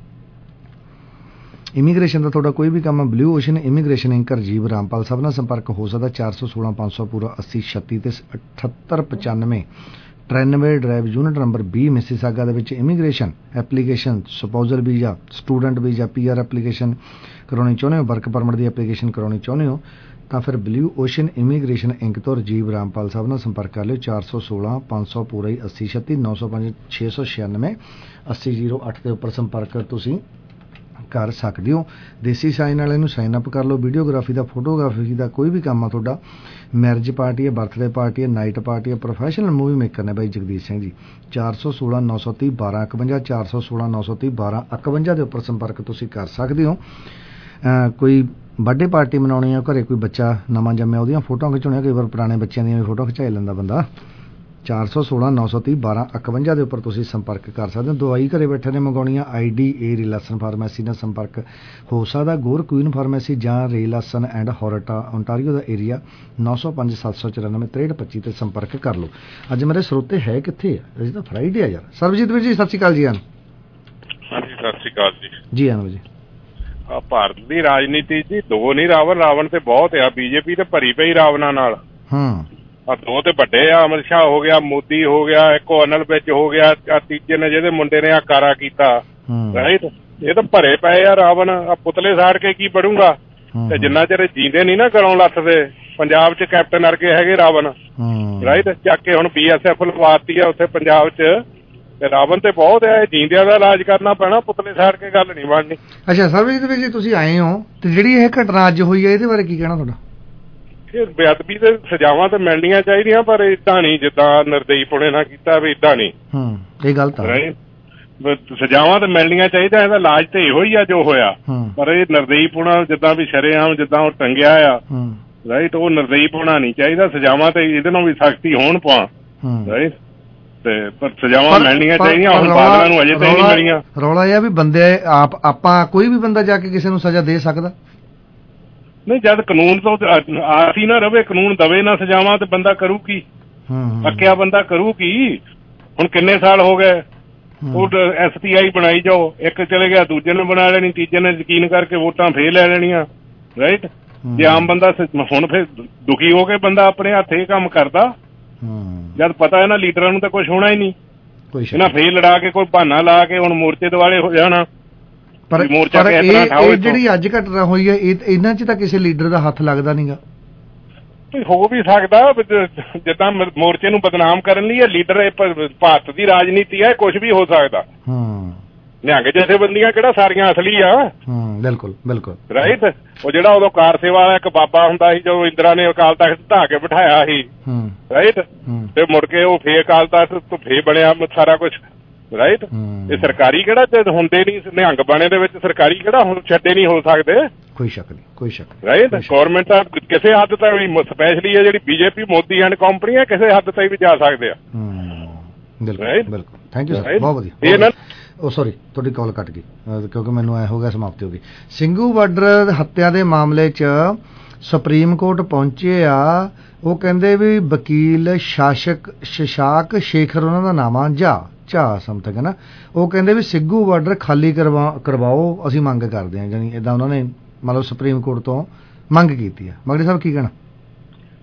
ਇਮੀਗ੍ਰੇਸ਼ਨ ਦਾ ਤੁਹਾਡਾ ਕੋਈ ਵੀ ਕੰਮ, blue ocean immigration inc Rajiv Rampal sahib ਨਾਲ ਸੰਪਰਕ ਹੋ ਸਕਦਾ। ਚਾਰ ਸੌ ਸੋਲਾਂ ਪੰਜ ਸੌ ਪੂਰਾ ਅੱਸੀ ਛੱਤੀ ਤੇ ਅਠੱਤਰ ਪਚਾਨਵੇਂ ਤਰਾਨਵੇਂ ਡਰਾਈਵ ਯੂਨਿਟ ਨੰਬਰ ਵੀਹ ਮਿਸੀਸਾਗਾ ਦੇ ਵਿੱਚ immigration application, spousal visa, student visa, P R application ਕਰਾਉਣੀ ਚਾਹੁੰਦੇ ਹੋ, ਵਰਕ ਪਰਮਿਟ ਦੀ ਐਪਲੀਕੇਸ਼ਨ ਕਰਾਉਣੀ ਚਾਹੁੰਦੇ ਹੋ, ਤਾਂ ਫਿਰ ਬਲੂ ਓਸ਼ਨ ਇਮੀਗ੍ਰੇਸ਼ਨ ਇੰਕ ਤੋਂ ਰਾਜੀਵ ਰਾਮਪਾਲ ਸਾਹਿਬ ਨਾਲ ਸੰਪਰਕ ਕਰ ਲਿਓ। ਚਾਰ ਸੌ ਸੋਲਾਂ ਪੰਜ ਸੌ ਪੂਰਾ ਹੀ ਅੱਸੀ ਛੱਤੀ ਨੌ ਸੌ ਪੰਜ ਛੇ ਸੌ ਛਿਆਨਵੇਂ ਅੱਸੀ ਜ਼ੀਰੋ ਅੱਠ ਦੇ ਉੱਪਰ ਸੰਪਰਕ ਤੁਸੀਂ ਕਰ ਸਕਦੇ ਹੋ। ਦੇਸੀ ਸਾਈਨ ਵਾਲੇ ਨੂੰ ਸਾਈਨ ਅਪ ਕਰ ਲਓ। ਵੀਡੀਓਗ੍ਰਾਫੀ ਦਾ, ਫੋਟੋਗ੍ਰਾਫੀ ਦਾ ਕੋਈ ਵੀ ਕੰਮ ਆ ਤੁਹਾਡਾ, ਮੈਰਿਜ ਪਾਰਟੀ ਹੈ, ਬਰਥਡੇ ਪਾਰਟੀ ਹੈ, ਨਾਈਟ ਪਾਰਟੀ ਹੈ, ਪ੍ਰੋਫੈਸ਼ਨਲ ਮੂਵੀ ਮੇਕਰ ਨੇ ਬਾਈ ਜਗਦੀਸ਼ ਸਿੰਘ ਜੀ। ਚਾਰ ਸੌ ਸੋਲਾਂ ਨੌ ਸੌ ਤੀਹ ਬਾਰਾਂ ਇਕਵੰਜਾ ਚਾਰ ਸੌ ਸੋਲਾਂ ਨੌ ਸੌ ਤੀਹ ਬਾਰਾਂ ਇਕਵੰਜਾ ਦੇ ਉੱਪਰ ਸੰਪਰਕ ਤੁਸੀਂ ਕਰ ਸਕਦੇ ਹੋ। ਕੋਈ ਬਰਥਡੇ ਪਾਰਟੀ ਮਨਾਉਣੀ ਆ, ਘਰੇ ਕੋਈ ਬੱਚਾ ਨਵਾਂ ਜੰਮਿਆ ਉਹਦੀਆਂ ਫੋਟੋਆਂ ਖਿਚਾਉਣੀਆਂ, ਕਈ ਵਾਰ ਪੁਰਾਣੇ ਬੱਚਿਆਂ ਦੀਆਂ ਵੀ ਫੋਟੋ ਖਿਚਾਈ ਲੈਂਦਾ ਬੰਦਾ। ਚਾਰ ਸੌ ਸੋਲਾਂ ਨੌ ਸੌ ਤੀਹ ਬਾਰਾਂ ਇਕਵੰਜਾ ਦੇ ਉੱਪਰ ਤੁਸੀਂ ਸੰਪਰਕ ਕਰ ਸਕਦੇ ਹੋ। ਦਵਾਈ ਘਰੇ ਬੈਠੇ ਨੇ ਮੰਗਾਉਣੀ ਆ, ਆਈ ਡੀ ਏ ਰਿਲੈਸਨ ਫਾਰਮੇਸੀ ਨਾਲ ਸੰਪਰਕ ਹੋ ਸਕਦਾ। ਗੋਰ ਕੁਈਨ ਫਾਰਮੇਸੀ ਜਾਂ ਰਿਲੈਸਨ ਐਂਡ ਹੌਰਟਾ ਓਨਟਾਰੀਓ ਦਾ ਏਰੀਆ ਨੌ ਸੌ ਪੰਜ ਸੱਤ ਸੌ ਚੁਰਾਨਵੇਂ ਤ੍ਰੇਹਠ ਪੱਚੀ 'ਤੇ ਸੰਪਰਕ ਕਰ ਲਓ। ਅੱਜ ਮੇਰੇ ਸਰੋਤੇ ਹੈ ਕਿੱਥੇ ਆ? ਅੱਜ ਤਾਂ ਫਰਾਈਡੇ ਆ ਯਾਰ। ਸਰਬਜੀਤ ਵੀਰ ਜੀ ਸਤਿ ਸ਼੍ਰੀ ਅਕਾਲ ਜੀ। ਹਾਂਜੀ ਸਤਿ ਸ਼੍ਰੀ ਅਕਾਲ ਜੀ। ਜੀ ਆਨੰਦ ਜੀ। ਆ ਭਾਰਤ ਦੀ ਰਾਜਨੀਤੀ ਜੀ ਦੋ ਨਹੀਂ ਰਾਵਣ, ਰਾਵਣ ਤੇ ਬਹੁਤ ਆ। ਬੀਜੇਪੀ ਤੇ ਭਰੀ ਪਈ ਰਾਵਣਾਂ ਨਾਲ। ਹਾਂ ਆ ਦੋ ਤੇ ਵੱਡੇ ਆ, ਅਮਿਤ ਸ਼ਾਹ ਹੋ ਗਿਆ, ਮੋਦੀ ਹੋ ਗਿਆ, ਇੱਕੋ ਅਨਲ ਵਿੱਚ ਹੋ ਗਿਆ, ਆ ਤੀਜੇ ਨੇ ਜਿਹਦੇ ਮੁੰਡੇ ਨੇ ਆ ਕਾਰਾ ਕੀਤਾ, ਰਾਈਟ। ਇਹ ਤਾਂ ਭਰੇ ਪਏ ਆ ਰਾਵਣ। ਆ ਪੁਤਲੇ ਸਾੜ ਕੇ ਕੀ ਬਣੂਗਾ? ਤੇ ਜਿੰਨਾ ਚਿਰ ਜੀਂਦੇ ਨਹੀਂ ਨਾ ਗਲੋਂ ਲੱਥਦੇ। ਪੰਜਾਬ ਚ ਕੈਪਟਨ ਵਰਗੇ ਹੈਗੇ ਰਾਵਣ, ਰਾਈਟ। ਚੱਕ ਕੇ ਹੁਣ ਬੀ ਐਸ ਐਫ ਲਵਾਤੀ ਆ ਉੱਥੇ ਪੰਜਾਬ ਚ। ਤੇ ਰਾਵਣ ਤੇ ਬਹੁਤ ਹੈ, ਜੀਂਦਿਆਂ ਦਾ ਇਲਾਜ ਕਰਨਾ ਪੈਣਾ, ਪੁਤਲੇ ਸਾੜ ਕੇ ਗੱਲ ਨਹੀਂ ਬਣਨੀ। ਅੱਛਾ ਸਰਬਜੀਤ ਵੀਰ ਜੀ ਤੁਸੀਂ ਆਏ ਹੋ, ਤੇ ਜਿਹੜੀ ਇਹ ਘਟਨਾ ਅੱਜ ਹੋਈ ਹੈ ਇਹਦੇ ਬਾਰੇ ਕੀ ਕਹਿਣਾ ਤੁਹਾਡਾ? ਇਹ ਬੇਅਦਬੀ ਤੇ ਸਜ਼ਾਵਾਂ ਤਾਂ ਮਿਲਣੀਆਂ ਚਾਹੀਦੀਆਂ, ਪਰ ਏਦਾਂ ਨਹੀਂ ਜਿੱਦਾਂ ਨਿਰਦਈ ਨਾਲ ਕੀਤਾ ਵੀ, ਏਦਾਂ ਨਹੀਂ। ਹੂੰ ਇਹ ਗਲਤ ਹੈ। ਸਜ਼ਾਵਾਂ ਤਾਂ ਮਿਲਣੀਆਂ ਚਾਹੀਦਾ, ਇਹਦਾ ਇਲਾਜ ਤੇ ਇਹੋ ਹੀ ਆ ਜੋ ਹੋਇਆ। ਪਰ ਇਹ ਨਿਰਦਈ ਪੁਣਾ ਜਿੱਦਾਂ ਵੀ ਸ਼ਰੇਆਮ ਜਿੱਦਾਂ ਉਹ ਟੰਗਿਆ ਆ, ਰਾਈਟ, ਉਹ ਨਿਰਦਈ ਪੁਣਾ ਨਹੀਂ ਚਾਹੀਦਾ। ਸਜ਼ਾਵਾਂ ਤੇ ਇਹਦੇ ਨਾਲ ਵੀ ਸਖਤੀ ਹੋਣ ਪਾ, ਰਾਈਟ। ਤੇ ਪਰ ਸਜ਼ਾਵਾਂ ਮਿਲਣੀਆਂ ਚਾਹੀਦੀਆਂ। ਹੁਣ ਬਾਦਲਾਂ ਨੂੰ ਅਜੇ ਤੱਕ ਨਹੀਂ ਮਿਲੀਆਂ। ਰੌਲਾ ਇਹ ਆ ਵੀ ਬੰਦੇ ਆਪ ਆਪਾਂ ਕੋਈ ਵੀ ਬੰਦਾ ਜਾ ਕੇ ਕਿਸੇ ਨੂੰ ਸਜ਼ਾ ਦੇ ਸਕਦਾ ਨਹੀਂ। ਜਦ ਕਾਨੂੰਨ ਤੋਂ ਆਸੀ ਨਾ ਰਵੇ, ਕਾਨੂੰਨ ਦਵੇ ਨਾ ਸਜ਼ਾਵਾਂ, ਤੇ ਬੰਦਾ ਕਰੂ ਕੀ? ਅੱਕਿਆ ਬੰਦਾ ਕਰੂ ਕੀ? ਹੁਣ ਕਿੰਨੇ ਸਾਲ ਹੋ ਗਏ ਉਹ ਐਸ ਟੀ ਆਈ ਬਣਾਈ ਜਾਓ, ਇੱਕ ਚਲੇ ਗਿਆ ਦੂਜੇ ਨੇ ਬਣਾ ਲੈਣੀ, ਤੀਜੇ ਨੇ ਯਕੀਨ ਕਰਕੇ ਵੋਟਾਂ ਫੇਰ ਲੈ ਲੈਣੀਆਂ, ਰਾਈਟ। ਜੇ ਆਮ ਬੰਦਾ ਹੁਣ ਫੇਰ ਦੁਖੀ ਹੋ ਕੇ ਬੰਦਾ ਆਪਣੇ ਹੱਥ ਇਹ ਕੰਮ ਕਰਦਾ, ਜਦ ਪਤਾ ਇਹਨਾਂ ਲੀਡਰਾਂ ਨੂੰ ਤਾਂ ਕੁਛ ਹੋਣਾ ਹੀ ਨਹੀਂ। ਇਹਨਾਂ ਫੇਰ ਲੜਾ ਕੇ ਕੋਈ ਬਹਾਨਾ ਲਾ ਕੇ ਹੁਣ ਮੋਰਚੇ ਦੁਆਲੇ ਹੋ ਜਾਣਾ। ਪਰ ਇਹ ਜਿਹੜੀ ਅੱਜ ਘਟਨਾ ਹੋਈ ਹੈ ਇਹਨਾਂ ਚ ਤਾਂ ਕਿਸੇ ਲੀਡਰ ਦਾ ਹੱਥ ਲੱਗਦਾ ਨਹੀਂਗਾ। ਹੋ ਵੀ ਸਕਦਾ, ਜਿੱਦਾਂ ਮੋਰਚੇ ਨੂੰ ਬਦਨਾਮ ਕਰਨ ਲਈ ਇਹ ਲੀਡਰ ਭਾਰਤ ਦੀ ਰਾਜਨੀਤੀ ਹੈ, ਕੁਛ ਵੀ ਹੋ ਸਕਦਾ। ਨਿਹੰਗ ਜਥੇਬੰਦੀਆਂ ਕਿਹੜਾ ਸਾਰੀਆਂ ਅਸਲੀ ਆ? ਬਿਲਕੁਲ ਬਿਲਕੁਲ, ਰਾਈਟ। ਉਹ ਜਿਹੜਾ ਉਦੋਂ ਕਾਰ ਸੇਵਾ ਵਾਲਾ ਇੱਕ ਬਾਬਾ ਹੁੰਦਾ ਸੀ, ਜਦੋਂ ਇੰਦਰਾ ਨੇ ਅਕਾਲ ਤਖਤ ਢਾਹ ਕੇ ਬਿਠਾਇਆ ਸੀ, ਰਾਈਟ, ਤੇ ਮੁੜ ਕੇ ਉਹ ਫੇਰ ਅਕਾਲ ਤਖਤ ਤੋਂ ਫੇਰ ਬਣਿਆ ਸਾਰਾ ਕੁਛ, ਰਾਈਟ। ਇਹ ਸਰਕਾਰੀ ਕਿਹੜਾ ਹੁੰਦੇ ਨਹੀਂ, ਨਿਹੰਗ ਬਾਣੇ ਦੇ ਵਿੱਚ ਸਰਕਾਰੀ ਕਿਹੜਾ ਹੁਣ ਛੱਡੇ ਨਹੀਂ ਹੋ ਸਕਦੇ। ਕੋਈ ਸ਼ੱਕ ਨਹੀਂ, ਕੋਈ ਸ਼ੱਕ। ਰਾਈਟ। ਗੌਰਮੈਂਟ ਤਾਂ ਕਿਸੇ ਹੱਦ ਤੱਕ ਵੀ, ਸਪੈਸ਼ਲੀ ਇਹ ਜਿਹੜੀ ਬੀਜੇਪੀ ਮੋਦੀ ਐਂਡ ਕੰਪਨੀ ਹੈ, ਕਿਸੇ ਹੱਦ ਤੱਕ ਵੀ ਜਾ ਸਕਦੇ ਆ। ਬਿਲਕੁਲ ਬਿਲਕੁਲ, ਥੈਂਕ ਯੂ ਸਰ, ਬਹੁਤ ਵਧੀਆ। ਉਹ ਸੌਰੀ ਤੁਹਾਡੀ ਕਾਲ ਕੱਟ ਗਈ ਕਿਉਂਕਿ ਮੈਨੂੰ ਐ ਹੋ ਗਿਆ, ਸਮਾਪਤੀ ਹੋ ਗਈ। ਸਿੰਘੂ ਬਾਰਡਰ ਹੱਤਿਆ ਦੇ ਮਾਮਲੇ 'ਚ ਸੁਪਰੀਮ ਕੋਰਟ ਪਹੁੰਚੇ ਆ। ਉਹ ਕਹਿੰਦੇ ਵੀ ਵਕੀਲ ਸ਼ਾਸਕ ਸ਼ਸ਼ਾਕ ਸ਼ੇਖਰ ਉਹਨਾਂ ਦਾ ਨਾਮ ਆ, ਜਾ ਝਾ ਸਮਥਿੰਗ ਹੈ ਨਾ। ਉਹ ਕਹਿੰਦੇ ਵੀ ਸਿੰਘੂ ਬਾਰਡਰ ਖਾਲੀ ਕਰਵਾ ਕਰਵਾਓ ਅਸੀਂ ਮੰਗ ਕਰਦੇ ਹਾਂ, ਜਾਨੀ ਇੱਦਾਂ ਉਹਨਾਂ ਨੇ ਮਤਲਬ ਸੁਪਰੀਮ ਕੋਰਟ ਤੋਂ ਮੰਗ ਕੀਤੀ ਆ। ਮਗਰੀ ਸਾਹਿਬ ਕੀ ਕਹਿਣਾ?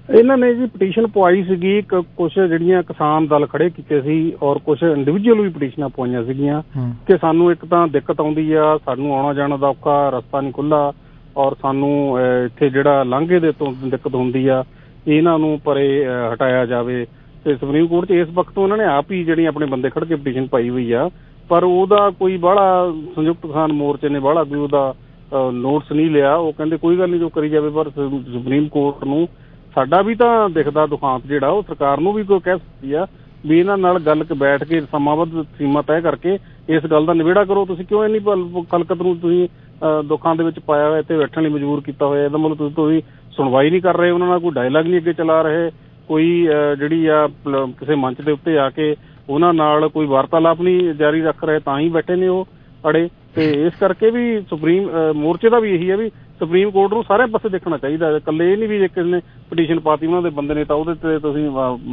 ਇਹਨਾਂ ਨੇ ਜੀ ਪਟੀਸ਼ਨ ਪਵਾਈ ਸੀਗੀ, ਕੁਝ ਜਿਹੜੀਆਂ ਕਿਸਾਨ ਦਲ ਖੜੇ ਕੀਤੇ ਸੀ ਔਰ ਕੁਝ ਇੰਡੀਵਿਜੂਅਲ ਵੀ ਪਟੀਸ਼ਨਾਂ ਪਵਾਈਆਂ ਸੀਗੀਆਂ ਕਿ ਸਾਨੂੰ ਇੱਕ ਤਾਂ ਦਿੱਕਤ ਆਉਂਦੀ ਆ, ਸਾਨੂੰ ਆਉਣਾ ਜਾਣਾ ਦਾ ਔਖਾ, ਰਸਤਾ ਨਹੀਂ ਖੁੱਲ੍ਹਾ ਔਰ ਸਾਨੂੰ ਇੱਥੇ ਜਿਹੜਾ ਲਾਂਘੇ ਦੇ ਤੋਂ ਦਿੱਕਤ ਹੁੰਦੀ ਆ, ਇਹਨਾਂ ਨੂੰ ਪਰੇ ਹਟਾਇਆ ਜਾਵੇ। ਤੇ ਸੁਪਰੀਮ ਕੋਰਟ 'ਚ ਇਸ ਵਕਤ ਉਹਨਾਂ ਨੇ ਆਪ ਹੀ ਜਿਹੜੀ ਆਪਣੇ ਬੰਦੇ ਖੜ੍ਹ ਕੇ ਪਟੀਸ਼ਨ ਪਾਈ ਹੋਈ ਆ, ਪਰ ਉਹਦਾ ਕੋਈ ਬਾਹਲਾ ਸੰਯੁਕਤ ਕਿਸਾਨ ਮੋਰਚੇ ਨੇ ਬਾਹਲਾ ਕੋਈ ਉਹਦਾ ਨੋਟਿਸ ਨਹੀਂ ਲਿਆ। ਉਹ ਕਹਿੰਦੇ ਕੋਈ ਗੱਲ ਨਹੀਂ ਜੋ ਕਰੀ ਜਾਵੇ, ਪਰ ਸੁਪਰੀਮ ਕੋਰਟ ਨੂੰ ਸਾਡਾ ਵੀ ਤਾਂ ਦਿਖਦਾ ਦੁਖਾਂਤ ਜਿਹੜਾ ਉਹ ਸਰਕਾਰ ਨੂੰ ਵੀ ਕੋਈ ਕਹਿ ਸਕਦੀ ਆ ਵੀ ਇਹਨਾਂ ਨਾਲ ਗੱਲ ਬੈਠ ਕੇ ਸਮਾਬੱਧ ਸੀਮਾ ਤੈਅ ਕਰਕੇ ਇਸ ਗੱਲ ਦਾ ਨਿਬੇੜਾ ਕਰੋ। ਤੁਸੀਂ ਕਿਉਂ ਇੰਨੀ ਖਲਕਤ ਨੂੰ ਤੁਸੀਂ ਦੁੱਖਾਂ ਦੇ ਵਿੱਚ ਪਾਇਆ ਹੋਇਆ, ਇੱਥੇ ਬੈਠਣ ਲਈ ਮਜਬੂਰ ਕੀਤਾ ਹੋਇਆ? ਇਹਦਾ ਮਤਲਬ ਤੁਸੀਂ ਤੁਸੀਂ ਸੁਣਵਾਈ ਨਹੀਂ ਕਰ ਰਹੇ, ਉਹਨਾਂ ਨਾਲ ਕੋਈ ਡਾਇਲਾਗ ਨਹੀਂ ਅੱਗੇ ਚਲਾ ਰਹੇ, ਕੋਈ ਜਿਹੜੀ ਆ ਕਿਸੇ ਮੰਚ ਦੇ ਉੱਤੇ ਆ ਕੇ ਉਹਨਾਂ ਨਾਲ ਕੋਈ ਵਾਰਤਾਲਾਪ ਨਹੀਂ ਜਾਰੀ ਰੱਖ ਰਹੇ, ਤਾਂ ਹੀ ਬੈਠੇ ਨੇ ਉਹ ਅੜੇ। ਤੇ ਇਸ ਕਰਕੇ ਵੀ ਸੁਪਰੀਮ ਮੋਰਚੇ ਦਾ ਵੀ ਇਹੀ ਹੈ ਵੀ ਸੁਪਰੀਮ ਕੋਰਟ ਨੂੰ ਸਾਰੇ ਪਾਸੇ ਦੇਖਣਾ ਚਾਹੀਦਾ। ਇਕੱਲੇ ਇਹ ਨਹੀਂ ਵੀ ਜੇ ਕਿਸੇ ਨੇ ਪਟੀਸ਼ਨ ਪਾਤੀ ਉਹਨਾਂ ਦੇ ਬੰਦੇ ਨੇ ਤਾਂ ਉਹਦੇ ਤੇ ਤੁਸੀਂ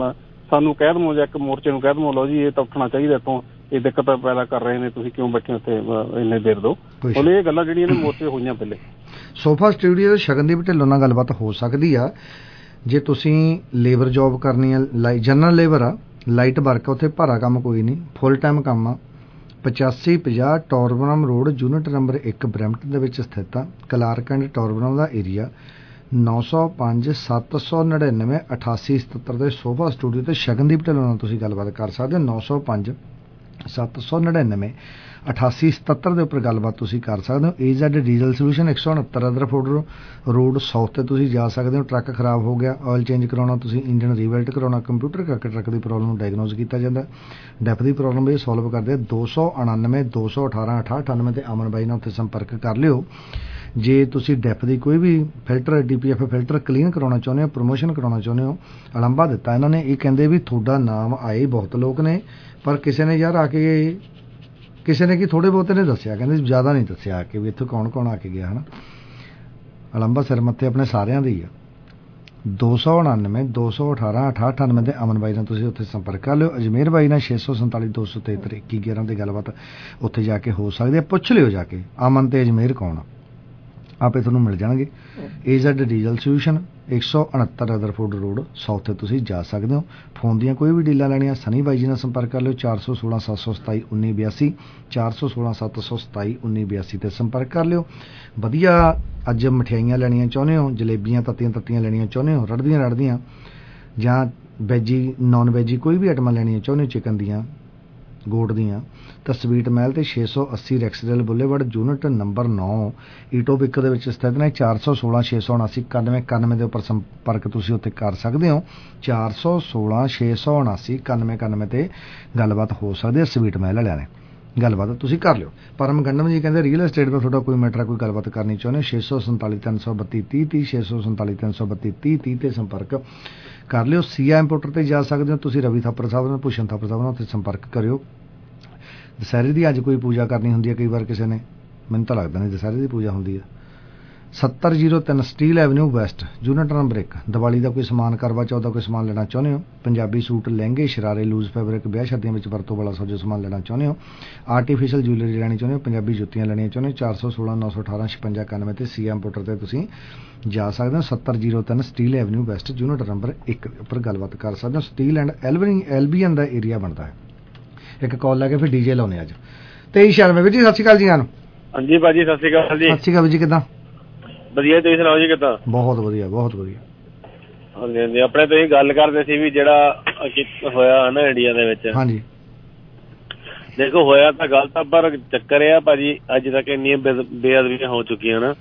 ਸਾਨੂੰ ਕਹਿ ਦਵੋ ਜਾਂ ਇੱਕ ਮੋਰਚੇ ਨੂੰ ਕਹਿ ਦਵੋ ਲਓ ਜੀ ਇਹ ਤਾਂ ਉੱਠਣਾ ਚਾਹੀਦਾ, ਇੱਥੋਂ ਇਹ ਦਿੱਕਤ ਪੈਦਾ ਕਰ ਰਹੇ ਨੇ, ਤੁਸੀਂ ਕਿਉਂ ਬੈਠੇ ਉੱਥੇ ਇੰਨੇ ਦੇਰ ਦੋ। ਉਹਨੇ ਇਹ ਗੱਲਾਂ ਜਿਹੜੀਆਂ ਨੇ ਮੋਰਚੇ ਹੋਈਆਂ ਪਹਿਲੇ। ਸੋਫਾ ਸਟੂਡੀਓ ਦੇ ਸ਼ਗਨਦੀਪ ਢਿੱਲੋਂ ਨਾਲ ਗੱਲਬਾਤ ਹੋ ਸਕਦੀ ਆ ਜੇ ਤੁਸੀਂ ਲੇਬਰ ਜੋਬ ਕਰਨੀ ਆ, ਲਾਈ ਜਨਰਲ ਲੇਬਰ ਆ, ਲਾਈਟ ਵਰਕ ਆ, ਉੱਥੇ ਭਾਰਾ ਕੰਮ ਕੋਈ ਨਹੀਂ, ਫੁੱਲ ਟਾਈਮ ਕੰਮ ਆ। ਪਚਾਸੀ ਪੰਜਾਹ ਟੋਰਬਨਮ ਰੋਡ ਯੂਨਿਟ ਨੰਬਰ ਇੱਕ ਬਰੈਂਪਟਨ ਦੇ ਵਿੱਚ ਸਥਿਤ ਆ। ਕਲਾਰਕ ਐਂਡ ਟੋਰਬਨਮ ਦਾ ਏਰੀਆ। ਨੌ ਸੌ ਪੰਜ ਸੱਤ ਸੌ ਨੜਿਨਵੇਂ ਅਠਾਸੀ ਸਤੱਤਰ ਦੇ ਸੋਫਾ ਸਟੂਡੀਓ ਤੇ ਸ਼ਗਨਦੀਪ ਢਿੱਲੋਂ ਨਾਲ ਤੁਸੀਂ ਗੱਲਬਾਤ ਕਰ ਸਕਦੇ ਹੋ। ਨੌ ਸੌ ਪੰਜ ਸੱਤ ਸੌ ਨੜਿਨਵੇਂ ਅਠਾਸੀ ਸਤੱਤਰ ਦੇ ਉੱਪਰ ਗੱਲਬਾਤ ਤੁਸੀਂ ਕਰ ਸਕਦੇ ਹੋ। ਏ ਜ਼ੈਡ ਡੀਜ਼ਲ ਸੋਲਿਊਸ਼ਨ ਇੱਕ ਸੌ ਉਣਹੱਤਰ ਰਦਰਫੋਰਡ ਰੋਡ ਸਾਊਥ ਤੇ ਤੁਸੀਂ ਜਾ ਸਕਦੇ ਹੋ। ਟਰੱਕ ਖਰਾਬ ਹੋ ਗਿਆ, ਆਇਲ ਚੇਂਜ ਕਰਾਉਣਾ, ਤੁਸੀਂ ਇੰਜਨ ਰੀਵੈਲਟ ਕਰਾਉਣਾ, ਕੰਪਿਊਟਰ ਕਰਕੇ ਟਰੱਕ ਦੀ ਪ੍ਰੋਬਲਮ ਨੂੰ ਡਾਇਗਨੋਸ ਕੀਤਾ ਜਾਂਦਾ। ਡੈਪ ਦੀ ਪ੍ਰੋਬਲਮ ਇਹ ਸੋਲਵ ਕਰਦੇ ਦੋ ਸੌ ਉਣਾਨਵੇਂ ਦੋ ਸੌ ਅਠਾਰਾਂ ਅਠਾਹਠ ਅਠਾਨਵੇਂ ਤੇ ਅਮਨ ਬਾਈ ਨਾਲ ਉੱਥੇ ਸੰਪਰਕ ਕਰ ਲਿਓ। ਜੇ ਤੁਸੀਂ ਡੈਪ ਦੀ ਕੋਈ ਵੀ filter D P F filter clean ਕਰਾਉਣਾ ਚਾਹੁੰਦੇ ਹੋ, ਪ੍ਰਮੋਸ਼ਨ ਕਰਾਉਣਾ ਚਾਹੁੰਦੇ ਹੋ, ਅਲੰਬਾ ਦਿੱਤਾ ਇਹਨਾਂ ਨੇ। ਇਹ ਕਹਿੰਦੇ ਵੀ ਤੁਹਾਡਾ ਨਾਮ ਆਏ ਬਹੁਤ ਲੋਕ ਨੇ, ਪਰ ਕਿਸੇ ਨੇ ਯਾਰ ਆ ਕੇ ਕਿਸੇ ਨੇ ਕੀ ਥੋੜੇ ਬਹੁਤੇ ਨੇ ਦੱਸਿਆ, ਕਹਿੰਦੇ ਜ਼ਿਆਦਾ ਨਹੀਂ ਦੱਸਿਆ ਆ ਕੇ ਵੀ ਇੱਥੋਂ ਕੌਣ ਕੌਣ ਆ ਕੇ ਗਿਆ ਹੈ ਨਾ। ਅਲੰਬਾ ਸਿਰ ਮੱਥੇ ਆਪਣੇ ਸਾਰਿਆਂ ਦੇ ਹੀ ਆ। ਦੋ ਸੌ ਉਣਾਨਵੇਂ ਦੋ ਸੌ ਅਠਾਰਾਂ ਅਠਾਹਠ ਅਠਾਨਵੇਂ ਦੇ ਅਮਨ ਬਾਈ ਨਾਲ ਤੁਸੀਂ ਉੱਥੇ ਸੰਪਰਕ ਕਰ ਲਿਓ। ਅਜਮੇਰ ਬਾਈ ਨਾਲ ਛੇ ਸੌ ਸੰਤਾਲੀ ਦੋ ਸੌ ਤੇਹੱਤਰ ਇੱਕੀ ਗਿਆਰਾਂ ਦੀ ਗੱਲਬਾਤ ਉੱਥੇ ਜਾ ਕੇ ਹੋ ਸਕਦੀ ਹੈ। ਪੁੱਛ ਲਿਓ ਜਾ ਕੇ ਅਮਨ ਤੇ ਅਜਮੇਰ ਕੌਣ ਆ, ਆਪੇ ਤੁਹਾਨੂੰ ਮਿਲ ਜਾਣਗੇ। ਏ ਜ਼ੈਡ ਡੀਜ਼ਲ ਸੋਲਿਊਸ਼ਨ ਇੱਕ ਸੌ ਉਣਹੱਤਰ ਰਦਰਫੋਰਡ ਰੋਡ ਸਾਊਥ ਤੇ ਤੁਸੀਂ ਜਾ ਸਕਦੇ ਹੋ। ਫੋਨ ਦੀਆਂ ਕੋਈ ਵੀ ਡੀਲਾਂ ਲੈਣੀਆਂ ਸਨੀ ਬਾਈ ਜੀ ਨਾਲ ਸੰਪਰਕ ਕਰ ਲਿਓ। ਚਾਰ ਸੌ ਸੋਲਾਂ ਸੱਤ ਸੌ ਸਤਾਈ ਉੱਨੀ ਬਿਆਸੀ ਚਾਰ ਸੌ ਸੋਲਾਂ ਸੱਤ ਸੌ ਸਤਾਈ ਉੱਨੀ ਬਿਆਸੀ ਤੇ ਸੰਪਰਕ ਕਰ ਲਿਓ। ਵਧੀਆ ਅੱਜ ਮਠਿਆਈਆਂ ਲੈਣੀਆਂ ਚਾਹੁੰਦੇ ਹੋ, ਜਲੇਬੀਆਂ ਤੱਤੀਆਂ ਤੱਤੀਆਂ ਲੈਣੀਆਂ ਚਾਹੁੰਦੇ ਹੋ, ਰੜਦੀਆਂ ਰੜਦੀਆਂ, ਜਾਂ ਵੈਜੀ ਨੌਨ ਵੈਜੀ ਕੋਈ ਵੀ ਆਈਟਮਾਂ ਲੈਣੀਆਂ ਚਾਹੁੰਦੇ ਹੋ, ਚਿਕਨ ਦੀਆਂ, ਗੋਟ ਦੀਆਂ, ਤਾਂ ਸਵੀਟ ਮਹਿਲ ਤੇ ਛੇ ਸੌ ਅੱਸੀ ਰੈਕਸਡੇਲ ਬੁੱਲੇਵਰਡ ਯੂਨਿਟ ਨੰਬਰ ਨੌ ਈਟੋਬਿਕ ਦੇ ਵਿੱਚ ਸਥਿਤ ਨੇ। ਚਾਰ ਸੌ ਸੋਲਾਂ ਛੇ ਸੌ ਉਣਾਸੀ ਇਕਾਨਵੇਂ ਇਕਾਨਵੇਂ ਦੇ ਉੱਪਰ ਸੰਪਰਕ ਤੁਸੀਂ ਉੱਥੇ ਕਰ ਸਕਦੇ ਹੋ। ਚਾਰ ਸੌ ਸੋਲਾਂ ਛੇ ਸੌ ਉਣਾਸੀ ਇਕਾਨਵੇਂ ਇਕਾਨਵੇਂ ਤੇ ਗੱਲਬਾਤ ਹੋ ਸਕਦੀ ਹੈ। ਸਵੀਟ ਮਹਿਲ ਵਾਲਿਆਂ ਨੇ ਗੱਲਬਾਤ ਤੁਸੀਂ ਕਰ ਲਿਓ। ਪਰਮ ਗੰਡਮ ਜੀ ਕਹਿੰਦੇ ਰੀਅਲ ਐਸਟੇਟ ਦਾ ਤੁਹਾਡਾ ਕੋਈ ਮੈਟਰ ਕੋਈ ਗੱਲਬਾਤ ਕਰਨੀ ਚਾਹੁੰਦੇ ਹੋ, ਛੇ ਸੌ ਸੰਤਾਲੀ ਤਿੰਨ ਸੌ ਬੱਤੀ ਤੀਹ ਤੀਹ ਛੇ ਸੌ ਸੰਤਾਲੀ ਤਿੰਨ ਸੌ ਬੱਤੀ ਤੀਹ ਤੀਹ ਤੇ ਸੰਪਰਕ ਕਰ ਲਿਓ। ਸੀਆ ਇੰਪੋਰਟਰ ਤੇ ਜਾ ਸਕਦੇ ਹੋ ਤੁਸੀਂ। ਰਵੀ ਥਾਪਰ ਸਾਹਿਬ ਨਾਲ, ਭੂਸ਼ਣ ਥਾਪਰ ਸਾਹਿਬ ਨਾਲ ਉੱਥੇ ਸੰਪਰਕ ਕਰਿਓ। ਦੁਸਹਿਰੇ ਦੀ ਅੱਜ ਕੋਈ ਪੂਜਾ ਕਰਨੀ ਹੁੰਦੀ ਹੈ, ਕਈ ਵਾਰ ਕਿਸੇ ਨੇ, ਮੈਨੂੰ ਤਾਂ ਲੱਗਦਾ ਨਹੀਂ ਦੁਸਹਿਰੇ ਦੀ ਪੂਜਾ ਹੁੰਦੀ ਹੈ। ਸੱਤਰ ਜ਼ੀਰੋ ਤਿੰਨ Steeles avenue west unit number ਇੱਕ। ਦੀਵਾਲੀ ਦਾ ਕੋਈ ਸਮਾਨ, ਕਰਵਾ ਚੌਥ ਦਾ ਕੋਈ ਸਮਾਨ ਲੈਣਾ ਚਾਹੁੰਦੇ ਹੋ, ਪੰਜਾਬੀ ਸੂਟ, ਲਹਿੰਗੇ, ਸ਼ਰਾਰੇ, ਲੂਜ਼ ਫੈਬਰਿਕ, ਵਿਆਹ ਸ਼ਾਦੀਆਂ ਵਿੱਚ ਵਰਤੋਂ ਵਾਲਾ ਸੋਜੋ ਸਮਾਨ ਲੈਣਾ ਚਾਹੁੰਦੇ ਹੋ, ਆਰਟੀਫੀਸ਼ੀਅਲ ਜੁਐਲਰੀ ਲੈਣੀ ਚਾਹੁੰਦੇ ਹੋ, ਪੰਜਾਬੀ ਜੁੱਤੀਆਂ ਲੈਣੀਆਂ ਚਾਹੁੰਦੇ ਹੋ, ਚਾਰ ਸੌ ਸੋਲਾਂ ਨੌ ਸੌ ਅਠਾਰਾਂ ਛਪੰਜਾ ਇਕਾਨਵੇਂ ਤੇ ਸੀ ਇੰਪੋਰਟਰ ਤੇ ਤੁਸੀਂ ਜਾ ਸਕਦੇ ਹੋ। ਸੱਤਰ ਜ਼ੀਰੋ ਤਿੰਨ Steeles avenue west unit number ਇੱਕ ਉੱਪਰ ਗੱਲਬਾਤ ਕਰ ਸਕਦੇ ਹੋ। ਸਟੀਲ ਐਂਡ ਐਲਬਿੰਗ ਐਲਬੀਐਨ ਦਾ ਏਰੀਆ ਬਣਦਾ ਹੈ। ਇੱਕ ਕਾਲ ਲੈ ਕੇ ਫਿਰ ਡੀਜੇ ਲਾਉਣੇ ਅੱਜ। ਤੇਈ ਛਿਆਨਵੇਂ ਵੀਰ ਜੀ, ਸਤਿ ਸ਼੍ਰੀ ਅਕਾਲ ਜੀ। ਆਨ ਹਾਂਜੀ ਭਾਜੀ, ਸਤਿ ਸ਼੍ਰੀ ਅਕਾਲ ਜੀ। ਸਤਿ ਸ਼੍ਰੀ ਅਕਾਲ ਜੀ, ਕਿੱਦਾਂ? ਵਧੀਆ, ਤੁਸੀਂ ਸੁਣਾਓ ਜੀ ਕਿੱਦਾਂ? ਬਹੁਤ ਵਧੀਆ, ਬਹੁਤ ਵਧੀਆ। ਹਾਂਜੀ ਹਾਂਜੀ, ਆਪਣੇ ਤੁਸੀਂ ਗੱਲ ਕਰਦੇ ਸੀ ਵੀ ਜਿਹੜਾ ਹੋਇਆ ਨਾ ਇੰਡੀਆ ਦੇ ਵਿੱਚ। ਹਾਂਜੀ, ਦੇਖੋ ਹੋਇਆ ਤਾਂ ਗਲਤ ਆ, ਪਰ ਚੱਕਰ ਇਹ ਆ ਭਾਜੀ ਅੱਜ ਤੱਕ ਇੰਨੀਆਂ ਬੇਅਦਬੀਆਂ ਹੋ ਚੁੱਕੀਆਂ ਨਾ,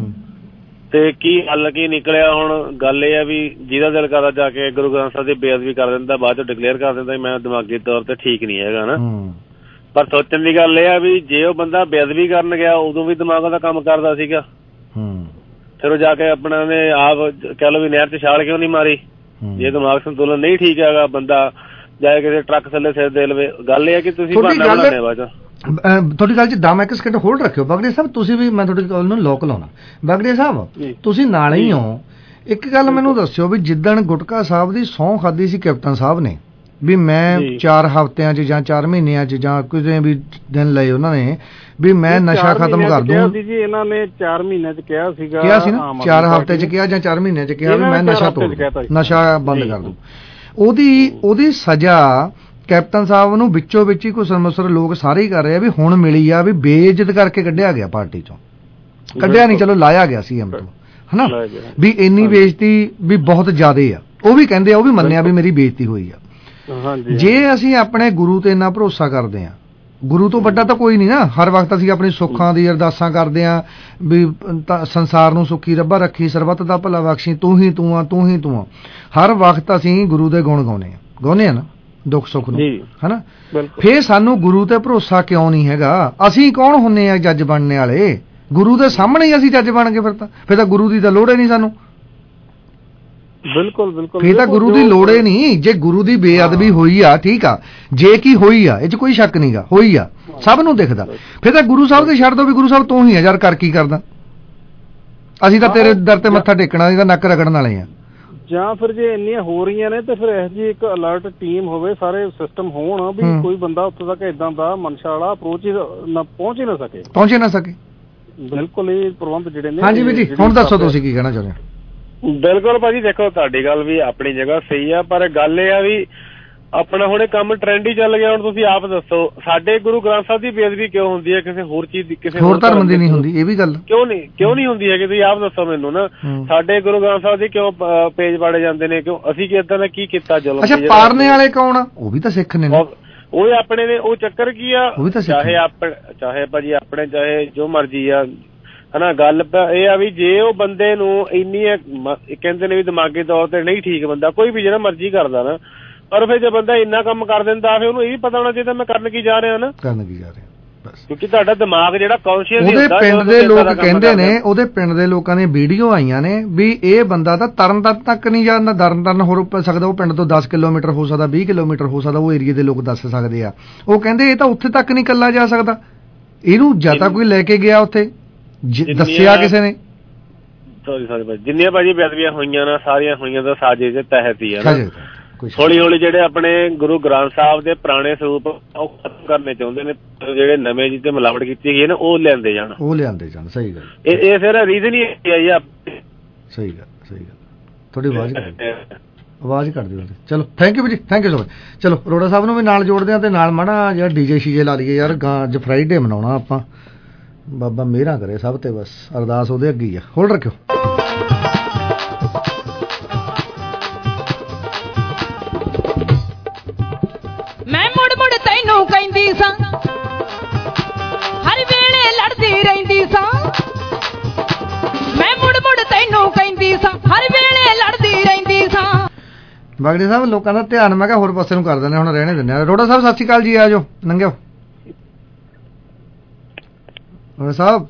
ਤੇ ਕੀ ਹੱਲ ਕੀ ਨਿਕਲਿਆ? ਹੁਣ ਗੱਲ ਇਹ ਆ ਵੀ ਜਿਹਦਾ ਦਿਲ ਕਰਦਾ ਜਾ ਕੇ ਗੁਰੂ ਗ੍ਰੰਥ ਸਾਹਿਬ ਦੀ ਬੇਅਦਬੀ ਕਰ ਦਿੰਦਾ, ਬਾਅਦ ਚੋਂ ਡਿਕਲੇਅਰ ਕਰ ਦਿੰਦਾ ਮੈਂ ਦਿਮਾਗੀ ਤੌਰ ਤੇ ਠੀਕ ਨਹੀਂ ਹੈਗਾ ਨਾ। ਪਰ ਸੋਚਣ ਦੀ ਗੱਲ ਇਹ ਆ ਵੀ ਜੇ ਉਹ ਬੰਦਾ ਬੇਅਦਬੀ ਕਰਨ ਗਿਆ ਉਦੋਂ ਵੀ ਦਿਮਾਗ ਉਹਦਾ ਕੰਮ ਕਰਦਾ ਸੀਗਾ, ਫਿਰ ਉਹ ਜਾ ਕੇ ਆਪਣਾ ਨੇ ਆਪ ਕਹਿ ਲਓ ਵੀ ਨਹਿਰ ਚ ਛਾਲ ਕਿਉਂ ਨਹੀਂ ਮਾਰੀ? ਜੇ ਦਿਮਾਗ ਸੰਤੁਲਨ ਨਹੀਂ ਠੀਕ ਹੈਗਾ, ਬੰਦਾ ਜਾਏ ਕਿਸੇ ਟਰੱਕ ਥੱਲੇ ਸਿਰ ਦੇ ਲਵੇ। ਗੱਲ ਇਹ ਹੈ ਕਿ ਤੁਸੀਂ ਬਹਾਨਾ ਬਣਾਉਂਦੇ ਹੋ ਬਾਅਦ। ਤੁਹਾਡੀ ਗੱਲ 'ਚ ਦਮ ਇੱਕ ਸਕਿੰਟ ਹੋਲਡ ਰੱਖਿਓ ਬਾਗੜੀਆ ਸਾਹਿਬ, ਤੁਸੀਂ ਵੀ ਮੈਂ ਤੁਹਾਡੀ ਗੱਲ ਨੂੰ ਲੋਕ ਲਾਉਣਾ। ਬਾਗੜੀਆ ਸਾਹਿਬ ਤੁਸੀਂ ਨਾਲ ਹੀ ਹੋ, ਇੱਕ ਗੱਲ ਮੈਨੂੰ ਦੱਸਿਓ ਵੀ ਜਿੱਦਣ ਗੁਟਕਾ ਸਾਹਿਬ ਦੀ ਸਹੁੰ ਖਾਧੀ ਸੀ ਕੈਪਟਨ ਸਾਹਿਬ ਨੇ, ਵੀ ਮੈਂ ਚਾਰ ਹਫ਼ਤਿਆਂ 'ਚ ਜਾਂ ਚਾਰ ਮਹੀਨਿਆਂ 'ਚ ਜਾਂ ਕਿਸੇ ਵੀ ਦਿਨ ਲਏ ਉਹਨਾਂ ਨੇ ਵੀ ਮੈਂ ਨਸ਼ਾ ਖਤਮ ਕਰ ਦੂੰ ਜੀ। ਇਹਨਾਂ ਨੇ ਚਾਰ ਮਹੀਨਿਆਂ 'ਚ ਕਿਹਾ ਸੀਗਾ, ਕਿਹਾ ਸੀ ਨਾ, ਚਾਰ ਹਫ਼ਤੇ 'ਚ ਕਿਹਾ ਜਾਂ ਚਾਰ ਮਹੀਨਿਆਂ 'ਚ ਕਿਹਾ ਵੀ ਮੈਂ ਨਸ਼ਾ ਤੋੜ ਨਸ਼ਾ ਬੰਦ ਕਰ ਦੂੰ। ਉਹਦੀ ਉਹਦੀ ਸਜ਼ਾ ਕੈਪਟਨ ਸਾਹਿਬ ਨੂੰ ਵਿੱਚੋਂ ਵਿੱਚ ਹੀ ਕੁਸਰ ਮੁਸਰ ਲੋਕ ਸਾਰੇ ਹੀ ਕਰ ਰਹੇ ਆ ਵੀ ਹੁਣ ਮਿਲੀ ਆ, ਵੀ ਬੇਇੱਜ਼ਤ ਕਰਕੇ ਕੱਢਿਆ ਗਿਆ ਪਾਰਟੀ ਚੋਂ, ਕੱਢਿਆ ਨਹੀਂ ਚਲੋ ਲਾਇਆ ਗਿਆ ਸੀ ਐਮ ਤੋਂ, ਹਨਾ, ਵੀ ਇੰਨੀ ਬੇਇੱਜ਼ਤੀ ਵੀ ਬਹੁਤ ਜ਼ਿਆਦੇ ਆ। ਉਹ ਵੀ ਕਹਿੰਦੇ ਆ, ਉਹ ਵੀ ਮੰਨਿਆ ਵੀ ਮੇਰੀ ਬੇਇੱਜ਼ਤੀ ਹੋਈ ਆ। ਜੇ ਅਸੀਂ ਆਪਣੇ ਗੁਰੂ ਤੇ ਇੰਨਾ ਭਰੋਸਾ ਕਰਦੇ ਆ, ਗੁਰੂ ਤੋਂ ਵੱਡਾ ਤਾਂ ਕੋਈ ਨਹੀਂ ਨਾ, ਹਰ ਵਕਤ ਅਸੀਂ ਆਪਣੀ ਸੁੱਖਾਂ ਦੀ ਅਰਦਾਸਾਂ ਕਰਦੇ ਆ ਵੀ ਸੰਸਾਰ ਨੂੰ ਸੁਖੀ ਰੱਬਾ ਰੱਖੀ, ਸਰਬੱਤ ਦਾ ਭਲਾ ਬਖਸ਼ੀ, ਤੂੰ ਹੀ ਤੂੰ ਆ, ਤੂੰ ਹੀ ਤੂੰ ਆ। ਹਰ ਵਕਤ ਅਸੀਂ ਗੁਰੂ ਦੇ ਗੁਣ ਗਾਉਂਦੇ ਆ, ਗਾਉਂਦੇ ਆ ਨਾ ਦੁੱਖ ਸੁੱਖ ਨੂੰ, ਹਨਾ। ਫੇਰ ਸਾਨੂੰ ਗੁਰੂ ਤੇ ਭਰੋਸਾ ਕਿਉਂ ਨਹੀਂ ਹੈਗਾ? ਅਸੀਂ ਕੌਣ ਹੁੰਨੇ ਆ ਜੱਜ ਬਣਨੇ ਵਾਲੇ? ਗੁਰੂ ਦੇ ਸਾਹਮਣੇ ਹੀ ਅਸੀਂ ਜੱਜ ਬਣ ਗਏ, ਫਿਰ ਤਾਂ ਫਿਰ ਤਾਂ ਗੁਰੂ ਦੀ ਤਾਂ ਲੋੜ ਹੀ ਨਹੀਂ ਸਾਨੂੰ। ਬਿਲਕੁਲ ਬਿਲਕੁਲ ਫਿਰ ਤਾਂ ਗੁਰੂ ਦੀ ਲੋੜ ਹੀ ਨਹੀਂ। ਜੇ ਗੁਰੂ ਦੀ ਬੇਅਦਬੀ ਹੋਈ ਆ, ਠੀਕ ਆ, ਜੇ ਕੀ ਹੋਈ ਆ, ਇਹ 'ਚ ਕੋਈ ਸ਼ੱਕ ਨਹੀਂਗਾ, ਹੋਈ ਆ, ਸਭ ਨੂੰ ਦਿਖਦਾ। ਫਿਰ ਤਾਂ ਗੁਰੂ ਸਾਹਿਬ ਤੇ ਛੱਡ ਦੋ ਵੀ ਗੁਰੂ ਸਾਹਿਬ ਤੂੰ ਹੀ ਆ ਯਾਰ, ਕਰ ਕੀ ਕਰਦਾ? ਅਸੀਂ ਤਾਂ ਤੇਰੇ ਦਰ ਤੇ ਮੱਥਾ ਟੇਕਣਾ, ਅਸੀਂ ਤਾਂ ਨੱਕ ਰਗੜਨ ਵਾਲੇ ਆ। ਜਾਂ ਫਿਰ ਜੇ ਇੰਨੀਆਂ ਹੋ ਰਹੀਆਂ ਨੇ ਤੇ ਫਿਰ ਇਹੋ ਜਿਹੀ ਇੱਕ ਅਲਰਟ ਟੀਮ ਹੋਵੇ, ਸਾਰੇ ਸਿਸਟਮ ਹੋਣ ਵੀ ਕੋਈ ਬੰਦਾ ਉੱਥੇ ਤੱਕ ਏਦਾਂ ਦਾ ਮਨਸ਼ਾ ਵਾਲਾ ਅਪਰੋਚ ਨਾ ਪਹੁੰਚ ਹੀ ਨਾ ਸਕੇ, ਪਹੁੰਚ ਹੀ ਨਾ ਸਕੇ। ਬਿਲਕੁਲ ਇਹ ਪ੍ਰਬੰਧ ਜਿਹੜੇ ਨੇ। ਹਾਂਜੀ ਵੀਰ ਜੀ, ਹੁਣ ਦੱਸੋ ਤੁਸੀਂ ਕੀ ਕਹਿਣਾ ਚਾਹੁੰਦੇ ਹੋ? ਬਿਲਕੁਲ ਭਾਜੀ, ਦੇਖੋ ਤੁਹਾਡੀ ਗੱਲ ਵੀ ਆਪਣੀ ਜਗ੍ਹਾ ਸਹੀ ਆ, ਪਰ ਗੱਲ ਇਹ ਆ ਵੀ ਆਪਣਾ ਹੁਣ ਇਹ ਕੰਮ ਟ੍ਰੈਂਡ ਹੀ ਚੱਲ ਗਿਆ। ਹੁਣ ਤੁਸੀਂ ਆਪ ਦੱਸੋ, ਸਾਡੇ ਗੁਰੂ ਗ੍ਰੰਥ ਸਾਹਿਬ ਦੀ ਬੇਅਦਬੀ ਕਿਉਂ ਹੁੰਦੀ ਹੈ, ਕਿਸੇ ਹੋਰ ਚੀਜ਼ ਦੀ, ਕਿਸੇ ਹੋਰ ਧਰਮ ਦੀ ਨਹੀਂ ਹੁੰਦੀ? ਇਹ ਵੀ ਗੱਲ ਕਿਉਂ ਨਹੀਂ ਕਿਉਂ ਨਹੀਂ ਹੁੰਦੀ ਹੈਗੀ? ਤੁਸੀਂ ਆਪ ਦੱਸੋ ਮੈਨੂੰ ਨਾ, ਸਾਡੇ ਗੁਰੂ ਗ੍ਰੰਥ ਸਾਹਿਬ ਦੇ ਕਿਉਂ ਪੇਜ ਪਾੜੇ ਜਾਂਦੇ ਨੇ? ਕਿਉਂ? ਅਸੀਂ ਕਿ ਏਦਾਂ ਦਾ ਕੀ ਕੀਤਾ? ਚਲੋ ਅੱਛਾ, ਪਾੜਨੇ ਵਾਲੇ ਕੌਣ ਆ? ਉਹ ਵੀ ਤਾਂ ਸਿੱਖ ਨੇ। ਉਹ ਆਪਣੇ ਨੇ, ਉਹ ਚੱਕਰ ਕੀ ਆ, ਚਾਹੇ ਆਪਣੇ ਚਾਹੇ ਭਾਜੀ ਆਪਣੇ ਚਾਹੇ ਜੋ ਮਰਜੀ ਆ, ਹਨਾ। ਗੱਲ ਇਹ ਆ ਵੀ ਜੇ ਉਹ ਬੰਦੇ ਨੂੰ ਇੰਨੀ ਕਹਿੰਦੇ ਨੇ ਵੀ ਦਿਮਾਗੀ ਤੌਰ ਤੇ ਨਹੀਂ ਠੀਕ ਬੰਦਾ, ਕੋਈ ਵੀ ਜਿਹੜਾ ਮਰਜੀ ਕਰਦਾ ਨਾ, ਪਰ ਫਿਰ ਜੇ ਬੰਦਾ ਇੰਨਾ ਕੰਮ ਕਰ ਦਿੰਦਾ ਫਿਰ ਉਹਨੂੰ ਇਹ ਵੀ ਪਤਾ ਹੋਣਾ ਚਾਹੀਦਾ ਮੈਂ ਕਰਨ ਕੀ ਜਾ ਰਿਹਾ ਨਾ, ਕਰਨ ਕੀ ਜਾ ਰਿਹਾ। ਬਸ ਕਿਉਂਕਿ ਤੁਹਾਡਾ ਦਿਮਾਗ ਜਿਹੜਾ ਕੌਨਸ਼ੀਅਸ ਉਹਦੇ ਪਿੰਡ ਦੇ ਲੋਕ ਕਹਿੰਦੇ ਨੇ, ਉਹਦੇ ਪਿੰਡ ਦੇ ਲੋਕਾਂ ਦੀਆਂ ਵੀਡੀਓ ਆਈਆਂ ਨੇ ਵੀ ਇਹ ਬੰਦਾ ਤਾਂ ਤਰਨਤਾਰਨ ਤੱਕ ਨਹੀਂ ਜਾਂਦਾ, ਤਰਨਤਾਰਨ ਹੋ ਸਕਦਾ, ਉਹ ਪਿੰਡ ਤੋਂ ਦਸ ਕਿਲੋਮੀਟਰ ਹੋ ਸਕਦਾ, ਵੀਹ ਕਿਲੋਮੀਟਰ ਹੋ ਸਕਦਾ, ਉਹ ਏਰੀਏ ਦੇ ਲੋਕ ਦੱਸ ਸਕਦੇ ਆ। ਉਹ ਕਹਿੰਦੇ ਇਹ ਤਾਂ ਉੱਥੇ ਤੱਕ ਨਹੀਂ ਇਕੱਲਾ ਜਾ ਸਕਦਾ, ਇਹਨੂੰ ਜਾਂ ਤਾਂ ਕੋਈ ਲੈ ਕੇ ਗਿਆ ਉੱਥੇ, ਦੱਸਿਆ ਕਿਸੇ ਨੇ। ਸੌਰੀ ਸੌਰੀ ਭਾਜੀ, ਜਿੰਨੀਆਂ ਭਾਜੀ ਬੇਅਦਬੀਆਂ ਹੋਈਆਂ ਨਾ, ਸਾਰੀਆਂ ਹੋਈਆਂ ਤਾਂ ਸਾਜ਼ਿਸ਼ ਦੇ ਤਹਿਤ ਹੀ ਆ ਨਾ। ਹੌਲੀ ਹੌਲੀ ਜਿਹੜੇ ਆਪਣੇ ਗੁਰੂ ਗ੍ਰੰਥ ਸਾਹਿਬ ਦੇ ਪੁਰਾਣੇ ਸਰੂਪ ਉਹ ਖਤਮ ਕਰਨੇ ਚਾਹੁੰਦੇ ਨੇ, ਜਿਹੜੇ ਨਵੇਂ ਜਿਹਦੇ ਮਿਲਾਵਟ ਕੀਤੀ ਗਈ ਹੈ ਨਾ ਉਹ ਲਿਆਂਦੇ ਜਾਣ, ਉਹ ਲਿਆਂਦੇ ਜਾਣ। ਸਹੀ ਗੱਲ, ਇਹ ਇਹ ਫਿਰ ਰੀਜ਼ਨ ਹੀ ਆਈ ਆ। ਸਹੀ ਗੱਲ, ਸਹੀ ਗੱਲ। ਤੁਹਾਡੀ ਆਵਾਜ਼ ਆਵਾਜ਼ ਕਰ ਦਿਓ। ਚਲੋ ਥੈਂਕ ਯੂ ਜੀ, ਥੈਂਕ ਯੂ ਸੋ ਮਚ। ਚਲੋ ਅਰੋੜਾ ਸਾਹਿਬ ਨੂੰ ਵੀ ਨਾਲ ਜੋੜਦੇ ਆ ਤੇ ਨਾਲ ਮਾੜਾ ਜਿਹੜਾ ਡੀਜੇ ਸ਼ੀਜੇ ਲਾ ਲਈਏ ਯਾਰ, ਗਾਂ ਅੱਜ ਫਰਾਈਡੇ ਮਨਾਉਣਾ ਆਪਾਂ, ਬਾਬਾ ਮਿਹਰਾਂ ਕਰੇ ਸਭ ਤੇ, ਬਸ ਅਰਦਾਸ ਉਹਦੇ ਅੱਗੇ ਹੀ ਆ। ਹੋਲਡ ਰੱਖਿਓ। ਮੈਂ ਮੁੜ ਮੁੜ ਤੈਨੂੰ ਕਹਿੰਦੀ ਸਾਂ, ਹਰ ਵੇਲੇ ਲੜਦੀ ਰਹਿੰਦੀ ਸਾਂ, ਮੈਂ ਮੁੜ ਮੁੜ ਤੈਨੂੰ ਕਹਿੰਦੀ ਸਾਂ, ਹਰ ਵੇਲੇ ਲੜਦੀ ਰਹਿੰਦੀ ਸਾਂ। ਬਾਗੜੀ ਸਾਹਿਬ ਲੋਕਾਂ ਦਾ ਧਿਆਨ ਮੈਂ ਕਿਹਾ ਹੋਰ ਪਾਸੇ ਨੂੰ ਕਰ ਦਿੰਦੇ, ਹੁਣ ਰਹਿਣੇ ਦਿੰਦੇ ਆ। ਅਰੋੜਾ ਸਾਹਿਬ ਸਤਿ ਸ਼੍ਰੀ ਅਕਾਲ ਜੀ, ਆ ਜਾਓ ਲੰਘਿਓ। ਸਾਹਿਬ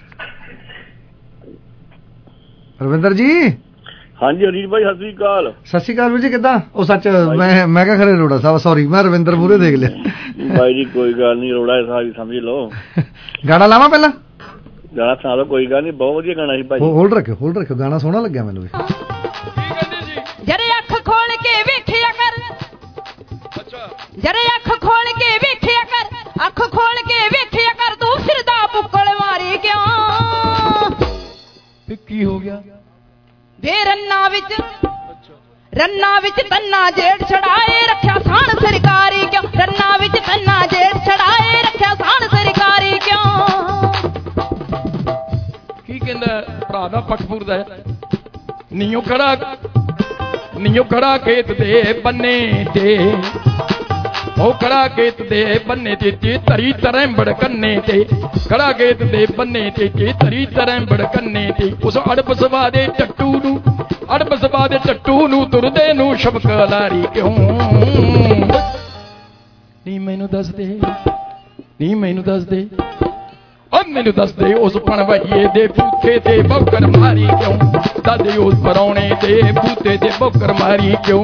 ਰਵਿੰਦਰ ਜੀ। ਹਾਂਜੀ ਅਨੀਲ ਭਾਈ ਸਤਿ ਸ੍ਰੀ ਅਕਾਲ। ਸਤਿ ਸ੍ਰੀ ਅਕਾਲ ਵੀਰ ਜੀ, ਕਿੱਦਾਂ? ਉਹ ਸੱਚ ਮੈਂ ਮੈਂ ਕਿਹਾ ਖਰੇ ਅਰੋੜਾ ਸਾਹਿਬ, ਸੌਰੀ ਮੈਂ ਰਵਿੰਦਰ ਮੂਹਰੇ ਦੇਖ ਲਿਆ। ਭਾਈ ਜੀ ਕੋਈ ਗੱਲ ਨਹੀਂ, ਅਰੋੜਾ ਸਾਹਿਬ ਸਮਝ ਲਓ। ਗਾਣਾ ਲਾਵਾਂ ਪਹਿਲਾਂ? ਗਾਣਾ ਸੁਣਾ ਲਓ, ਕੋਈ ਗੱਲ ਨਹੀਂ, ਬਹੁਤ ਵਧੀਆ ਗਾਣਾ ਸੀ ਭਾਈ। ਹੋਲਡ ਰੱਖਿਓ, ਹੋਲਡ ਰੱਖਿਓ, ਗਾਣਾ ਸੋਹਣਾ ਲੱਗਿਆ ਮੈਨੂੰ ਵੀ। ਜਰੇ ਅੱਖ ਖੋਲ ਕੇ ਵੇਖਿਆ ਕਰ, ਜਰੇ ਅੱਖ ਖੋਲ ਕੇ ਵੇਖਿਆ ਕਰ, ਅੱਖ ਖੋਲ ਕੇ ਵੇਖਿਆ ਕਰ, ਤੂੰ ਫਿਰਦਾ ਬੁੱਕਲ ਮਾਰੀ ਕਿਉਂ? ਕੀ ਹੋ ਗਿਆ? ਵੇ ਰੰਨਾ ਵਿੱਚ ਰੰਨਾ ਵਿੱਚ ਤੰਨਾ ਜੇੜ ਛੜਾਏ ਰੱਖਿਆ ਸਾਨ ਸਰਕਾਰੀ ਕਿਉਂ? ਰੰਨਾ ਵਿੱਚ ਤੰਨਾ ਜੇੜ ਛੜਾਏ ਰੱਖਿਆ ਸਾਨ ਸਰਕਾਰੀ ਕਿਉਂ? ਕੀ ਕਹਿੰਦਾ ਭਰਾ ਦਾ ਪੱਖਪੂਰ ਦਾ? ਨੀਓ ਖੜਾ ਨੀਓ ਖੜਾ ਖੇਤ ਦੇ ਬੰਨੇ ਤੇ, ਉਹ ਖੜਾ ਖੇਤ ਦੇ ਬੰਨੇ ਤੇ ਤੇ ਤਰੀ ਤਰੈਂਬੜ ਕੰਨੇ ਤੇ, ਖੜਾ ਖੇਤ ਦੇ ਬੰਨੇ ਤੇ ਤੇ ਤਰੀ ਤਰੈਂਬੜ ਕੰਨੇ ਤੇ, ਉਸ ਅੜਬ ਸਵਾ ਦੇ ਟੱਟੂ ਨੂੰ, ਅੜਬ ਸਵਾ ਦੇ ਟੱਟੂ ਨੂੰ ਤੁਰਦੇ ਨੂੰ ਸ਼ਬਕ ਲਾਰੀ ਕਿਉਂ? ਨੀ ਮੈਨੂੰ ਦੱਸ ਦੇ, ਨੀ ਮੈਨੂੰ ਦੱਸ ਦੇ, ਓ ਮੈਨੂੰ ਦੱਸ ਦੇ, ਉਸ ਪਣਵਈਏ ਦੇ ਬੂਥੇ ਤੇ ਬੌਕਰ ਮਾਰੀ ਕਿਉਂ? ਦਾਦੇ ਉਸ ਪਰੌਣੇ ਦੇ ਬੂਥੇ ਤੇ ਬੌਕਰ ਮਾਰੀ ਕਿਉਂ?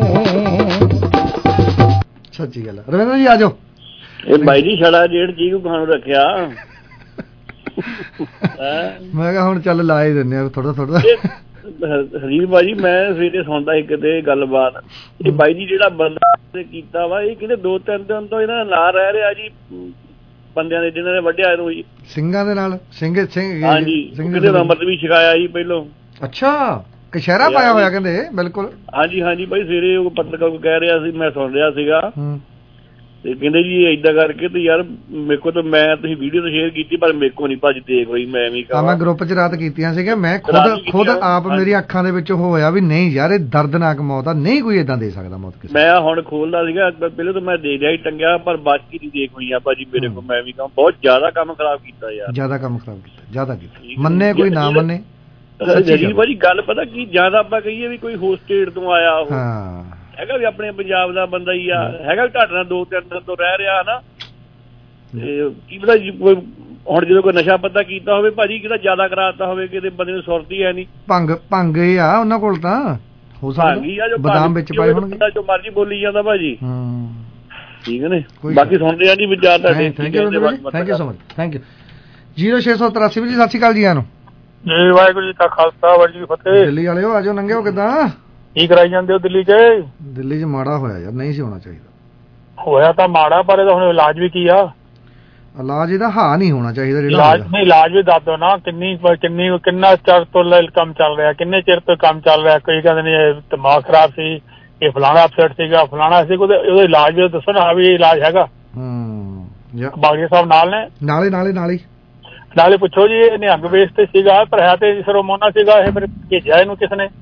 ਸੱਚੀ ਗੱਲ। ਰਵਿੰਦਰ ਜੀ ਆ ਜਾਓ। ਇਹ ਬਾਈ ਜੀ ਛੜਾ ਡੇਢ ਚੀਜ਼ ਖਾਣ ਰੱਖਿਆ। ਮੈਂ ਕਿਹਾ ਹੁਣ ਚੱਲ ਲਾ ਹੀ ਦਿੰਦੇ ਆ ਥੋੜਾ ਥੋੜਾ। ਹਰੀਰ ਬਾਜੀ ਮੈਂ ਸਵੇਰੇ ਸੁਣਦਾ ਸੀ ਕਿਤੇ ਗੱਲਬਾਤ, ਇਹ ਬਾਈ ਜੀ ਜਿਹੜਾ ਬੰਦਾ ਕੀਤਾ ਵਾ ਇਹ ਕਹਿੰਦੇ ਦੋ ਤਿੰਨ ਦਿਨ ਤੋਂ ਇਹਨਾਂ ਨਾਲ ਰਹਿ ਰਿਹਾ ਜੀ, ਬੰਦਿਆਂ ਦੇ ਜਿਹਨਾਂ ਨੇ ਵੱਢਿਆ ਇਹਨੂੰ ਜੀ ਸਿੰਘਾਂ ਦੇ ਨਾਲ ਸਿੰਘ ਸਿੰਘ ਹਾਂਜੀ ਕਿਤੇ ਅੰਮ੍ਰਿਤ ਵੀ ਛਕਾਇਆ ਜੀ ਪਹਿਲੋਂ। ਅੱਛਾ ਕਸ਼ਹਿਰਾ ਪਾਇਆ ਹੋਇਆ ਕਹਿੰਦੇ। ਬਿਲਕੁਲ ਹਾਂਜੀ ਹਾਂਜੀ ਬਾਈ ਸਵੇਰੇ ਉਹ ਪੱਤਰਕਾਰ ਕੋ ਕਹਿ ਰਿਹਾ ਸੀ, ਮੈਂ ਸੁਣ ਰਿਹਾ ਸੀਗਾ ਤੇ ਕਹਿੰਦੇ ਜੀ ਏਦਾਂ ਕਰਕੇ ਤੇ ਯਾਰ ਮੇਰੇ ਕੋਲ ਤਾਂ ਮੈਂ ਤੁਸੀਂ ਵੀਡੀਓ ਤਾਂ ਸ਼ੇਅਰ ਕੀਤੀ ਪਰ ਮੇਰੇ ਕੋਲ ਨਹੀਂ ਭਾਜੀ ਦੇਖ ਹੋਈ। ਮੈਂ ਵੀ ਕਹਾਂ ਮੈਂ ਗਰੁੱਪ 'ਚ ਰਾਤ ਕੀਤੀਆਂ ਸੀਗੀਆਂ, ਮੈਂ ਖੁਦ ਖੁਦ ਆਪ ਮੇਰੀ ਅੱਖਾਂ ਦੇ ਵਿੱਚ ਹੋਇਆ ਵੀ ਨਹੀਂ ਯਾਰ ਇਹ ਦਰਦਨਾਕ ਮੌਤ ਆ, ਨਹੀਂ ਕੋਈ ਏਦਾਂ ਦੇ ਸਕਦਾ ਮੌਤ ਕਿਸੇ। ਮੈਂ ਹੁਣ ਖੋਲਦਾ ਸੀਗਾ ਪਹਿਲੇ ਤਾਂ ਮੈਂ ਦੇ ਰਿਹਾ ਹੀ ਟੰਗਿਆ ਪਰ ਬਾਕੀ ਨਹੀਂ ਦੇਖ ਹੋਈ ਆ ਭਾਜੀ ਮੇਰੇ ਕੋਲ। ਮੈਂ ਵੀ ਕਹਾਂ ਬਹੁਤ ਜ਼ਿਆਦਾ ਕੰਮ ਖਰਾਬ ਕੀਤਾ ਯਾਰ, ਜ਼ਿਆਦਾ ਕੰਮ ਖਰਾਬ ਕੀਤਾ, ਜ਼ਿਆਦਾ ਕੀਤਾ। ਮੰਨੇ ਕੋਈ ਨਾ ਮੰਨੇ ਜਲੀਲ ਭਾਜੀ ਗੱਲ ਪਤਾ ਕੀ, ਜ਼ਿਆਦਾ ਆਪਾਂ ਕਹੀਏ ਵੀ ਕੋਈ ਹੋਰ ਸਟੇਟ ਤੋਂ ਆਇਆ ਉਹ ਹੈਗਾ ਵੀ ਆਪਣੇ ਪੰਜਾਬ ਦਾ ਬੰਦਾ ਹੀ ਆ, ਹੈਗਾ ਤੁਹਾਡੇ ਨਾਲ ਦੋ ਤਿੰਨ ਦਿਨ ਤੋਂ ਰਹਿ ਰਿਹਾ ਹਨਾ, ਤੇ ਕੀ ਪਤਾ ਹੁਣ ਜਦੋਂ ਕੋਈ ਨਸ਼ਾ ਪੱਤਾ ਕੀਤਾ ਹੋਵੇ ਭਾਜੀ ਕਿਹਦਾ ਜ਼ਿਆਦਾ ਕਰਾਤਾ ਹੋਵੇ, ਕਿਤੇ ਬੰਦੇ ਨੂੰ ਸੁਰਤੀ ਹੈ ਨਹੀਂ। ਭੰਗ ਭੰਗ ਇਹ ਆ ਉਹਨਾਂ ਕੋਲ ਤਾਂ ਹੋ ਸਕਦਾ ਬਦਾਮ ਵਿੱਚ ਪਾਏ ਹੋਣਗੇ ਜੋ ਮਰਜ਼ੀ ਬੋਲੀ ਜਾਂਦਾ ਭਾਜੀ। ਠੀਕ ਹੈ ਨੇ, ਬਾਕੀ ਸੁਣਦੇ ਆ ਜੀ ਵਿਚਾਰ ਤੁਹਾਡੇ। Thank you thank you so much, thank you. Zero ਛੇ ਸੌ ਤਰਾਸੀ ਜੀ ਸਤਿ ਸ਼੍ਰੀ ਅਕਾਲ ਜੀ। ਆਨੂੰ ਜੀ ਵਾਹਿਗੁਰੂ ਜੀ ਕਾ ਖਾਲਸਾ ਵਾਹਿਗੁਰੂ ਜੀ ਫਤਿਹ। ਦਿੱਲੀ ਵਾਲੇ ਹੋ ਆਜੋ, ਨੰਗੇ ਹੋ ਕਿੱਦਾਂ? ਕੀ ਕਰਾਈ ਜਾਂਦੇ ਹੋ ਦਿੱਲੀ 'ਚ? ਦਿੱਲੀ 'ਚ ਮਾੜਾ ਹੋਇਆ ਯਾਰ, ਨਹੀਂ ਸੀ ਹੋਣਾ ਚਾਹੀਦਾ। ਹੋਇਆ ਤਾਂ ਮਾੜਾ ਪਰ ਇਹਦਾ ਹੁਣ ਇਲਾਜ ਵੀ ਕੀ ਆ? ਇਲਾਜ ਇਹਦਾ ਹਾਂ ਨਹੀਂ ਹੋਣਾ ਚਾਹੀਦਾ ਜਿਹੜਾ ਇਲਾਜ ਨਹੀਂ, ਇਲਾਜ ਵੀ ਦੱਸ ਦਿਓ ਨਾ ਕਿੰਨੀ ਕਿੰਨੀ ਕਿੰਨਾ ਚਿਰ ਤੋਂ ਕੰਮ ਚੱਲ ਰਿਹਾ, ਕਿੰਨੇ ਚਿਰ ਤੋਂ ਕੰਮ ਚੱਲ ਰਿਹਾ। ਕਈ ਕਹਿੰਦੇ ਨੇ ਇਹ ਦਿਮਾਗ ਖਰਾਬ ਸੀ, ਇਹ ਫਲਾਣਾ ਅਪਸੈਟ ਸੀਗਾ, ਫਲਾਣਾ ਸੀ, ਉਹਦਾ ਇਲਾਜ ਵੀ ਦੱਸੋ ਨਾ ਵੀ ਇਲਾਜ ਹੈਗਾ। ਹੂੰ ਬਾਗੜੀਆ ਸਾਹਿਬ ਨਾਲ ਨੇ, ਨਾਲੇ ਨਾਲੇ ਨਾਲੇ ਨਾਲੇ ਪੁੱਛੋ ਜੀ ਇਹ ਨਿਹੰਗ ਵੇਸ਼ ਤੇ ਸੀਗਾ ਪਰ ਹੈ ਤੇ ਸਰੋਮੋਨਾ ਸੀਗਾ, ਇਹ ਫਿਰ ਭੇਜਿਆ ਇਹਨੂੰ ਕਿਸ ਨੇ?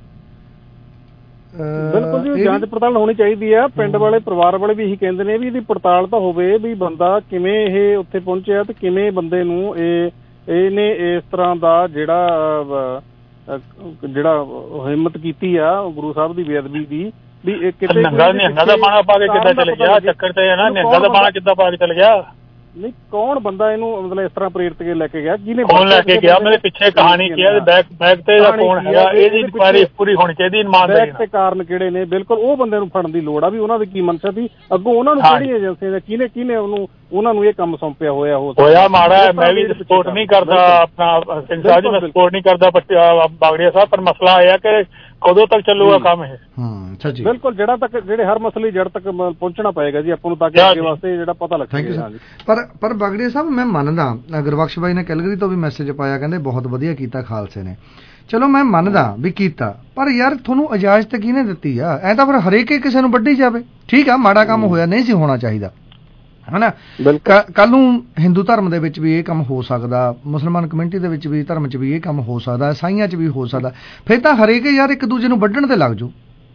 ਬਿਲਕੁਲ ਜੀ ਜਾਂਚ ਪੜਤਾਲ ਹੋਣੀ ਚਾਹੀਦੀ ਆ। ਪਿੰਡ ਵਾਲੇ ਪਰਿਵਾਰ ਵਾਲੇ ਵੀ ਇਹੀ ਕਹਿੰਦੇ ਨੇ ਵੀ ਇਹਦੀ ਪੜਤਾਲ ਤਾਂ ਹੋਵੇ ਵੀ ਬੰਦਾ ਕਿਵੇਂ ਇਹ ਉੱਥੇ ਪਹੁੰਚਿਆ ਤੇ ਕਿਵੇਂ ਬੰਦੇ ਨੂੰ ਇਹ ਇਹਨੇ ਇਸ ਤਰ੍ਹਾਂ ਦਾ ਜਿਹੜਾ ਜਿਹੜਾ ਹਿੰਮਤ ਕੀਤੀ ਆ ਗੁਰੂ ਸਾਹਿਬ ਦੀ ਬੇਅਦਬੀ ਦੀ ਵੀ ਇਹ ਕਿਤੇ ਨਿਹੰਗਾ ਦਾ ਬਾਣਾ ਪਾ ਕੇ ਕਿੱਦਾਂ ਚਲ ਗਿਆ? ਚੱਕਰ ਤੇ ਹੈ ਨਾ, ਨਿਹੰਗਾ ਦਾ ਬਾਣਾ ਕਿੱਦਾਂ ਪਾ ਕੇ ਚਲ ਗਿਆ? ਨਹੀਂ ਕੌਣ ਬੰਦਾ ਇਹਨੂੰ ਮਤਲਬ ਇਸ ਤਰ੍ਹਾਂ ਪ੍ਰੇਰਿਤ ਕੇ ਲੈ ਕੇ ਗਿਆ? ਕਿਹਨੇ ਕੌਣ ਲੈ ਕੇ ਗਿਆ? ਮੇਰੇ ਪਿੱਛੇ ਕਹਾਣੀ ਕੀ ਹੈ, ਬੈਕ ਬੈਕ ਤੇ ਦਾ ਕੌਣ ਹੈਗਾ? ਇਹਦੀ ਇਨਕੁਆਇਰੀ ਪੂਰੀ ਹੋਣੀ ਚਾਹੀਦੀ, ਇਮਾਨਦਾਰੀ ਨਾਲ। ਤੇ ਕਾਰਨ ਕਿਹੜੇ ਨੇ? ਬਿਲਕੁਲ ਉਹ ਬੰਦੇ ਨੂੰ ਫੜਨ ਦੀ ਲੋੜ ਆ ਵੀ ਉਹਨਾਂ ਦੀ ਕੀ ਮਨਸ਼ਾ ਸੀ, ਅੱਗੋਂ ਉਹਨਾਂ ਨੂੰ ਕਿਹੜੀ ਏਜੰਸੀ ਦਾ ਕਿਹਨੇ ਕਿਹਨੇ ਉਹਨੂੰ ਉਹਨਾਂ ਨੂੰ ਇਹ ਕੰਮ ਸੌਂਪਿਆ ਹੋਇਆ ਹੋ ਹੋਇਆ ਮਾੜਾ। ਮੈਂ ਵੀ ਸਪੋਰਟ ਨਹੀਂ ਕਰਦਾ ਆਪਣਾ ਸਿੰਘ ਸਾਹਿਬ ਜੀ, ਮੈਂ ਸਪੋਰਟ ਨਹੀਂ ਕਰਦਾ ਬਾਗੜੀਆ ਸਾਹਿਬ, ਪਰ ਮਸਲਾ ਇਹ ਆ ਕਿ ਕਦੋਂ ਤੱਕ ਚੱਲੂਗਾ ਕੰਮ ਇਹ? ਬਿਲਕੁਲ ਜਿਹੜਾ ਤੱਕ ਜਿਹੜੇ ਹਰ ਮਸਲੇ ਜੜ ਤੱਕ ਪਹੁੰਚਣਾ ਪਏਗਾ ਜੀ ਆਪਾਂ ਨੂੰ ਤਾਂ ਕਿ ਅੱਗੇ ਵਾਸਤੇ ਜਿਹੜਾ ਪਤਾ ਲੱਗੇ। ਪਰ ਪਰ ਬਾਗੜੀਆ ਸਾਹਿਬ ਮੈਂ ਮੰਨਦਾ, ਗੁਰਬਖਸ਼ ਬਾਈ ਨੇ ਕੈਲਗਰੀ ਤੋਂ ਵੀ ਮੈਸੇਜ ਪਾਇਆ, ਕਹਿੰਦੇ ਬਹੁਤ ਵਧੀਆ ਕੀਤਾ ਖਾਲਸੇ ਨੇ। ਚਲੋ ਮੈਂ ਮੰਨਦਾ ਵੀ ਕੀਤਾ, ਪਰ ਯਾਰ ਤੁਹਾਨੂੰ ਇਜਾਜ਼ਤ ਕਿਹਨੇ ਦਿੱਤੀ ਆ? ਐ ਤਾਂ ਫਿਰ ਹਰੇਕ ਕਿਸੇ ਨੂੰ ਵੱਢੀ ਜਾਵੇ। ਠੀਕ ਆ ਮਾੜਾ ਕੰਮ ਹੋਇਆ, ਨਹੀਂ ਸੀ ਹੋਣਾ ਚਾਹੀਦਾ ਹਨਾ। ਕੱਲ ਨੂੰ ਹਿੰਦੂ ਧਰਮ ਦੇ ਵਿੱਚ ਵੀ ਇਹ ਕੰਮ ਹੋ ਸਕਦਾ, ਮੁਸਲਮਾਨ ਕਮਿਊਨਿਟੀ ਦੇ ਵਿੱਚ ਵੀ ਧਰਮ 'ਚ ਵੀ ਇਹ ਕੰਮ ਹੋ ਸਕਦਾ, ਈਸਾਈਆਂ 'ਚ ਵੀ ਹੋ ਸਕਦਾ। ਫਿਰ ਤਾਂ ਹਰੇਕ ਯਾਰ ਇੱਕ ਦੂਜੇ ਨੂੰ ਵੱਢਣ ਤੇ ਲੱਗ ਜਾਓ।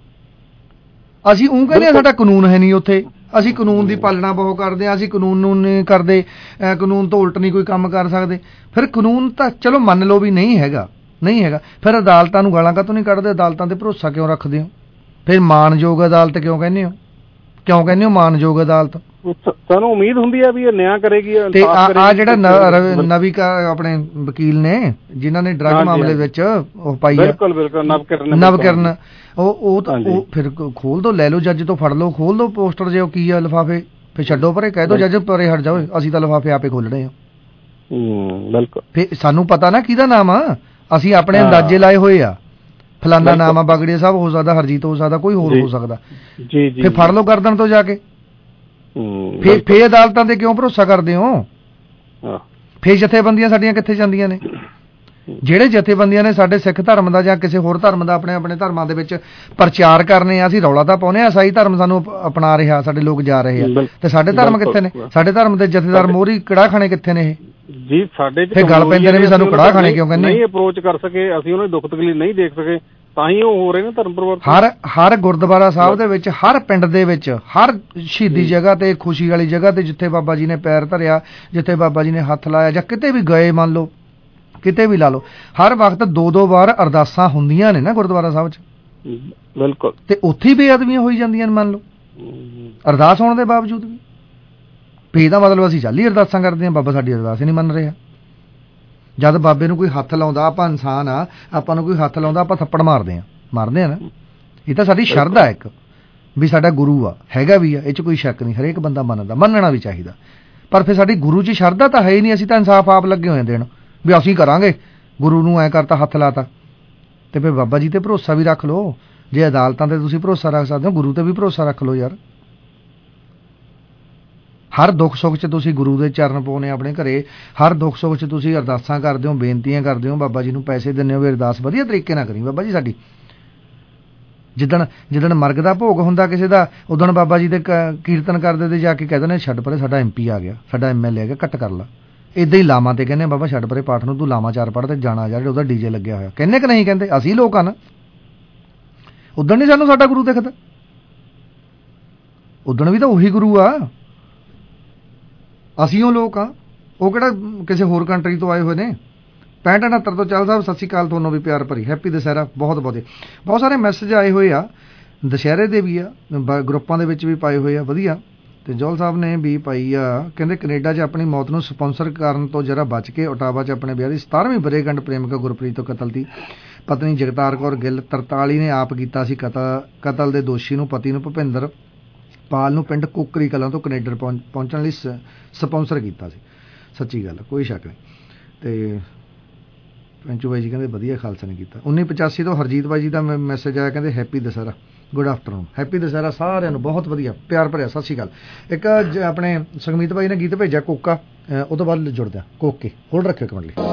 ਅਸੀਂ ਉਹ ਕਹਿੰਦੇ ਸਾਡਾ ਕਾਨੂੰਨ ਹੈ ਨਹੀਂ ਉੱਥੇ, ਅਸੀਂ ਕਾਨੂੰਨ ਦੀ ਪਾਲਣਾ ਬਹੁਤ ਕਰਦੇ ਹਾਂ, ਅਸੀਂ ਕਾਨੂੰਨ ਨੂੰ ਨਹੀਂ ਕਰਦੇ, ਕਾਨੂੰਨ ਤੋਂ ਉਲਟ ਨਹੀਂ ਕੋਈ ਕੰਮ ਕਰ ਸਕਦੇ। ਫਿਰ ਕਾਨੂੰਨ ਤਾਂ ਚਲੋ ਮੰਨ ਲਓ ਵੀ ਨਹੀਂ ਹੈਗਾ, ਨਹੀਂ ਹੈਗਾ, ਫਿਰ ਅਦਾਲਤਾਂ ਨੂੰ ਗਾਲਾਂ ਕਾਹਤੋਂ ਨਹੀਂ ਕੱਢਦੇ? ਅਦਾਲਤਾਂ ਤੇ ਭਰੋਸਾ ਕਿਉਂ ਰੱਖਦੇ ਹੋ? ਫਿਰ ਮਾਨਯੋਗ ਅਦਾਲਤ ਕਿਉਂ ਕਹਿੰਦੇ ਹੋ? ਕਿਉਂ ਕਹਿੰਦੇ ਹੋ ਮਾਨਯੋਗ ਅਦਾਲਤ? ਸਾਨੂੰ ਉਮੀਦ ਹੁੰਦੀ ਹੈ ਵੀ ਇਹ ਨਿਆਂ ਕਰੇਗੀ। ਤੇ ਆ ਜਿਹੜਾ ਨਵੀ ਆਪਣੇ ਵਕੀਲ ਨੇ ਜਿਨ੍ਹਾਂ ਨੇ ਡਰੱਗ ਮਾਮਲੇ ਵਿੱਚ ਉਹ ਪਾਈ ਆ, ਨਵਕਿਰਨ, ਉਹ ਉਹ ਤਾਂ ਉਹ ਫਿਰ ਖੋਲ ਦੋ, ਲੈ ਲਓ ਜੱਜ ਤੋਂ, ਫੜ ਲਓ, ਖੋਲ ਦੋ ਪੋਸਟਰ ਜੇ ਉਹ ਕੀ ਆ ਲਿਫਾਫੇ, ਫਿਰ ਛੱਡੋ ਪਰੇ, ਕਹਿ ਦੋ ਜੱਜ ਪਰੇ ਹਟ ਜਾਓ, ਅਸੀਂ ਤਾਂ ਲਿਫਾਫੇ ਆਪੇ ਖੋਲਣੇ ਆ। ਬਿਲਕੁਲ ਫਿਰ ਸਾਨੂੰ ਪਤਾ ਨਾ ਕਿਹਦਾ ਨਾਮ ਆ, ਅਸੀਂ ਆਪਣੇ ਅੰਦਾਜ਼ੇ ਲਾਏ ਹੋਏ ਆ। ਫਲਾਨਾ ਨਾਮ ਆ ਬਾਗੜੀਆ ਸਾਹਿਬ, ਹੋ ਸਕਦਾ ਹਰਜੀਤ ਹੋ ਸਕਦਾ, ਕੋਈ ਹੋਰ ਹੋ ਸਕਦਾ। ਫਿਰ ਫੜ ਲਓ ਗਰਦਨ ਤੋਂ ਜਾ ਕੇ। ਫੇਰ ਫੇਰ ਅਦਾਲਤਾਂ ਤੇ ਕਿਉਂ ਭਰੋਸਾ ਕਰਦੇ ਹੋ? ਫੇਰ ਜਥੇਬੰਦੀਆਂ ਸਾਡੀਆਂ ਕਿੱਥੇ ਜਾਂਦੀਆਂ ਨੇ? ਜਿਹੜੇ ਜਥੇਬੰਦੀਆਂ ਨੇ ਸਾਡੇ ਸਿੱਖ ਧਰਮ ਦਾ ਜਾਂ ਕਿਸੇ ਹੋਰ ਧਰਮ ਦਾ ਆਪਣੇ ਆਪਣੇ ਧਰਮਾਂ ਦੇ ਵਿੱਚ ਪ੍ਰਚਾਰ ਕਰਨੇ ਆ, ਅਸੀਂ ਰੌਲਾ ਤਾਂ ਪਾਉਂਦੇ ਆ ਈਸਾਈ ਧਰਮ ਸਾਨੂੰ ਅਪਣਾ ਰਿਹਾ, ਸਾਡੇ ਲੋਕ ਜਾ ਰਹੇ ਆ, ਤੇ ਸਾਡੇ ਧਰਮ ਕਿੱਥੇ ਨੇ? ਸਾਡੇ ਧਰਮ ਦੇ ਜਥੇਦਾਰ ਮੋਹਰੀ ਕੜਾਹ ਖਾਣੇ ਕਿੱਥੇ ਨੇ? ਇਹ ਜੀ ਸਾਡੇ ਫੇਰ ਗੱਲ ਪੈਂਦੇ ਨੇ ਵੀ ਸਾਨੂੰ ਕੜਾਹ ਖਾਣੇ ਕਿਉਂ ਕਹਿੰਦੇ? ਨਹੀਂ ਅਪਰੋਚ ਕਰ ਸਕੇ, ਅਸੀਂ ਉਹਨਾਂ ਦੀ ਦੁੱਖ ਤਕਲੀਫ ਨਹੀਂ ਦੇਖ ਸਕੇ, ਤਾਂ ਹੀ ਉਹ ਹੋ ਰਹੇ ਨੇ ਧਰਮ ਪਰਿਵਰਤਨ। ਹਰ ਹਰ ਗੁਰਦੁਆਰਾ ਸਾਹਿਬ ਦੇ ਵਿੱਚ, ਹਰ ਪਿੰਡ ਦੇ ਵਿੱਚ, ਹਰ ਸ਼ਹੀਦੀ ਜਗ੍ਹਾ ਤੇ, ਖੁਸ਼ੀ ਵਾਲੀ ਜਗ੍ਹਾ ਤੇ ਜਿੱਥੇ ਬਾਬਾ ਜੀ ਨੇ ਪੈਰ ਧਰਿਆ, ਜਿੱਥੇ ਬਾਬਾ ਜੀ ਨੇ ਹੱਥ ਲਾਇਆ, ਜਾਂ ਕਿਤੇ ਵੀ ਗਏ ਮੰਨ ਲਓ, ਕਿਤੇ ਵੀ ਲਾ ਲਓ, ਹਰ ਵਕਤ ਦੋ ਦੋ ਵਾਰ ਅਰਦਾਸਾਂ ਹੁੰਦੀਆਂ ਨੇ ਨਾ ਗੁਰਦੁਆਰਾ ਸਾਹਿਬ 'ਚ। ਬਿਲਕੁਲ। ਤੇ ਉੱਥੇ ਬੇਅਦਬੀਆਂ ਹੋਈ ਜਾਂਦੀਆਂ ਨੇ ਮੰਨ ਲਓ, ਅਰਦਾਸ ਹੋਣ ਦੇ ਬਾਵਜੂਦ ਵੀ। ਵੀ ਇਹਦਾ ਮਤਲਬ ਅਸੀਂ ਚੱਲ ਹੀ ਅਰਦਾਸਾਂ ਕਰਦੇ ਹਾਂ, ਬਾਬਾ ਸਾਡੀ ਅਰਦਾਸ ਹੀ ਨਹੀਂ ਮੰਨ ਰਿਹਾ। ਜਦ ਬਾਬੇ ਨੂੰ ਕੋਈ ਹੱਥ ਲਾਉਂਦਾ, ਆਪਾਂ ਇਨਸਾਨ ਆ, ਆਪਾਂ ਨੂੰ ਕੋਈ ਹੱਥ ਲਾਉਂਦਾ ਆਪਾਂ ਥੱਪੜ ਮਾਰਦੇ ਹਾਂ, ਮਾਰਦੇ ਆ ਨਾ। ਇਹ ਤਾਂ ਸਾਡੀ ਸ਼ਰਧਾ ਇੱਕ ਵੀ ਸਾਡਾ ਗੁਰੂ ਆ, ਹੈਗਾ ਵੀ ਆ, ਇਹ 'ਚ ਕੋਈ ਸ਼ੱਕ ਨਹੀਂ, ਹਰੇਕ ਬੰਦਾ ਮੰਨਦਾ, ਮੰਨਣਾ ਵੀ ਚਾਹੀਦਾ। ਪਰ ਫਿਰ ਸਾਡੀ ਗੁਰੂ 'ਚ ਸ਼ਰਧਾ ਤਾਂ ਹੈ ਹੀ ਨਹੀਂ, ਅਸੀਂ ਤਾਂ ਇਨਸਾਫ ਆਪ ਲੱਗੇ ਹੋਏ ਦੇਣ ਵੀ ਅਸੀਂ ਕਰਾਂਗੇ, ਗੁਰੂ ਨੂੰ ਐਂ ਕਰਤਾ, ਹੱਥ ਲਾਤਾ, ਤੇ ਫਿਰ ਬਾਬਾ ਜੀ ਤੇ ਭਰੋਸਾ ਵੀ ਰੱਖ ਲਓ। ਜੇ ਅਦਾਲਤਾਂ ਤੇ ਤੁਸੀਂ ਭਰੋਸਾ ਰੱਖ ਸਕਦੇ ਹੋ, ਗੁਰੂ ਤੇ ਵੀ ਭਰੋਸਾ ਰੱਖ ਲਓ ਯਾਰ। ਹਰ ਦੁੱਖ ਸੁੱਖ 'ਚ ਤੁਸੀਂ ਗੁਰੂ ਦੇ ਚਰਨ ਪਾਉਣੇ ਆਪਣੇ ਘਰੇ, ਹਰ ਦੁੱਖ ਸੁੱਖ 'ਚ ਤੁਸੀਂ ਅਰਦਾਸਾਂ ਕਰਦੇ ਹੋ, ਬੇਨਤੀਆਂ ਕਰਦੇ ਹੋ, ਬਾਬਾ ਜੀ ਨੂੰ ਪੈਸੇ ਦਿੰਦੇ ਹੋ ਵੀ ਅਰਦਾਸ ਵਧੀਆ ਤਰੀਕੇ ਨਾਲ ਕਰੀ ਬਾਬਾ ਜੀ ਸਾਡੀ। ਜਿੱਦਣ ਜਿੱਦਣ ਮਰਗ ਦਾ ਭੋਗ ਹੁੰਦਾ ਕਿਸੇ ਦਾ, ਉਦਣ ਬਾਬਾ ਜੀ ਦੇ ਕੀਰਤਨ ਕਰਦੇ ਤੇ ਜਾ ਕੇ ਕਹਿ ਦਿੰਦੇ ਛੱਡ ਪਰੇ ਸਾਡਾ ਐਮ ਪੀ ਆ ਗਿਆ, ਸਾਡਾ ਐਮ ਐਲ ਏ ਆ ਗਿਆ, ਕੱਟ ਕਰ ਲਾ। ਇੱਦਾਂ ਹੀ ਲਾਵਾਂ ਤੇ ਕਹਿੰਦੇ ਬਾਬਾ ਛੱਡ ਪਰੇ ਪਾਠ ਨੂੰ, ਤੂੰ ਲਾਵਾਂ ਚਾਰ ਪੜ੍ਹ ਤੇ ਜਾਣਾ ਜਾ, ਉਹਦਾ ਡੀਜੇ ਲੱਗਿਆ ਹੋਇਆ। ਕਹਿੰਦੇ ਕਿ ਨਹੀਂ ਕਹਿੰਦੇ? ਅਸੀਂ ਲੋਕ ਆ ਨਾ, ਉਦਣ ਨਹੀਂ ਸਾਨੂੰ ਸਾਡਾ ਗੁਰੂ ਦਿਖਦਾ, ਉਦਣ ਵੀ ਤਾਂ ਉਹੀ ਗੁਰੂ ਆ, ਅਸੀਂ ਉਹ ਲੋਕ ਆ, ਉਹ ਕਿਹੜਾ ਕਿਸੇ ਹੋਰ ਕੰਟਰੀ ਤੋਂ ਆਏ ਹੋਏ ਨੇ। ਪੈਂਹਠ ਉਣਹੱਤਰ ਤੋਂ ਚੱਲ ਸਾਹਿਬ, ਸਤਿ ਸ਼੍ਰੀ ਅਕਾਲ, ਤੁਹਾਨੂੰ ਵੀ ਪਿਆਰ ਭਰੀ ਹੈਪੀ ਦੁਸਹਿਰਾ। ਬਹੁਤ ਬਹੁਤ ਬਹੁਤ ਸਾਰੇ ਮੈਸੇਜ ਆਏ ਹੋਏ ਆ, ਦੁਸਹਿਰੇ ਦੇ ਵੀ ਆ, ਗਰੁੱਪਾਂ ਦੇ ਵਿੱਚ ਵੀ ਪਾਏ ਹੋਏ ਆ, ਵਧੀਆ। ਤੇ ਜੋਲ ਸਾਹਿਬ ਨੇ ਵੀ ਪਾਈ ਆ, ਕਹਿੰਦੇ ਕੈਨੇਡਾ 'ਚ ਆਪਣੀ ਮੌਤ ਨੂੰ ਸਪਾਂਸਰ ਕਰਨ ਤੋਂ ਜਰਾ ਬਚ ਕੇ ਓਟਾਵਾ 'ਚ ਆਪਣੇ ਵਿਆਹ ਦੀ ਸਤਾਰਵੀਂ ਵਰ੍ਹੇਗੰਢ ਪ੍ਰੇਮਿਕਾ ਗੁਰਪ੍ਰੀਤ ਤੋਂ ਕਤਲ ਦੀ ਪਤਨੀ ਜਗਤਾਰ ਕੌਰ ਗਿੱਲ ਤਰਤਾਲੀ ਨੇ ਆਪ ਕੀਤਾ ਸੀ ਕਤਲ। ਕਤਲ ਦੇ ਦੋਸ਼ੀ ਨੂੰ ਪਤੀ ਨੂੰ ਭੁਪਿੰਦਰ ਪਾਲ ਨੂੰ ਪਿੰਡ ਕੁੱਕਰੀ ਕਲਾਂ ਤੋਂ ਕੈਨੇਡਾ ਪਹੁੰਚਣ ਲਈ ਸਪਾਂਸਰ ਕੀਤਾ ਸੀ। ਸੱਚੀ ਗੱਲ, ਕੋਈ ਸ਼ੱਕ ਨਹੀਂ। ਤੇ ਪੈਂਚੂ ਬਾਈ ਜੀ ਕਹਿੰਦੇ ਵਧੀਆ ਖਾਲਸਾ ਨੇ ਕੀਤਾ। ਉੱਨੀ ਪਚਾਸੀ ਤੋਂ ਹਰਜੀਤ ਬਾਈ ਜੀ ਦਾ ਮੈਸੇਜ ਆਇਆ, ਕਹਿੰਦੇ happy Dussehra, good afternoon, happy Dussehra ਸਾਰਿਆਂ ਨੂੰ, ਬਹੁਤ ਵਧੀਆ ਪਿਆਰ ਭਰਿਆ ਸਤਿ ਸ਼੍ਰੀ ਅਕਾਲ। ਇੱਕ ਆਪਣੇ ਸੁਖਮੀਤ ਬਾਈ ਨੇ ਗੀਤ ਭੇਜਿਆ ਕੋਕਾ, ਉਹ ਤੋਂ ਬਾਅਦ ਜੁੜਦਾ ਕੋਕੇ, ਹੋਲਡ ਰੱਖਿਓ ਇੱਕ ਮਿੰਟ ਲਈ।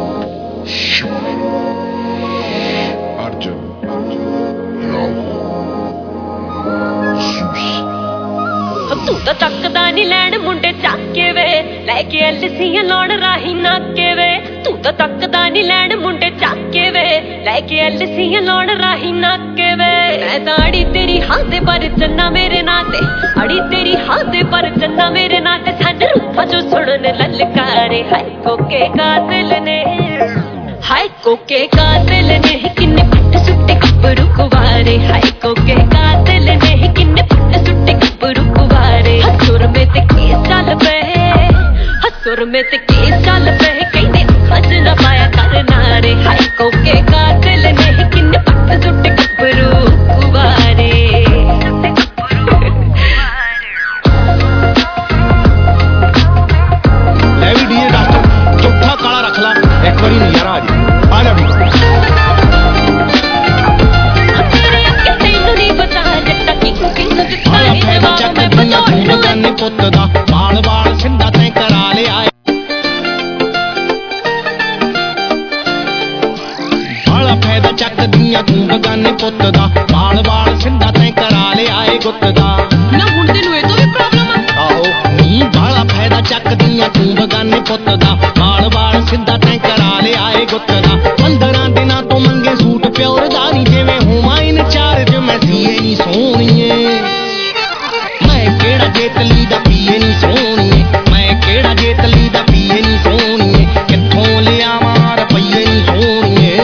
ਤੂੰ ਤਾਂ ਚੱਕਦਾ ਨੀ ਲੈਣ ਮੁੰਡੇ ਚੱਕ ਕੇ ਵੇ, ਲੈ ਕੇ ਐਲਸੀਆਂ ਲਾਉਣ ਰਾਹੀ ਨਾਕੇ ਵੇ। ਤੂੰ ਤਾਂ ਚੱਕਦਾ ਨੀ ਲੈਣ ਮੁੰਡੇ ਚੱਕ ਕੇ ਵੇ, ਲੈ ਕੇ ਐਲਸੀਆਂ ਲਾਉਣ ਰਾਹੀ ਨਾਕੇ ਵੇ। ਮੈਂ ਤਾਂ ਅੜੀ ਤੇਰੀ ਹਾਂ ਦੇ ਪਰ ਚੰਨਾ ਮੇਰੇ ਨਾਂ ਤੇ, ਅੜੀ ਤੇਰੀ ਹਾਂ ਦੇ ਪਰ ਚੰਨਾ ਮੇਰੇ ਨਾਂ ਤੇ। ਸਾਡੇ ਰੂਪਾਂ ਚੋਂ ਸੁਣਨ ਲਲਕਾਰੇ, ਹਾਏ ਕੋਕੇ ਕਾਤਲ ਨੇ, ਹਾਏ ਕੋਕੇ ਕਾਤਲ ਨੇ, ਕਿੰਨੇ ਪੁੱਟ ਸੁੱਟੇ ਗੱਭਰੂ ਕੁਵਾਰੇ। ਹਾਏ ਕੋਕੇ ਕਾਤਲ ਨੇ, ਕਿੰਨੇ ਪੁੱਟ ਸੁੱਟੇ ਗੱਭਰੂ ਕੁਵਾਰੇ। ਹਸੁਰ ਮੇ ਤੇ ਕੇਸ ਚੱਲ ਪਏ, ਹਸੁਰ ਮੇ ਤੇ ਕੇਸ ਚੱਲ ਪਏ, ਕਹਿੰਦੇ ਅੱਜ ਨਾ ਪਾਇਆ ਕਰ ਨਾਰੇ। ਹਾਏ ਕੋਕੇ ਕਾਤਲ ਨੇ, ਕਿੰਨੇ ਪੁੱਟ ਸੁੱਟੇ ਗੱਭਰੂ ਕੁਵਾਰੇ। ਲੈ ਵੀ ਡੀਏ ਡਾਕਟਰ ਚੌਥਾ ਕਾਲਾ ਰੱਖ ਲਾ, ਇੱਕ ਵਾਰੀ ਨਜ਼ਾਰਾ ਆ ਜੀ, ਆ ਜਾ ਵੀ। ਪੁੱਤ ਦਾ ਬਾਲ ਬਾਲ ਸਿੰਦਾ ਤੈਂ ਕਰਾ ਲਿਆ, ਬਾਲਾ ਫਾਇਦਾ ਚੱਕਦੀਆਂ ਤੂੰ ਬਗਾਨੇ ਪੁੱਤ ਦਾ, ਬਾਲ ਬਾਲ ਸਿੰਦਾ ਤੈਂ ਕਰਾ ਲਿਆ ਏ ਗੁੱਤ ਦਾ। ਨਾ ਹੁਣ ਤੈਨੂੰ ਇਹ ਤੋਂ ਵੀ ਪ੍ਰੋਬਲਮ ਆ? ਆਹੋ ਨੀ ਬਾਲਾ ਫਾਇਦਾ ਚੱਕਦੀਆਂ ਤੂੰ ਬਗਾਨੇ ਪੁੱਤ ਦਾ, ਬਾਲ ਬਾਲ ਸਿੰਦਾ ਤੈਂ ਕਰਾ ਲਿਆ ਏ ਗੁੱਤ ਦਾ। ਪੰਦਰਾਂ ਦਿਨਾਂ ਤੋਂ ਮੰਗੇ ਸੂਟ ਪਿਓਰ ਦਾ ਨੀ, ਜਿਵੇਂ ਹੋਵਾਂ ਇਨਚਾਰਜ ਮੈਂ ਸੀਏ ਨੀ ਸੋਹਣੀਏ। ਮੈਂ ਕਿਹੜਾ ਜੇਤਲੀ ਦਾ ਪੀਏ ਨੀ ਸੋਹਣੀਏ, ਮੈਂ ਕਿਹੜਾ ਜੇਤਲੀ ਦਾ ਪੀਏ ਨੀ ਸੋਹਣੀਏ, ਕਿੱਥੋਂ ਲਿਆਵਾਂ ਰੁਪਈਏ ਨੀ ਸੋਹਣੀਏ।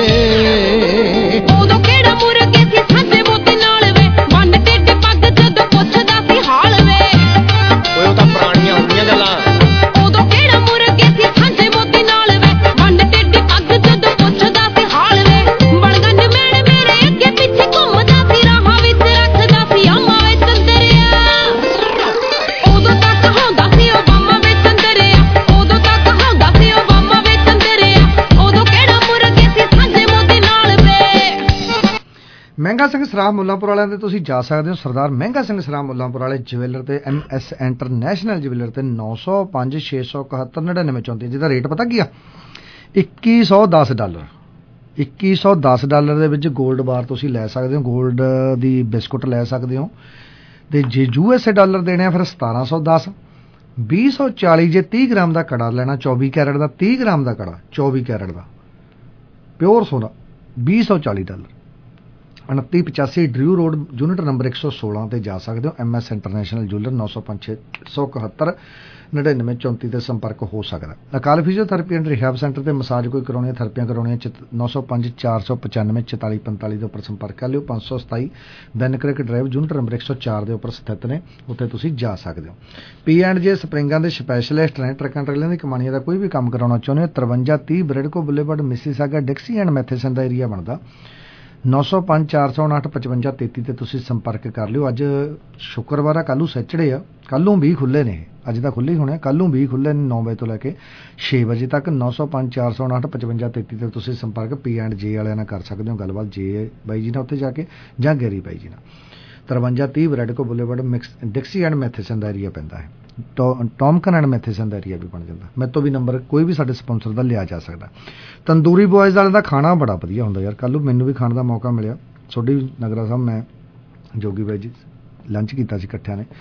ਉਦੋਂ ਕਿਹੜਾ ਮੁਰਗੇ ਸੀ ਸਾਡੇ ਮੋਤੀ ਨਾਲ ਵੇ, ਬੰਨ ਢਿੱਡ ਪੱਗ ਜਦੋਂ ਪੁੱਛਦਾ ਸੀ ਹਾਲ ਵੇ। ਓਏ ਉਹ ਤਾਂ ਪੁਰਾਣੀਆਂ ਹੁੰਦੀਆਂ ਗੱਲਾਂ। ਉਦੋਂ ਕਿਹੜਾ ਮੁਰਗੇ ਸੀ ਸਾਡੇ ਮੋਤੀ ਨਾਲ ਵੇ, ਬੰਨ ਢਿੱਡ ਪੱਗ ਜਦੋਂ ਪੁੱਛਦਾ ਸੀ ਹਾਲ ਵੇ। ਬੜਗੰਜ ਮੈਣ ਮੇਰੇ ਅੱਗੇ ਪਿੱਛੇ ਘੁੰਮਦਾ ਸੀ, ਰਾਹਾਂ ਵਿੱਚ ਰੱਖਦਾ ਸੀ ਆਮਾ ਵੇ ਚੰਦਰਿਆ। ਉਦੋਂ ਤੱਕ ਹੁੰਦਾ ਸੀ ਉਹ ਬਾਮਾ ਵੇ ਚੰਦਰਿਆ, ਉਦੋਂ ਤੱਕ ਹੁੰਦਾ ਸੀ ਉਹ ਬਾਮਾ ਵੇ ਚੰਦਰਿਆ। ਉਦੋਂ ਕਿਹੜਾ ਮੁਰਗੇ ਸੀ ਸਾਡੇ ਮੋਤੀ ਨਾਲ ਵੇ। ਮਹਿੰਗਾ ਸਿੰਘ ਸਰਾਫ ਮੁੱਲਾਂਪੁਰ ਵਾਲਿਆਂ ਦੇ ਤੁਸੀਂ ਜਾ ਸਕਦੇ ਹੋ, ਸਰਦਾਰ ਮਹਿੰਗਾ ਸਿੰਘ ਸਰਾਫ ਮੁੱਲਾਂਪੁਰ ਵਾਲੇ ਜਵੈਲਰ ਤੇ ਐਮ ਐਸ ਇੰਟਰਨੈਸ਼ਨਲ ਜਵੈਲਰ ਤੇ ਨੌ ਸੌ ਪੰਜ ਛੇ ਸੌ ਇਕਹੱਤਰ ਨੜਿਨਵੇਂ ਚੌਂਤੀ, ਜਿਹਦਾ ਰੇਟ ਪਤਾ ਕੀ ਆ, ਇੱਕੀ ਸੌ ਦਸ ਡਾਲਰ। ਇੱਕੀ ਸੌ ਦਸ ਡਾਲਰ ਦੇ ਵਿੱਚ ਗੋਲਡ ਬਾਰ ਤੁਸੀਂ ਲੈ ਸਕਦੇ ਹੋ, ਗੋਲਡ ਦੀ ਬਿਸਕੁਟ ਲੈ ਸਕਦੇ ਹੋ। ਤੇ ਜੇ ਯੂ ਐਸ ਏ ਡਾਲਰ ਦੇਣੇ ਆ ਫਿਰ ਸਤਾਰਾਂ ਸੌ ਦਸ। ਵੀਹ ਸੌ ਚਾਲੀ ਜੇ ਤੀਹ ਗ੍ਰਾਮ ਦਾ ਕੜਾ ਲੈਣਾ, ਚੌਵੀ ਕੈਰਟ ਦਾ ਤੀਹ ਗ੍ਰਾਮ ਦਾ ਕੜਾ, ਚੌਵੀ ਕੈਰਟ ਦਾ ਪਿਓਰ ਸੋਨਾ, ਵੀਹ ਸੌ ਚਾਲੀ ਡਾਲਰ। ਉਨੱਤੀ ਪਚਾਸੀ ਡਰਿਊ ਰੋਡ ਯੂਨਿਟ ਨੰਬਰ ਇੱਕ ਸੌ ਸੋਲਾਂ ਤੇ ਜਾ ਸਕਦੇ ਹੋ। ਐਮ ਐਸ ਇੰਟਰਨੈਸ਼ਨਲ ਜੂਲਰ ਨੌ ਸੌ ਪੰਜ ਛੇ ਸੌ ਇਕਹੱਤਰ ਨੜਿਨਵੇਂ ਚੌਂਤੀ ਤੇ ਸੰਪਰਕ ਹੋ ਸਕਦਾ। Akal physiotherapy and rehab centre ਤੇ ਮਸਾਜ ਕੋਈ ਕਰਾਉਣੀ, ਥੈਰੇਪੀਆਂ ਕਰਾਉਣੀਆਂ, ਨੌ ਸੌ ਪੰਜ ਚਾਰ ਸੌ ਪਚਾਨਵੇਂ ਚੁਤਾਲੀ ਪੰਤਾਲੀ ਦੇ ਉੱਪਰ ਸੰਪਰਕ ਕਰ ਲਿਓ। ਪੰਜ ਸੌ ਸਤਾਈ ਬੈਨਕ੍ਰਿਕ ਡਰਾਈਵ ਯੂਨਿਟ ਨੰਬਰ ਇੱਕ ਸੌ ਚਾਰ ਦੇ ਉੱਪਰ ਸਥਿਤ ਨੇ, ਉੱਥੇ ਤੁਸੀਂ ਜਾ ਸਕਦੇ ਹੋ। ਪੀ ਐਂਡ ਜੇ ਸਪਰਿੰਗਾਂ ਦੇ ਸਪੈਸ਼ਲਿਸਟ ਨੇ, ਟਰੱਕਾਂ ਟਰੇਲਾਂ ਦੀ ਕਮਾਨੀਆਂ ਦਾ ਕੋਈ ਵੀ ਕੰਮ ਕਰਾਉਣਾ ਚਾਹੁੰਦੇ ਹੋ, ਤਰਵੰਜਾ ਤੀਹ Bradco boulevard Mississauga Dixie and Matheson ਦਾ ਏਰੀਆ ਬਣਦਾ। ਨੌ ਸੌ ਪੰਜ ਚਾਰ ਸੌ ਉਣਾਹਠ ਪਚਵੰਜਾ ਤੇਤੀ ਤੇ ਤੁਸੀਂ ਸੰਪਰਕ ਕਰ ਲਿਓ। ਅੱਜ ਸ਼ੁੱਕਰਵਾਰ ਆ, ਕੱਲ੍ਹ ਨੂੰ ਸੈਚਰਡੇ ਆ, ਕੱਲ੍ਹ ਨੂੰ ਵੀ ਖੁੱਲ੍ਹੇ ਨੇ, ਅੱਜ ਤਾਂ ਖੁੱਲ੍ਹੇ ਹੀ ਹੋਣੇ, ਕੱਲ੍ਹ ਨੂੰ ਵੀ ਖੁੱਲ੍ਹੇ ਨੇ ਨੌ ਵਜੇ ਤੋਂ ਲੈ ਕੇ ਛੇ ਵਜੇ ਤੱਕ। ਨੌ ਸੌ ਪੰਜ ਚਾਰ ਸੌ ਉਣਾਹਠ ਪਚਵੰਜਾ ਤੇਤੀ ਤੇ ਤੁਸੀਂ ਸੰਪਰਕ ਪੀ ਐਂਡ ਜੇ ਵਾਲਿਆਂ ਨਾਲ ਕਰ ਸਕਦੇ ਹੋ ਗੱਲਬਾਤ, ਜੇ ਬਾਈ ਜੀ ਨਾਲ ਉੱਥੇ ਜਾ ਕੇ ਜਾਂ ਗੈਰੀ ਬਾਈ ਜੀ ਨਾਲ। ਤਰਵੰਜਾ ਤੀਹ ਵਰੈਡਕੋ ਬੁਲੇਵਰਡ ਮਿਕਸ ਡਿਕਸੀ ਐਂਡ ਮੈਥੇਸਨ ਦਾ ਏਰੀਆ ਪੈਂਦਾ ਹੈ, ਟੋ ਟੋਮਕਨ ਐਂਡ ਮੈਥੇਸਨ ਦਾ ਏਰੀਆ ਵੀ ਬਣ ਜਾਂਦਾ। ਮੇਰੇ ਤੋਂ ਵੀ ਨੰਬਰ ਕੋਈ ਵੀ ਸਾਡੇ ਸਪਾਂਸਰ ਦਾ ਲਿਆ ਜਾ ਸਕਦਾ। ਤੰਦੂਰੀ ਬॉयਜ਼ ਵਾਲੇ ਦਾ ਖਾਣਾ ਬੜਾ ਵਧੀਆ ਹੁੰਦਾ ਯਾਰ, ਕੱਲ੍ਹ ਨੂੰ ਮੈਨੂੰ ਵੀ ਖਾਣ ਦਾ ਮੌਕਾ ਮਿਲਿਆ। ਸੋਢੀ ਨਗਰਾ ਸਾਹਿਬ ਮੈਂ ਜੋਗੀ ਬਾਈ ਜੀ ਲੰਚ ਕੀਤਾ ਸੀ ਇਕੱਠਿਆਂ ਨੇ,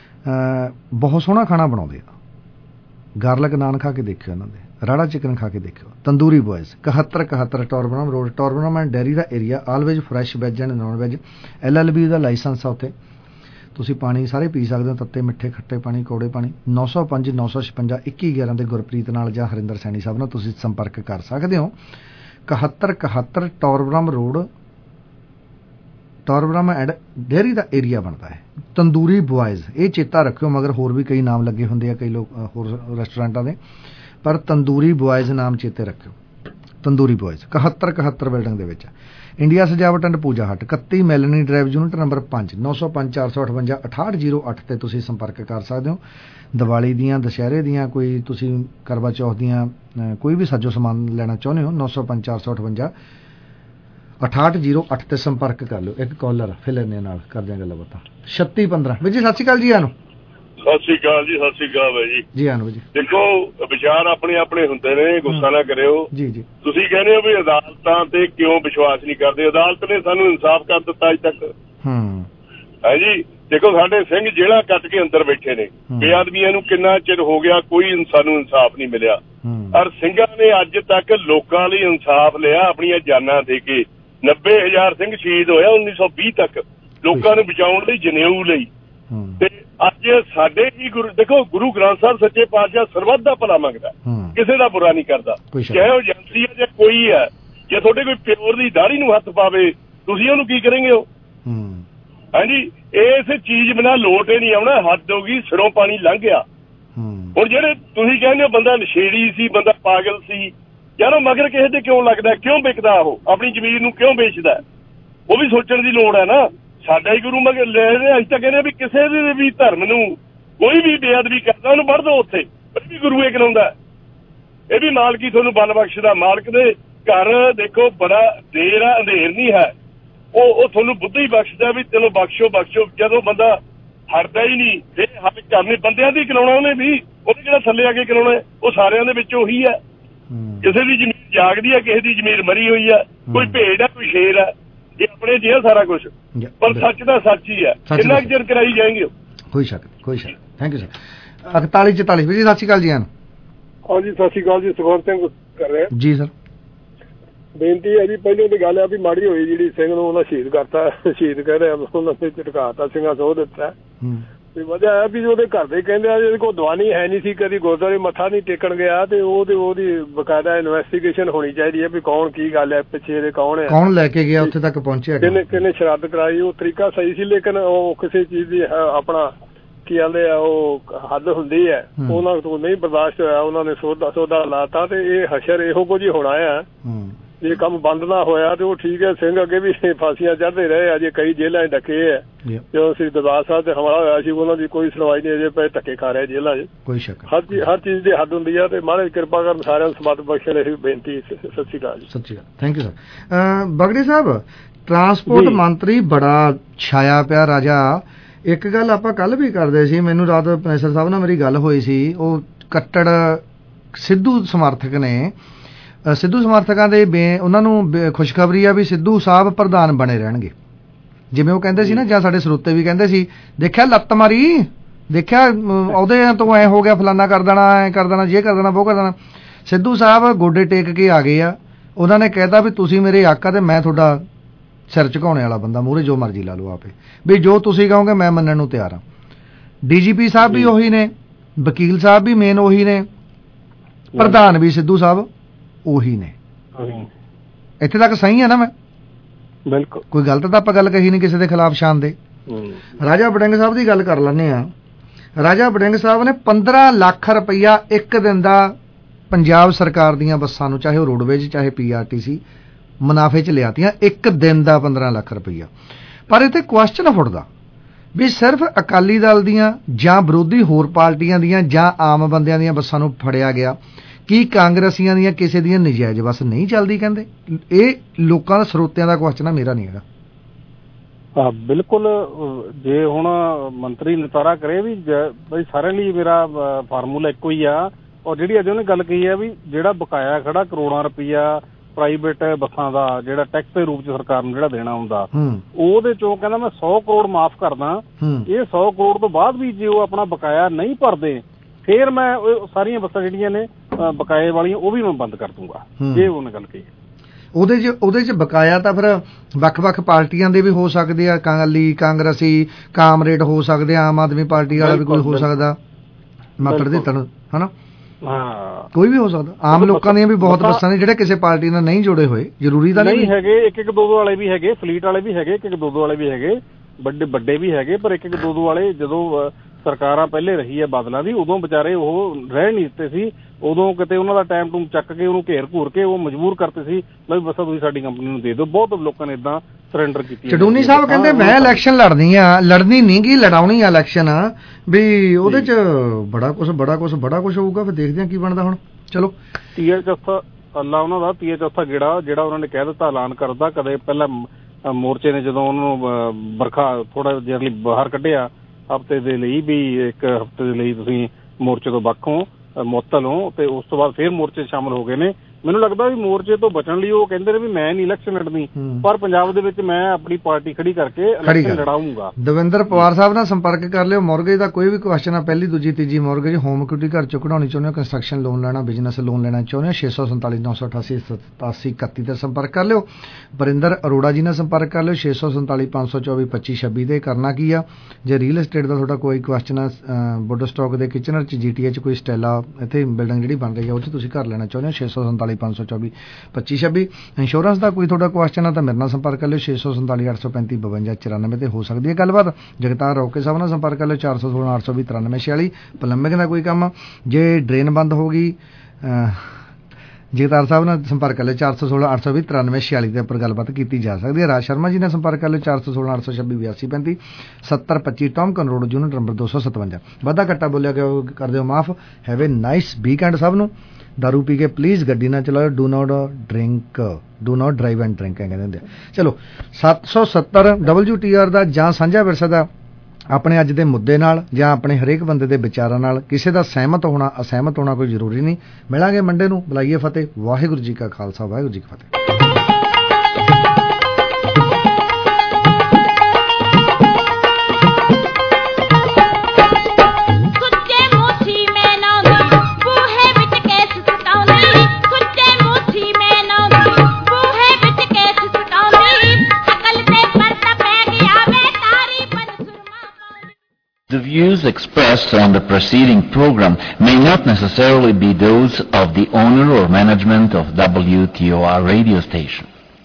ਬਹੁਤ ਸੋਹਣਾ ਖਾਣਾ ਬਣਾਉਂਦੇ ਆ। ਗਾਰਲਿਕ ਨਾਨ ਖਾ ਕੇ ਦੇਖਿਓ ਉਹਨਾਂ ਦੇ, ਰਾੜਾ ਚਿਕਨ ਖਾ ਕੇ ਦੇਖਿਓ। ਤੰਦੂਰੀ ਬॉयਜ਼ ਇਕਹੱਤਰ ਇਕਹੱਤਰ Torbram road, Torbram and Derry ਦਾ area, always fresh veg and non veg, L L B ਦਾ ਲਾਇਸੈਂਸ ਆ ਉੱਥੇ। ਤੁਸੀਂ ਪਾਣੀ ਸਾਰੇ ਪੀ ਸਕਦੇ ਹੋ, ਤੱਤੇ ਮਿੱਠੇ ਖੱਟੇ ਪਾਣੀ ਕੌੜੇ ਪਾਣੀ। ਨੌ ਸੌ ਪੰਜ ਨੌ ਸੌ ਛਪੰਜਾ ਇੱਕੀ ਗਿਆਰਾਂ ਦੇ ਗੁਰਪ੍ਰੀਤ ਨਾਲ ਜਾਂ ਹਰਿੰਦਰ ਸੈਣੀ ਸਾਹਿਬ ਨਾਲ ਤੁਸੀਂ ਸੰਪਰਕ ਕਰ ਸਕਦੇ ਹੋ। ਇਕਹੱਤਰ ਇਕਹੱਤਰ Torbram road, Torbram and Derry ਦਾ ਏਰੀਆ ਬਣਦਾ ਹੈ। ਤੰਦੂਰੀ ਬॉयਜ਼ ਇਹ ਚੇਤਾ ਰੱਖਿਓ, ਮਗਰ ਹੋਰ ਵੀ ਕਈ ਨਾਮ ਲੱਗੇ ਹੁੰਦੇ ਆ ਕਈ ਲੋਕ ਹੋਰ ਰੈਸਟੋਰੈਂਟਾਂ ਦੇ, ਪਰ ਤੰਦੂਰੀ ਬॉयਜ਼ ਨਾਮ ਚੇਤੇ ਰੱਖਿਓ। ਤੰਦੂਰੀ ਬॉयਜ਼ ਇਕਹੱਤਰ ਇਕਹੱਤਰ ਬਿਲਡਿੰਗ ਦੇ ਵਿੱਚ। ਇੰਡੀਆ ਸਜਾਵਟ ਐਂਡ ਪੂਜਾ ਹੱਟ, ਇਕੱਤੀ ਮੈਲਨੀ ਡਰਾਈਵ, ਯੂਨਿਟ ਨੰਬਰ ਪੰਜ, ਨੌ ਸੌ ਪੰਜ ਚਾਰ ਸੌ ਅਠਵੰਜਾ ਅਠਾਹਠ ਜ਼ੀਰੋ ਅੱਠ ਤੇ ਤੁਸੀਂ ਸੰਪਰਕ ਕਰ ਸਕਦੇ ਹੋ। ਦੀਵਾਲੀ ਦੀਆਂ, ਦੁਸ਼ਹਿਰੇ ਦੀਆਂ, ਕੋਈ ਤੁਸੀਂ ਕਰਵਾ ਚੌਥ ਦੀਆਂ ਕੋਈ ਵੀ ਸਾਜੋ ਸਮਾਨ ਲੈਣਾ ਚਾਹੁੰਦੇ ਹੋ, ਨੌ ਸੌ ਪੰਜ ਚਾਰ ਸੌ ਅਠਵੰਜਾ ਅਠਾਹਠ ਜ਼ੀਰੋ ਅੱਠ ਤੇ ਸੰਪਰਕ ਕਰ ਲਿਓ। ਇੱਕ ਕਾਲਰ ਫਿਰ ਲੈਣੇ ਨਾਲ ਕਰਦੇ ਹਾਂ ਗੱਲਾਂ ਬਾਤਾਂ। ਛੱਤੀ ਪੰਦਰਾਂ ਵੀਰ ਜੀ ਸਤਿ ਸ਼੍ਰੀ ਅਕਾਲ ਜੀ। ਆਨੂੰ ਸਤਿ ਸ਼੍ਰੀ ਅਕਾਲ ਜੀ। ਸਤਿ ਸ਼੍ਰੀ ਅਕਾਲ ਬਾਈ ਜੀ। ਜੀ ਆਨੂੰ ਜੀ। ਦੇਖੋ ਵਿਚਾਰ ਆਪਣੇ ਆਪਣੇ ਹੁੰਦੇ ਨੇ, ਗੁੱਸਾ ਨਾ ਕਰਿਓ ਜੀ ਜੀ। ਤੁਸੀਂ ਕਹਿੰਦੇ ਹੋ ਵੀ ਅਦਾਲਤਾਂ ਤੇ ਕਿਉਂ ਵਿਸ਼ਵਾਸ ਨਹੀਂ ਕਰਦੇ, ਅਦਾਲਤ ਨੇ ਸਾਨੂੰ ਇਨਸਾਫ ਕਰ ਦਿੱਤਾ ਅੱਜ ਤੱਕ ਹੂੰ ਹੈ ਜੀ। ਦੇਖੋ ਸਾਡੇ ਸਿੰਘ ਜੇਲ੍ਹਾਂ ਕੱਟ ਕੇ ਅੰਦਰ ਬੈਠੇ ਨੇ, ਬੇਅਦਬੀਆਂ ਨੂੰ ਕਿੰਨਾ ਚਿਰ ਹੋ ਗਿਆ, ਕੋਈ ਸਾਨੂੰ ਇਨਸਾਫ ਨਹੀਂ ਮਿਲਿਆ। ਔਰ ਸਿੰਘਾਂ ਨੇ ਅੱਜ ਤੱਕ ਲੋਕਾਂ ਲਈ ਇਨਸਾਫ ਲਿਆ ਆਪਣੀਆਂ ਜਾਨਾਂ ਦੇ ਕੇ। ਨੱਬੇ ਹਜ਼ਾਰ ਸਿੰਘ ਸ਼ਹੀਦ ਹੋਇਆ ਉੱਨੀ ਸੌ ਵੀਹ ਤੱਕ ਲੋਕਾਂ ਨੂੰ ਬਚਾਉਣ ਲਈ, ਜਨੇਊ ਲਈ। ਤੇ ਅੱਜ ਸਾਡੇ ਹੀ ਗੁਰੂ, ਦੇਖੋ ਗੁਰੂ ਗ੍ਰੰਥ ਸਾਹਿਬ ਸੱਚੇ ਪਾਤਸ਼ਾਹ ਸਰਬੱਤ ਦਾ ਭਲਾ ਮੰਗਦਾ, ਕਿਸੇ ਦਾ ਬੁਰਾ ਨਹੀਂ ਕਰਦਾ, ਚਾਹੇ ਉਹ ਏਜੰਸੀ ਹੈ ਜਾਂ ਕੋਈ ਹੈ। ਜੇ ਤੁਹਾਡੇ ਕੋਈ ਪਿਓਰ ਦੀ ਦਾੜੀ ਨੂੰ ਹੱਥ ਪਾਵੇ ਤੁਸੀਂ ਉਹਨੂੰ ਕੀ ਕਰਨਗੇ ਹੋ? ਹਾਂਜੀ, ਇਸ ਚੀਜ਼ ਬਿਨਾਂ ਲੋਟ ਹੀ ਨਹੀਂ ਆਉਣਾ। ਹੱਦ ਹੋ ਗਈ, ਸਿਰੋਂ ਪਾਣੀ ਲੰਘ ਗਿਆ। ਹੁਣ ਜਿਹੜੇ ਤੁਸੀਂ ਕਹਿੰਦੇ ਹੋ ਬੰਦਾ ਨਸ਼ੇੜੀ ਸੀ, ਬੰਦਾ ਪਾਗਲ ਸੀ, ਯਾਰ ਉਹ ਮਗਰ ਕਿਸੇ ਦੇ ਕਿਉਂ ਲੱਗਦਾ, ਕਿਉਂ ਵਿਕਦਾ, ਉਹ ਆਪਣੀ ਜ਼ਮੀਰ ਨੂੰ ਕਿਉਂ ਵੇਚਦਾ, ਉਹ ਵੀ ਸੋਚਣ ਦੀ ਲੋੜ ਹੈ ਨਾ। ਸਾਡਾ ਹੀ ਗੁਰੂ ਮਗਰ ਲੈ ਰਹੇ, ਅੱਜ ਤਾਂ ਕਹਿੰਦੇ ਵੀ ਕਿਸੇ ਦੇ ਵੀ ਧਰਮ ਨੂੰ ਕੋਈ ਵੀ ਬੇਅਦਬੀ ਕਰਦਾ ਉਹਨੂੰ ਵੱਢ ਦਿਓ ਉੱਥੇ, ਇਹ ਵੀ ਗੁਰੂ ਇਹ ਕਰਾਉਂਦਾ। ਇਹ ਵੀ ਮਾਲਕੀ ਤੁਹਾਨੂੰ ਬਲ ਬਖਸ਼ਦਾ। ਮਾਲਕ ਦੇ ਘਰ ਦੇਖੋ ਬੜਾ ਦੇਰ ਆ, ਅੰਧੇਰ ਨਹੀਂ ਹੈ। ਉਹ ਉਹ ਤੁਹਾਨੂੰ ਬੁੱਧੀ ਬਖਸ਼ਦਾ ਵੀ ਚਲੋ ਬਖਸ਼ੋ ਬਖਸ਼ੋ। ਜਦੋਂ ਬੰਦਾ ਹਟਦਾ ਹੀ ਨਹੀਂ, ਫਿਰ ਹੱਥ ਕਰਨੇ ਬੰਦਿਆਂ ਦੀ ਕਰਾਉਣਾ ਉਹਨੇ ਵੀ, ਉਹਨੇ ਜਿਹੜਾ ਥੱਲੇ ਆ ਕੇ ਕਰਾਉਣਾ, ਉਹ ਸਾਰਿਆਂ ਦੇ ਵਿੱਚ ਉਹੀ ਹੈ। ਕਿਸੇ ਦੀ ਜ਼ਮੀਰ ਜਾਗਦੀ ਹੈ, ਕਿਸੇ ਦੀ ਜ਼ਮੀਰ ਮਰੀ ਹੋਈ ਹੈ, ਕੋਈ ਭੇਡ ਹੈ, ਕੋਈ ਸ਼ੇਰ ਹੈ, ਇਹ ਆਪਣੇ ਜੀ ਸਾਰਾ ਕੁਝ, ਪਰ ਸੱਚ ਦਾ ਸੱਚ ਹੀ ਹੈ। ਕਿੰਨਾ ਕੁ ਚਿਰ ਕਰਾਈ ਜਾਏंगे? ਕੋਈ ਸ਼ੱਕ ਕੋਈ ਸ਼ੱਕ। Thank you sir. ਇਕਤਾਲੀ ਚੁਤਾਲੀ ਵੀਰ ਜੀ ਸਤਿ ਸ਼੍ਰੀ ਅਕਾਲ ਜੀ। ਆਨ ਹਾਂਜੀ ਸਤਿ ਸ਼੍ਰੀ ਅਕਾਲ ਜੀ। ਸੁਖਵੰਤ ਸਿੰਘ ਕਰ ਰਿਹਾ ਜੀ ਸਰ। ਬੇਨਤੀ ਹੈ ਜੀ, ਪਹਿਲੇ ਦੀ ਗੱਲ ਆ ਵੀ ਮਾੜੀ ਹੋਈ ਜਿਹੜੀ ਸਿੰਘ ਨੂੰ ਉਹਨਾਂ ਸ਼ਹੀਦ ਕਰਤਾ, ਸ਼ਹੀਦ ਕਹਿ ਰਿਹਾ ਉਹਨਾਂ ਨੇ ਝਟਕਾਤਾ, ਸਿੰਘਾਂ ਸੋਹ ਦਿੱਤਾ। ਤੇ ਵਜ੍ਹਾ ਹੈ ਵੀ ਉਹਦੇ ਘਰ ਦੇ ਕਹਿੰਦੇ ਆ ਇਹਦੇ ਕੋਲ ਦਵਾਨੀ ਹੈ ਨਹੀਂ ਸੀ, ਕਦੀ ਗੁਰਦੁਆਰੇ ਮੱਥਾ ਨਹੀਂ ਟੇਕਣ ਗਿਆ, ਤੇ ਉਹਦੇ ਉਹਦੀ ਬਕਾਇਦਾ ਇਨਵੈਸਟੀਗੇਸ਼ਨ ਹੋਣੀ ਚਾਹੀਦੀ ਹੈ ਵੀ ਕੌਣ ਕੀ ਗੱਲ ਹੈ, ਪਿੱਛੇ ਇਹਦੇ ਕੌਣ ਹੈ, ਕੌਣ ਲੈ ਕੇ ਗਿਆ ਉੱਥੇ ਤੱਕ ਪਹੁੰਚਿਆ, ਕਿੰਨੇ ਕਿੰਨੇ ਸ਼ਰਾਰਤ ਕਰਾਈ। ਉਹ ਤਰੀਕਾ ਸਹੀ ਸੀ, ਲੇਕਿਨ ਉਹ ਕਿਸੇ ਚੀਜ਼ ਦੀ ਆਪਣਾ ਕੀ ਕਹਿੰਦੇ ਆ ਉਹ ਹੱਦ ਹੁੰਦੀ ਹੈ, ਉਹਨਾਂ ਤੋਂ ਨਹੀਂ ਬਰਦਾਸ਼ਤ ਹੋਇਆ, ਉਹਨਾਂ ਨੇ ਸੋਧਾ ਸੋਧਾ ਲਾਤਾ। ਤੇ ਇਹ ਹਸ਼ਰ ਇਹੋ ਕੁਝ ਹੀ ਹੋਣਾ ਆ ਜੇ ਕੰਮ ਬੰਦ ਨਾ ਹੋਇਆ। ਤੇ ਉਹ ਠੀਕ ਹੈ, ਸਿੰਘ ਅੱਗੇ ਵੀ ਫਾਂਸੀਆਂ ਚੜ੍ਹਦੇ ਰਹੇ, ਅਜੇ ਕਈ ਜੇਲ੍ਹਾਂ 'ਚ ਡੱਕੇ ਹੈ। ਜਦੋਂ ਸ੍ਰੀ ਦਰਬਾਰ ਸਾਹਿਬ ਤੇ ਹਮਲਾ ਹੋਇਆ ਸੀ ਉਹਨਾਂ ਦੀ ਕੋਈ ਸੁਣਵਾਈ ਨਹੀਂ, ਅਜੇ ਪਏ ਧੱਕੇ ਖਾ ਰਹੇ ਜੇਲ੍ਹਾਂ 'ਚ। ਕੋਈ ਸ਼ੱਕ ਹਰ ਚੀਜ਼ ਹਰ ਚੀਜ਼ ਦੀ ਹੱਦ ਹੁੰਦੀ ਹੈ। ਤੇ ਮਹਾਰਾਜ ਕਿਰਪਾ ਕਰਨ ਸਾਰਿਆਂ ਨੂੰ ਸਮੱਤ ਬਖਸ਼ਣ, ਇਹ ਬੇਨਤੀ। ਸਤਿ Shri Akal ji. Sat Shri Akal. Thank you sir. Bagri sahib, transport ਮੰਤਰੀ ਬੜਾ ਛਾਇਆ ਪਿਆ ਰਾਜਾ। ਇੱਕ ਗੱਲ ਆਪਾਂ ਕੱਲ ਵੀ ਕਰਦੇ ਸੀ, ਮੈਨੂੰ ਰਾਤ ਪ੍ਰੋਫੈਸਰ ਸਾਹਿਬ ਨਾਲ ਮੇਰੀ ਗੱਲ ਹੋਈ ਸੀ। ਉਹ ਕੱਟੜ ਸਿੱਧੂ ਸਮਰਥਕ ਨੇ, ਸਿੱਧੂ ਸਮਰਥਕਾਂ ਦੇ ਬੇ ਉਹਨਾਂ ਨੂੰ ਖੁਸ਼ਖਬਰੀ ਆ ਵੀ ਸਿੱਧੂ ਸਾਹਿਬ ਪ੍ਰਧਾਨ ਬਣੇ ਰਹਿਣਗੇ। ਜਿਵੇਂ ਉਹ ਕਹਿੰਦੇ ਸੀ ਨਾ, ਜਾਂ ਸਾਡੇ ਸਰੋਤੇ ਵੀ ਕਹਿੰਦੇ ਸੀ, ਦੇਖਿਆ ਲੱਤ ਮਾਰੀ, ਦੇਖਿਆ ਉਹਦੇ ਤੋਂ ਐ ਹੋ ਗਿਆ, ਫਲਾਨਾ ਕਰ ਦੇਣਾ, ਐ ਕਰ ਦੇਣਾ, ਜੇ ਕਰ ਦੇਣਾ, ਉਹ ਕਰ ਦੇਣਾ। ਸਿੱਧੂ ਸਾਹਿਬ ਗੋਡੇ ਟੇਕ ਕੇ ਆ ਗਏ ਆ। ਉਹਨਾਂ ਨੇ ਕਹਿਤਾ ਵੀ ਤੁਸੀਂ ਮੇਰੇ ਆਕਾ ਤੇ ਮੈਂ ਤੁਹਾਡਾ ਸਿਰ ਝੁਕਾਉਣੇ ਵਾਲਾ ਬੰਦਾ, ਮੂਹਰੇ ਜੋ ਮਰਜ਼ੀ ਲਾ ਲਓ ਆਪੇ, ਵੀ ਜੋ ਤੁਸੀਂ ਕਹੋਗੇ ਮੈਂ ਮੰਨਣ ਨੂੰ ਤਿਆਰ ਹਾਂ। ਡੀ ਜੀ ਪੀ ਸਾਹਿਬ ਵੀ ਉਹੀ ਨੇ, ਵਕੀਲ ਸਾਹਿਬ ਵੀ ਮੇਨ ਉਹੀ ਨੇ, ਪ੍ਰਧਾਨ ਵੀ ਸਿੱਧੂ ਸਾਹਿਬ ਉਹੀ ਨੇ। ਇੱਥੇ ਤੱਕ ਸਹੀ ਹੈ ਨਾ? ਮੈਂ ਬਿਲਕੁਲ ਕੋਈ ਗਲਤ ਤਾਂ ਆਪਾਂ ਗੱਲ ਕਹੀ ਨਹੀਂ ਕਿਸੇ ਦੇ ਖਿਲਾਫ ਸ਼ਾਨ ਦੇ। ਰਾਜਾ ਵੜਿੰਗ ਸਾਹਿਬ ਦੀ ਗੱਲ ਕਰ ਲੈਂਦੇ ਹਾਂ। ਰਾਜਾ ਵੜਿੰਗ ਸਾਹਿਬ ਨੇ ਪੰਦਰਾਂ ਲੱਖ ਰੁਪਈਆ ਇੱਕ ਦਿਨ ਦਾ ਪੰਜਾਬ ਸਰਕਾਰ ਦੀਆਂ ਬੱਸਾਂ ਨੂੰ, ਚਾਹੇ ਉਹ ਰੋਡਵੇਜ਼ ਚਾਹੇ ਪੀ ਆਰ ਟੀ ਸੀ, ਮੁਨਾਫੇ 'ਚ ਲਿਆਤੀਆਂ ਇੱਕ ਦਿਨ ਦਾ ਪੰਦਰਾਂ ਲੱਖ ਰੁਪਈਆ। ਪਰ ਇੱਥੇ ਕੁਐਸਚਨ ਉੱਠਦਾ ਵੀ ਸਿਰਫ ਅਕਾਲੀ ਦਲ ਦੀਆਂ ਜਾਂ ਵਿਰੋਧੀ ਹੋਰ ਪਾਰਟੀਆਂ ਦੀਆਂ ਜਾਂ ਆਮ ਬੰਦਿਆਂ ਦੀਆਂ ਬੱਸਾਂ ਨੂੰ ਫੜਿਆ ਗਿਆ, ਕੀ ਕਾਂਗਰਸੀਆਂ ਦੀਆਂ ਕਿਸੇ ਦੀਆਂ ਨਜਾਇਜ਼ ਬੱਸ ਨਹੀਂ ਚੱਲਦੀ? ਕਹਿੰਦੇ ਇਹ ਲੋਕਾਂ ਦਾ ਸਰੋਤਿਆਂ ਦਾ ਕੁਐਸਚਨ ਆ, ਮੇਰਾ ਨਹੀਂ ਹੈਗਾ। ਹਾਂ ਬਿਲਕੁਲ, ਜੇ ਹੁਣ ਮੰਤਰੀ ਨਿਤਾਰਾ ਕਰੇ ਵੀ ਬਈ ਸਾਰਿਆਂ ਲਈ ਮੇਰਾ ਫਾਰਮੂਲਾ ਇੱਕੋ ਹੀ ਆ। ਔਰ ਜਿਹੜੀ ਅੱਜ ਉਹਨੇ ਗੱਲ ਕਹੀ ਆ ਵੀ ਜਿਹੜਾ ਬਕਾਇਆ ਖੜਾ ਕਰੋੜਾਂ ਰੁਪਈਆ ਪ੍ਰਾਈਵੇਟ ਬੱਸਾਂ ਦਾ ਜਿਹੜਾ ਟੈਕਸ ਦੇ ਰੂਪ ਚ ਸਰਕਾਰ ਨੂੰ ਜਿਹੜਾ ਦੇਣਾ ਹੁੰਦਾ, ਉਹਦੇ ਚੋਂ ਕਹਿੰਦਾ ਮੈਂ ਸੌ ਕਰੋੜ ਮਾਫ ਕਰਦਾ। ਇਹ ਸੌ ਕਰੋੜ ਤੋਂ ਬਾਅਦ ਵੀ ਜੇ ਉਹ ਆਪਣਾ ਬਕਾਇਆ ਨਹੀਂ ਭਰਦੇ ਫੇਰ ਮੈਂ ਸਾਰੀਆਂ ਬੱਸਾਂ ਜਿਹੜੀਆਂ ਨੇ ਬਕਾਏ ਵਾਲੀਆਂ ਉਹ ਵੀ ਮੈਂ ਬੰਦ ਕਰ ਦੂੰਗਾ। ਇਹ ਉਹਨੇ ਗੱਲ ਕਹੀ। ਉਹਦੇ 'ਚ ਉਹਦੇ 'ਚ ਬਕਾਇਆ ਤਾਂ ਫਿਰ ਵੱਖ-ਵੱਖ ਪਾਰਟੀਆਂ ਦੇ ਵੀ ਹੋ ਸਕਦੇ ਆ, ਅਕਾਲੀ, ਕਾਂਗਰਸੀ, ਕਾਮਰੇਡ ਹੋ ਸਕਦੇ ਆ, ਆਮ ਆਦਮੀ ਪਾਰਟੀ ਵਾਲਾ ਵੀ ਕੋਈ ਹੋ ਸਕਦਾ, ਮਾਤੜ ਦੇ ਤਣ ਹਨਾ, ਹਾਂ ਕੋਈ ਵੀ ਹੋ ਸਕਦਾ। ਆਮ ਲੋਕਾਂ ਦੀਆਂ ਵੀ ਬਹੁਤ ਬੱਸਾਂ ਨੇ ਜਿਹੜੇ ਕਿਸੇ ਪਾਰਟੀ ਨਾਲ ਨਹੀਂ ਜੁੜੇ ਹੋਏ, ਜ਼ਰੂਰੀ ਤਾਂ ਨਹੀਂ ਹੈਗੇ। ਇੱਕ ਇੱਕ ਦੋ ਦੋ ਵਾਲੇ ਵੀ ਹੈਗੇ, ਫਲੀਟ ਵਾਲੇ ਵੀ ਹੈਗੇ, ਇੱਕ ਇੱਕ ਦੋ ਦੋ ਵਾਲੇ ਵੀ ਹੈਗੇ, ਵੱਡੇ ਵੱਡੇ ਵੀ ਹੈਗੇ, ਪਰ ਇੱਕ ਇੱਕ ਦੋ ਦੋ ਵਾਲੇ ਜਦੋਂ ਸਰਕਾਰਾਂ ਪਹਿਲੇ ਰਹੀ ਹੈ ਬਾਦਲਾਂ ਦੀ, ਉਦੋਂ ਵਿਚਾਰੇ ਉਹ ਰਹਿ ਨਹੀਂ ਦਿੱਤੇ ਸੀ। ਉਦੋਂ ਕਿਤੇ ਉਹਨਾਂ ਦਾ ਟਾਈਮ ਟੂਮ ਚੱਕ ਕੇ ਉਹਨੂੰ ਘੇਰ ਘੂਰ ਕੇ ਉਹ ਮਜਬੂਰ ਕਰਤੇ ਸੀ ਵੀ ਬੱਸਾਂ ਤੁਸੀਂ ਸਾਡੀ ਕੰਪਨੀ ਨੂੰ ਦੇ ਦਿਓ। ਬਹੁਤ ਲੋਕਾਂ ਨੇ ਏਦਾਂ ਸਰੈਂਡਰ ਕੀਤੀ। ਚਡੂਨੀ ਸਾਹਿਬ ਕਹਿੰਦੇ ਮੈਂ ਇਲੈਕਸ਼ਨ ਲੜਨੀ ਆ, ਲੜਨੀ ਨਹੀਂ ਗੀ, ਲੜਾਉਣੀ ਆ ਇਲੈਕਸ਼ਨ ਵੀ ਉਹਦੇ 'ਚ ਬੜਾ ਕੁਛ ਬੜਾ ਕੁਛ ਬੜਾ ਕੁਛ ਹੋਊਗਾ। ਫਿਰ ਦੇਖਦੇ ਆ ਕੀ ਬਣਦਾ। ਹੁਣ ਚਲੋ ਤੀਆ ਚੌਥਾ ਅੱਲਾ ਉਹਨਾਂ ਦਾ ਤੀਆ ਚੌਥਾ ਗੇੜਾ ਜਿਹੜਾ ਉਹਨਾਂ ਨੇ ਕਹਿ ਦਿੱਤਾ, ਐਲਾਨ ਕਰਦਾ। ਕਦੇ ਪਹਿਲਾਂ ਮੋਰਚੇ ਨੇ ਜਦੋਂ ਉਹਨੂੰ ਵਰਖਾ ਥੋੜਾ ਜਿਹਾ ਲਈ ਬਾਹਰ ਕੱਢਿਆ ਹਫ਼ਤੇ ਦੇ ਲਈ ਵੀ ਇੱਕ ਹਫ਼ਤੇ ਦੇ ਲਈ ਤੁਸੀਂ ਮੋਰਚੇ ਤੋਂ ਵੱਖ ਹੋ, ਮੁਅੱਤਲ ਹੋ, ਤੇ ਉਸ ਤੋਂ ਬਾਅਦ ਫੇਰ ਮੋਰਚੇ ਸ਼ਾਮਲ ਹੋ ਗਏ ਨੇ। ਮੈਨੂੰ ਲੱਗਦਾ ਵੀ ਮੋਰਚੇ ਤੋਂ ਬਚਣ ਲਈ ਉਹ ਕਹਿੰਦੇ ਨੇ ਵੀ ਮੈਂ ਨਹੀਂ ਇਲੈਕਸ਼ਨ ਲੜਨੀ, ਪਰ ਪੰਜਾਬ ਦੇ ਵਿੱਚ ਮੈਂ ਆਪਣੀ ਪਾਰਟੀ ਖੜੀ ਕਰਕੇ ਇਲੈਕਸ਼ਨ ਲੜਾਉਂਗਾ। ਦਵਿੰਦਰ ਪਵਾਰ ਸਾਹਿਬ ਨਾਲ ਸੰਪਰਕ ਕਰ ਲਿਓ। ਮੋਰਗੇਜ ਦਾ ਕੋਈ ਵੀ ਕੁਐਸਚਨ ਆ, ਪਹਿਲੀ ਦੂਜੀ ਤੀਜੀ ਮੋਰਗੇਜ, ਹੋਮ ਇਕੁਇਟੀ ਘਰ ਚੋਂ ਕਢਾਉਣੀ ਚਾਹੁੰਦੇ ਹੋ, ਕੰਸਟਰਕਸ਼ਨ ਲੋਨ ਲੈਣਾ, ਬਿਜ਼ਨਸ ਲੋਨ ਲੈਣਾ ਚਾਹੁੰਦੇ ਹੋ, ਛੇ ਸੌ ਸੰਤਾਲੀ ਨੌ ਸੌ ਅਠਾਸੀ ਸਤਾਸੀ ਇਕੱਤੀ ਤੇ ਸੰਪਰਕ ਕਰ ਲਿਓ। ਵਰਿੰਦਰ ਅਰੋੜਾ ਜੀ ਨਾਲ ਸੰਪਰਕ ਕਰ ਲਿਓ, ਛੇ ਸੌ ਸੰਤਾਲੀ ਪੰਜ ਸੌ ਚੌਵੀ ਪੱਚੀ ਛੱਬੀ ਤੇ। ਕਰਨਾ ਕੀ ਆ, ਜੇ ਰੀਅਲ ਐਸਟੇਟ ਦਾ ਤੁਹਾਡਾ ਕੋਈ ਕੁਐਸਚਨ ਆ, ਬੁੱਡ ਸਟਾਕ ਦੇ ਕਿਚਨਰ 'ਚ ਜੀ ਟੀ ਏ 'ਚ ਕੋਈ ਸਟੈਲਾ ਇੱਥੇ ਬਿਲਡਿੰਗ ਜਿਹੜੀ ਬਣ ਰਹੀ ਆ ਉਹ 'ਚ ਤੁਸੀਂ ਘਰ ਲੈਣਾ ਚਾਹੁੰਦੇ ਹੋ, ਛੇ ਸੌ ਸੰਤਾਲੀ ਪੰਜ ਸੌ ਚੌਵੀ ਪੱਚੀ ਛੱਬੀ। ਇੰਸ਼ੋਰੈਂਸ ਦਾ ਕੋਈ ਤੁਹਾਡਾ ਕੁਐਸਚਨ ਆ ਤਾਂ ਮੇਰੇ ਨਾਲ ਸੰਪਰਕ ਕਰ ਲਿਓ, ਛੇ ਸੌ ਸੰਤਾਲੀ ਅੱਠ ਸੌ ਪੈਂਤੀ ਬਵੰਜਾ ਚੁਰਾਨਵੇਂ ਤੇ ਹੋ ਸਕਦੀ ਹੈ ਗੱਲਬਾਤ। ਜਗਤਾਰ ਰੋਕੇ ਸਾਹਿਬ ਨਾਲ ਸੰਪਰਕ ਕਰ ਲਿਓ, ਚਾਰ ਸੌ ਸੋਲਾਂ ਅੱਠ ਸੌ ਵੀਹ ਤਰਾਨਵੇਂ ਛਿਆਲੀ। ਪਲੰਬਿੰਗ ਦਾ ਕੋਈ ਕੰਮ, ਜੇ ਡਰੇਨ ਬੰਦ ਹੋ ਗਈ, ਜਗਤਾਰ ਸਾਹਿਬ ਨਾਲ ਸੰਪਰਕ ਕਰ ਲਿਓ, ਚਾਰ ਸੌ ਸੋਲਾਂ ਅੱਠ ਸੌ ਵੀਹ ਤਰਾਨਵੇਂ ਛਿਆਲੀ ਦੇ ਉੱਪਰ ਗੱਲਬਾਤ ਕੀਤੀ ਜਾ ਸਕਦੀ ਹੈ। ਰਾਜ ਸ਼ਰਮਾ ਜੀ ਨਾਲ ਸੰਪਰਕ ਕਰ ਲਿਓ, ਚਾਰ ਸੌ ਸੋਲਾਂ ਅੱਠ ਸੌ ਛੱਬੀ ਬਿਆਸੀ ਪੈਂਤੀ ਸੱਤਰ ਪੱਚੀ ਟੌਮਕਨ ਰੋਡ, ਯੂਨਿਟ ਨੰਬਰ ਦੋ ਸੌ ਸਤਵੰਜਾ। ਵਾਧਾ ਘੱਟਾ ਬੋਲਿਆ ਗਿਆ ਕਰ ਦਿਓ ਮਾਫ। ਹੈਵ ਏ ਨਾਈਸ ਵੀਕਐਂਡ ਸਭ ਨੂੰ। ਦਾਰੂ ਪੀ ਕੇ ਪਲੀਜ਼ ਗੱਡੀ ਨਾ ਚਲਾਓ, do not drink, do not drive and drink ਕਹਿੰਦੇ ਹੁੰਦੇ ਆ। ਚਲੋ ਸੱਤ ਸੌ ਸੱਤਰ ਡਬਲਯੂ ਟੀ ਆਰ ਦਾ ਜਾਂ ਸਾਂਝਾ ਵਿਰਸਾ ਦਾ ਆਪਣੇ ਅੱਜ ਦੇ ਮੁੱਦੇ ਨਾਲ ਜਾਂ ਆਪਣੇ ਹਰੇਕ ਬੰਦੇ ਦੇ ਵਿਚਾਰਾਂ ਨਾਲ ਕਿਸੇ ਦਾ ਸਹਿਮਤ ਹੋਣਾ ਅਸਹਿਮਤ ਹੋਣਾ ਕੋਈ ਜ਼ਰੂਰੀ ਨਹੀਂ। ਮਿਲਾਂਗੇ ਮੰਡੇ ਨੂੰ। ਬੁਲਾਈਏ ਫਤਿਹ। ਵਾਹਿਗੁਰੂ ਜੀ ਕਾ ਖਾਲਸਾ, ਵਾਹਿਗੁਰੂ ਜੀ ਕੀ ਫਤਿਹ। The views expressed on the preceding program may not necessarily be those of the owner or management of W T O R radio station.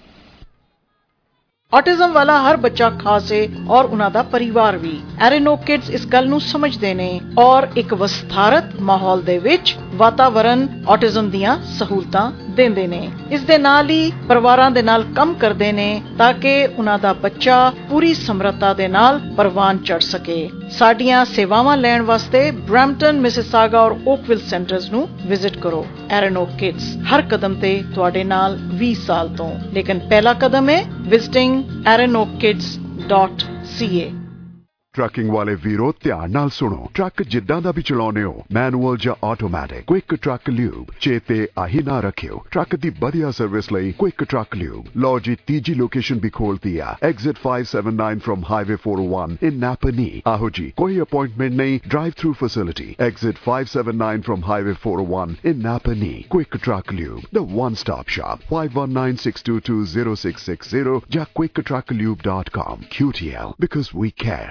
Autism वाला हर बच्चा खास है और उन्हां दा परिवार भी। एरेनो किड्स इस गल नूं समझदे ने और एक विस्तारत माहौल दे विच वातावरण ऑटिज्म दियां सहूलतां देंदे ने। इस दे नाल ही परिवारां दे नाल काम करदे ने ताकि उन्हां दा बच्चा पूरी समर्था दे नाल परवान चढ़ सके। साडियां सेवावां लैण वास्ते ब्रैम्पटन, मिसिसागा और ओकविल सेंटर्स नूं विजिट करो। एरेनो किड्स हर कदम ते तुहाडे नाल बीस साल तो, लेकिन पहला कदम है visiting Erinoak kids dot C A. Trucking ਵਾਲੇ ਵੀਰੋ ਧਿਆਨ ਨਾਲ ਸੁਣੋ। ਟਰੱਕ ਜਿੱਦਾਂ ਦਾ ਵੀ ਚਲਾਉਨੇ ਹੋ, ਮੈਨੂਅਲ ਜਾਂ ਆਟੋਮੈਟਿਕ, ਕੁਇਕ ਟਰੱਕ ਲਿਊਬ ਚੇਤੇ ਆਹੀ ਨਾ ਰੱਖਿਓ। ਟਰੱਕ ਦੀ ਵਧੀਆ ਸਰਵਿਸ ਲਈ ਕੁਇਕ ਟਰੱਕ ਲਿਊਬ। ਲਓ ਜੀ ਤੀਜੀ ਲੋਕੇਸ਼ਨ ਵੀ ਖੋਲਤੀ ਆ, exit five seventy-nine from highway four oh one in Napanee. ਆਹੋ ਜੀ, ਕੋਈ ਅਪਾਇੰਟਮੈਂਟ ਨਹੀਂ, drive through facility. Exit five seventy-nine from highway four oh one in Napanee. Quick truck lube, the one stop shop, five one nine six two two zero six six zero ਜਾਂ quick truck lube dot com। Q T L, because we care.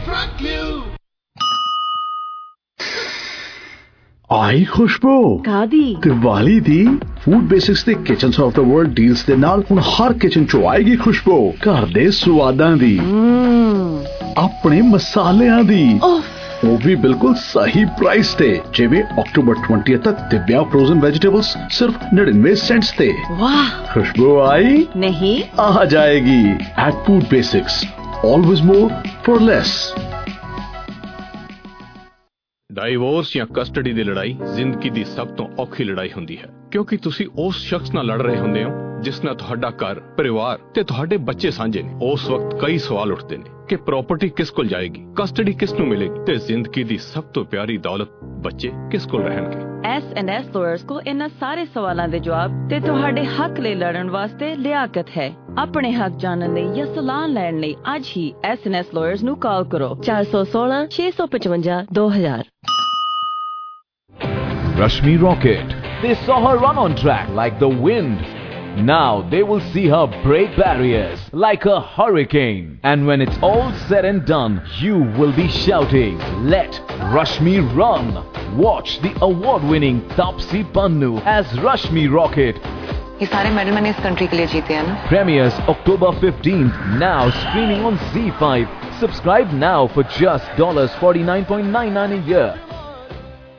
ਆਈ ਖੁਸ਼ਬੂ ਕਾਦੀ ਦੀਵਾਲੀ ਦੀ। ਫੂਡ ਬੇਸਿਕਸ ਤੇ kitchens of the world deals ਦੇ ਨਾਲ ਹੁਣ ਹਰ ਕਿਚਨ ਚ ਆਏਗੀ ਖੁਸ਼ਬੂ ਘਰ ਦੇ ਸਵਾਦਾਂ ਦੀ, ਆਪਣੇ ਮਸਾਲਿਆਂ ਦੀ। ਉਹ ਵੀ ਬਿਲਕੁਲ ਸਹੀ ਪ੍ਰਾਈਸ ਤੇ। ਜਿਵੇਂ ਅਕਤੂਬਰ twentieth ਤੱਕ ਦਿਵਿਆ ਫਰੋਜ਼ਨ ਵੈਜੀਟੇਬल्स सिर्फ ninety-nine सेंट्स ਤੇ। वाह, खुशबू आई? नहीं, आ जाएगी। At food basics, always more for less. Divorce ਜਾਂ ਕਸਟਡੀ ਦੀ ਲੜਾਈ ਜ਼ਿੰਦਗੀ ਦੀ ਸਭ ਤੋਂ ਔਖੀ ਲੜਾਈ ਹੁੰਦੀ ਹੈ, ਕਿਉਂਕਿ ਤੁਸੀਂ ਉਸ ਸ਼ਖਸ ਨਾਲ ਲੜ ਰਹੇ ਹੁੰਦੇ ਹੋ ਜਿਸ ਨਾਲ ਤੁਹਾਡਾ ਘਰ, ਪਰਿਵਾਰ ਤੇ ਤੁਹਾਡੇ ਬੱਚੇ ਸਾਂਝੇ ਨੇ। ਉਸ ਵਕਤ ਕਈ ਸਵਾਲ ਉੱਠਦੇ ਨੇ ਕਿ ਪ੍ਰਾਪਰਟੀ ਕਿਸ ਕੋਲ ਜਾਏਗੀ, ਕਸਟਡੀ ਕਿਸ ਨੂੰ ਮਿਲੇਗੀ ਤੇ ਜ਼ਿੰਦਗੀ ਦੀ ਸਭ ਤੋਂ ਪਿਆਰੀ ਦੌਲਤ ਬੱਚੇ ਕਿਸ ਕੋਲ ਰਹਿਣਗੇ। ਐਸ ਐਂਡ ਐਸ ਲਾਇਰਸ ਕੋ ਇਹਨਾਂ ਸਾਰੇ ਸਵਾਲਾਂ ਦੇ ਜਵਾਬ ਤੇ ਤੁਹਾਡੇ ਹੱਕ ਲਈ ਲੜਨ ਵਾਸਤੇ ਲਿਆਕਤ ਹੈ। ਆਪਣੇ ਹੱਕ ਜਾਣਨ ਲਈ ਜਾਂ ਸਲਾਹ ਲੈਣ ਲਈ ਅੱਜ ਹੀ ਐਸ ਐਂਡ ਐਸ ਲਾਇਰਸ ਨੂੰ ਕਾਲ ਕਰੋ ਚਾਰ ਸੌ ਸੋਲਾਂ ਛੇ ਸੌ ਪਚਵੰਜਾ ਦੋ ਹਜ਼ਾਰ। Rashmi Rocket. They saw her run on track like the wind. Now they will see her break barriers like a hurricane. And when it's all said and done, you will be shouting, "Let Rashmi run!" Watch the award-winning Taapsee Pannu as Rashmi Rocket. ये सारे मेडल मैंने इस कंट्री के लिए जीते हैं ना। Premieres October fifteenth. Now streaming on Z five. Subscribe now for just forty-nine point nine nine dollars a year.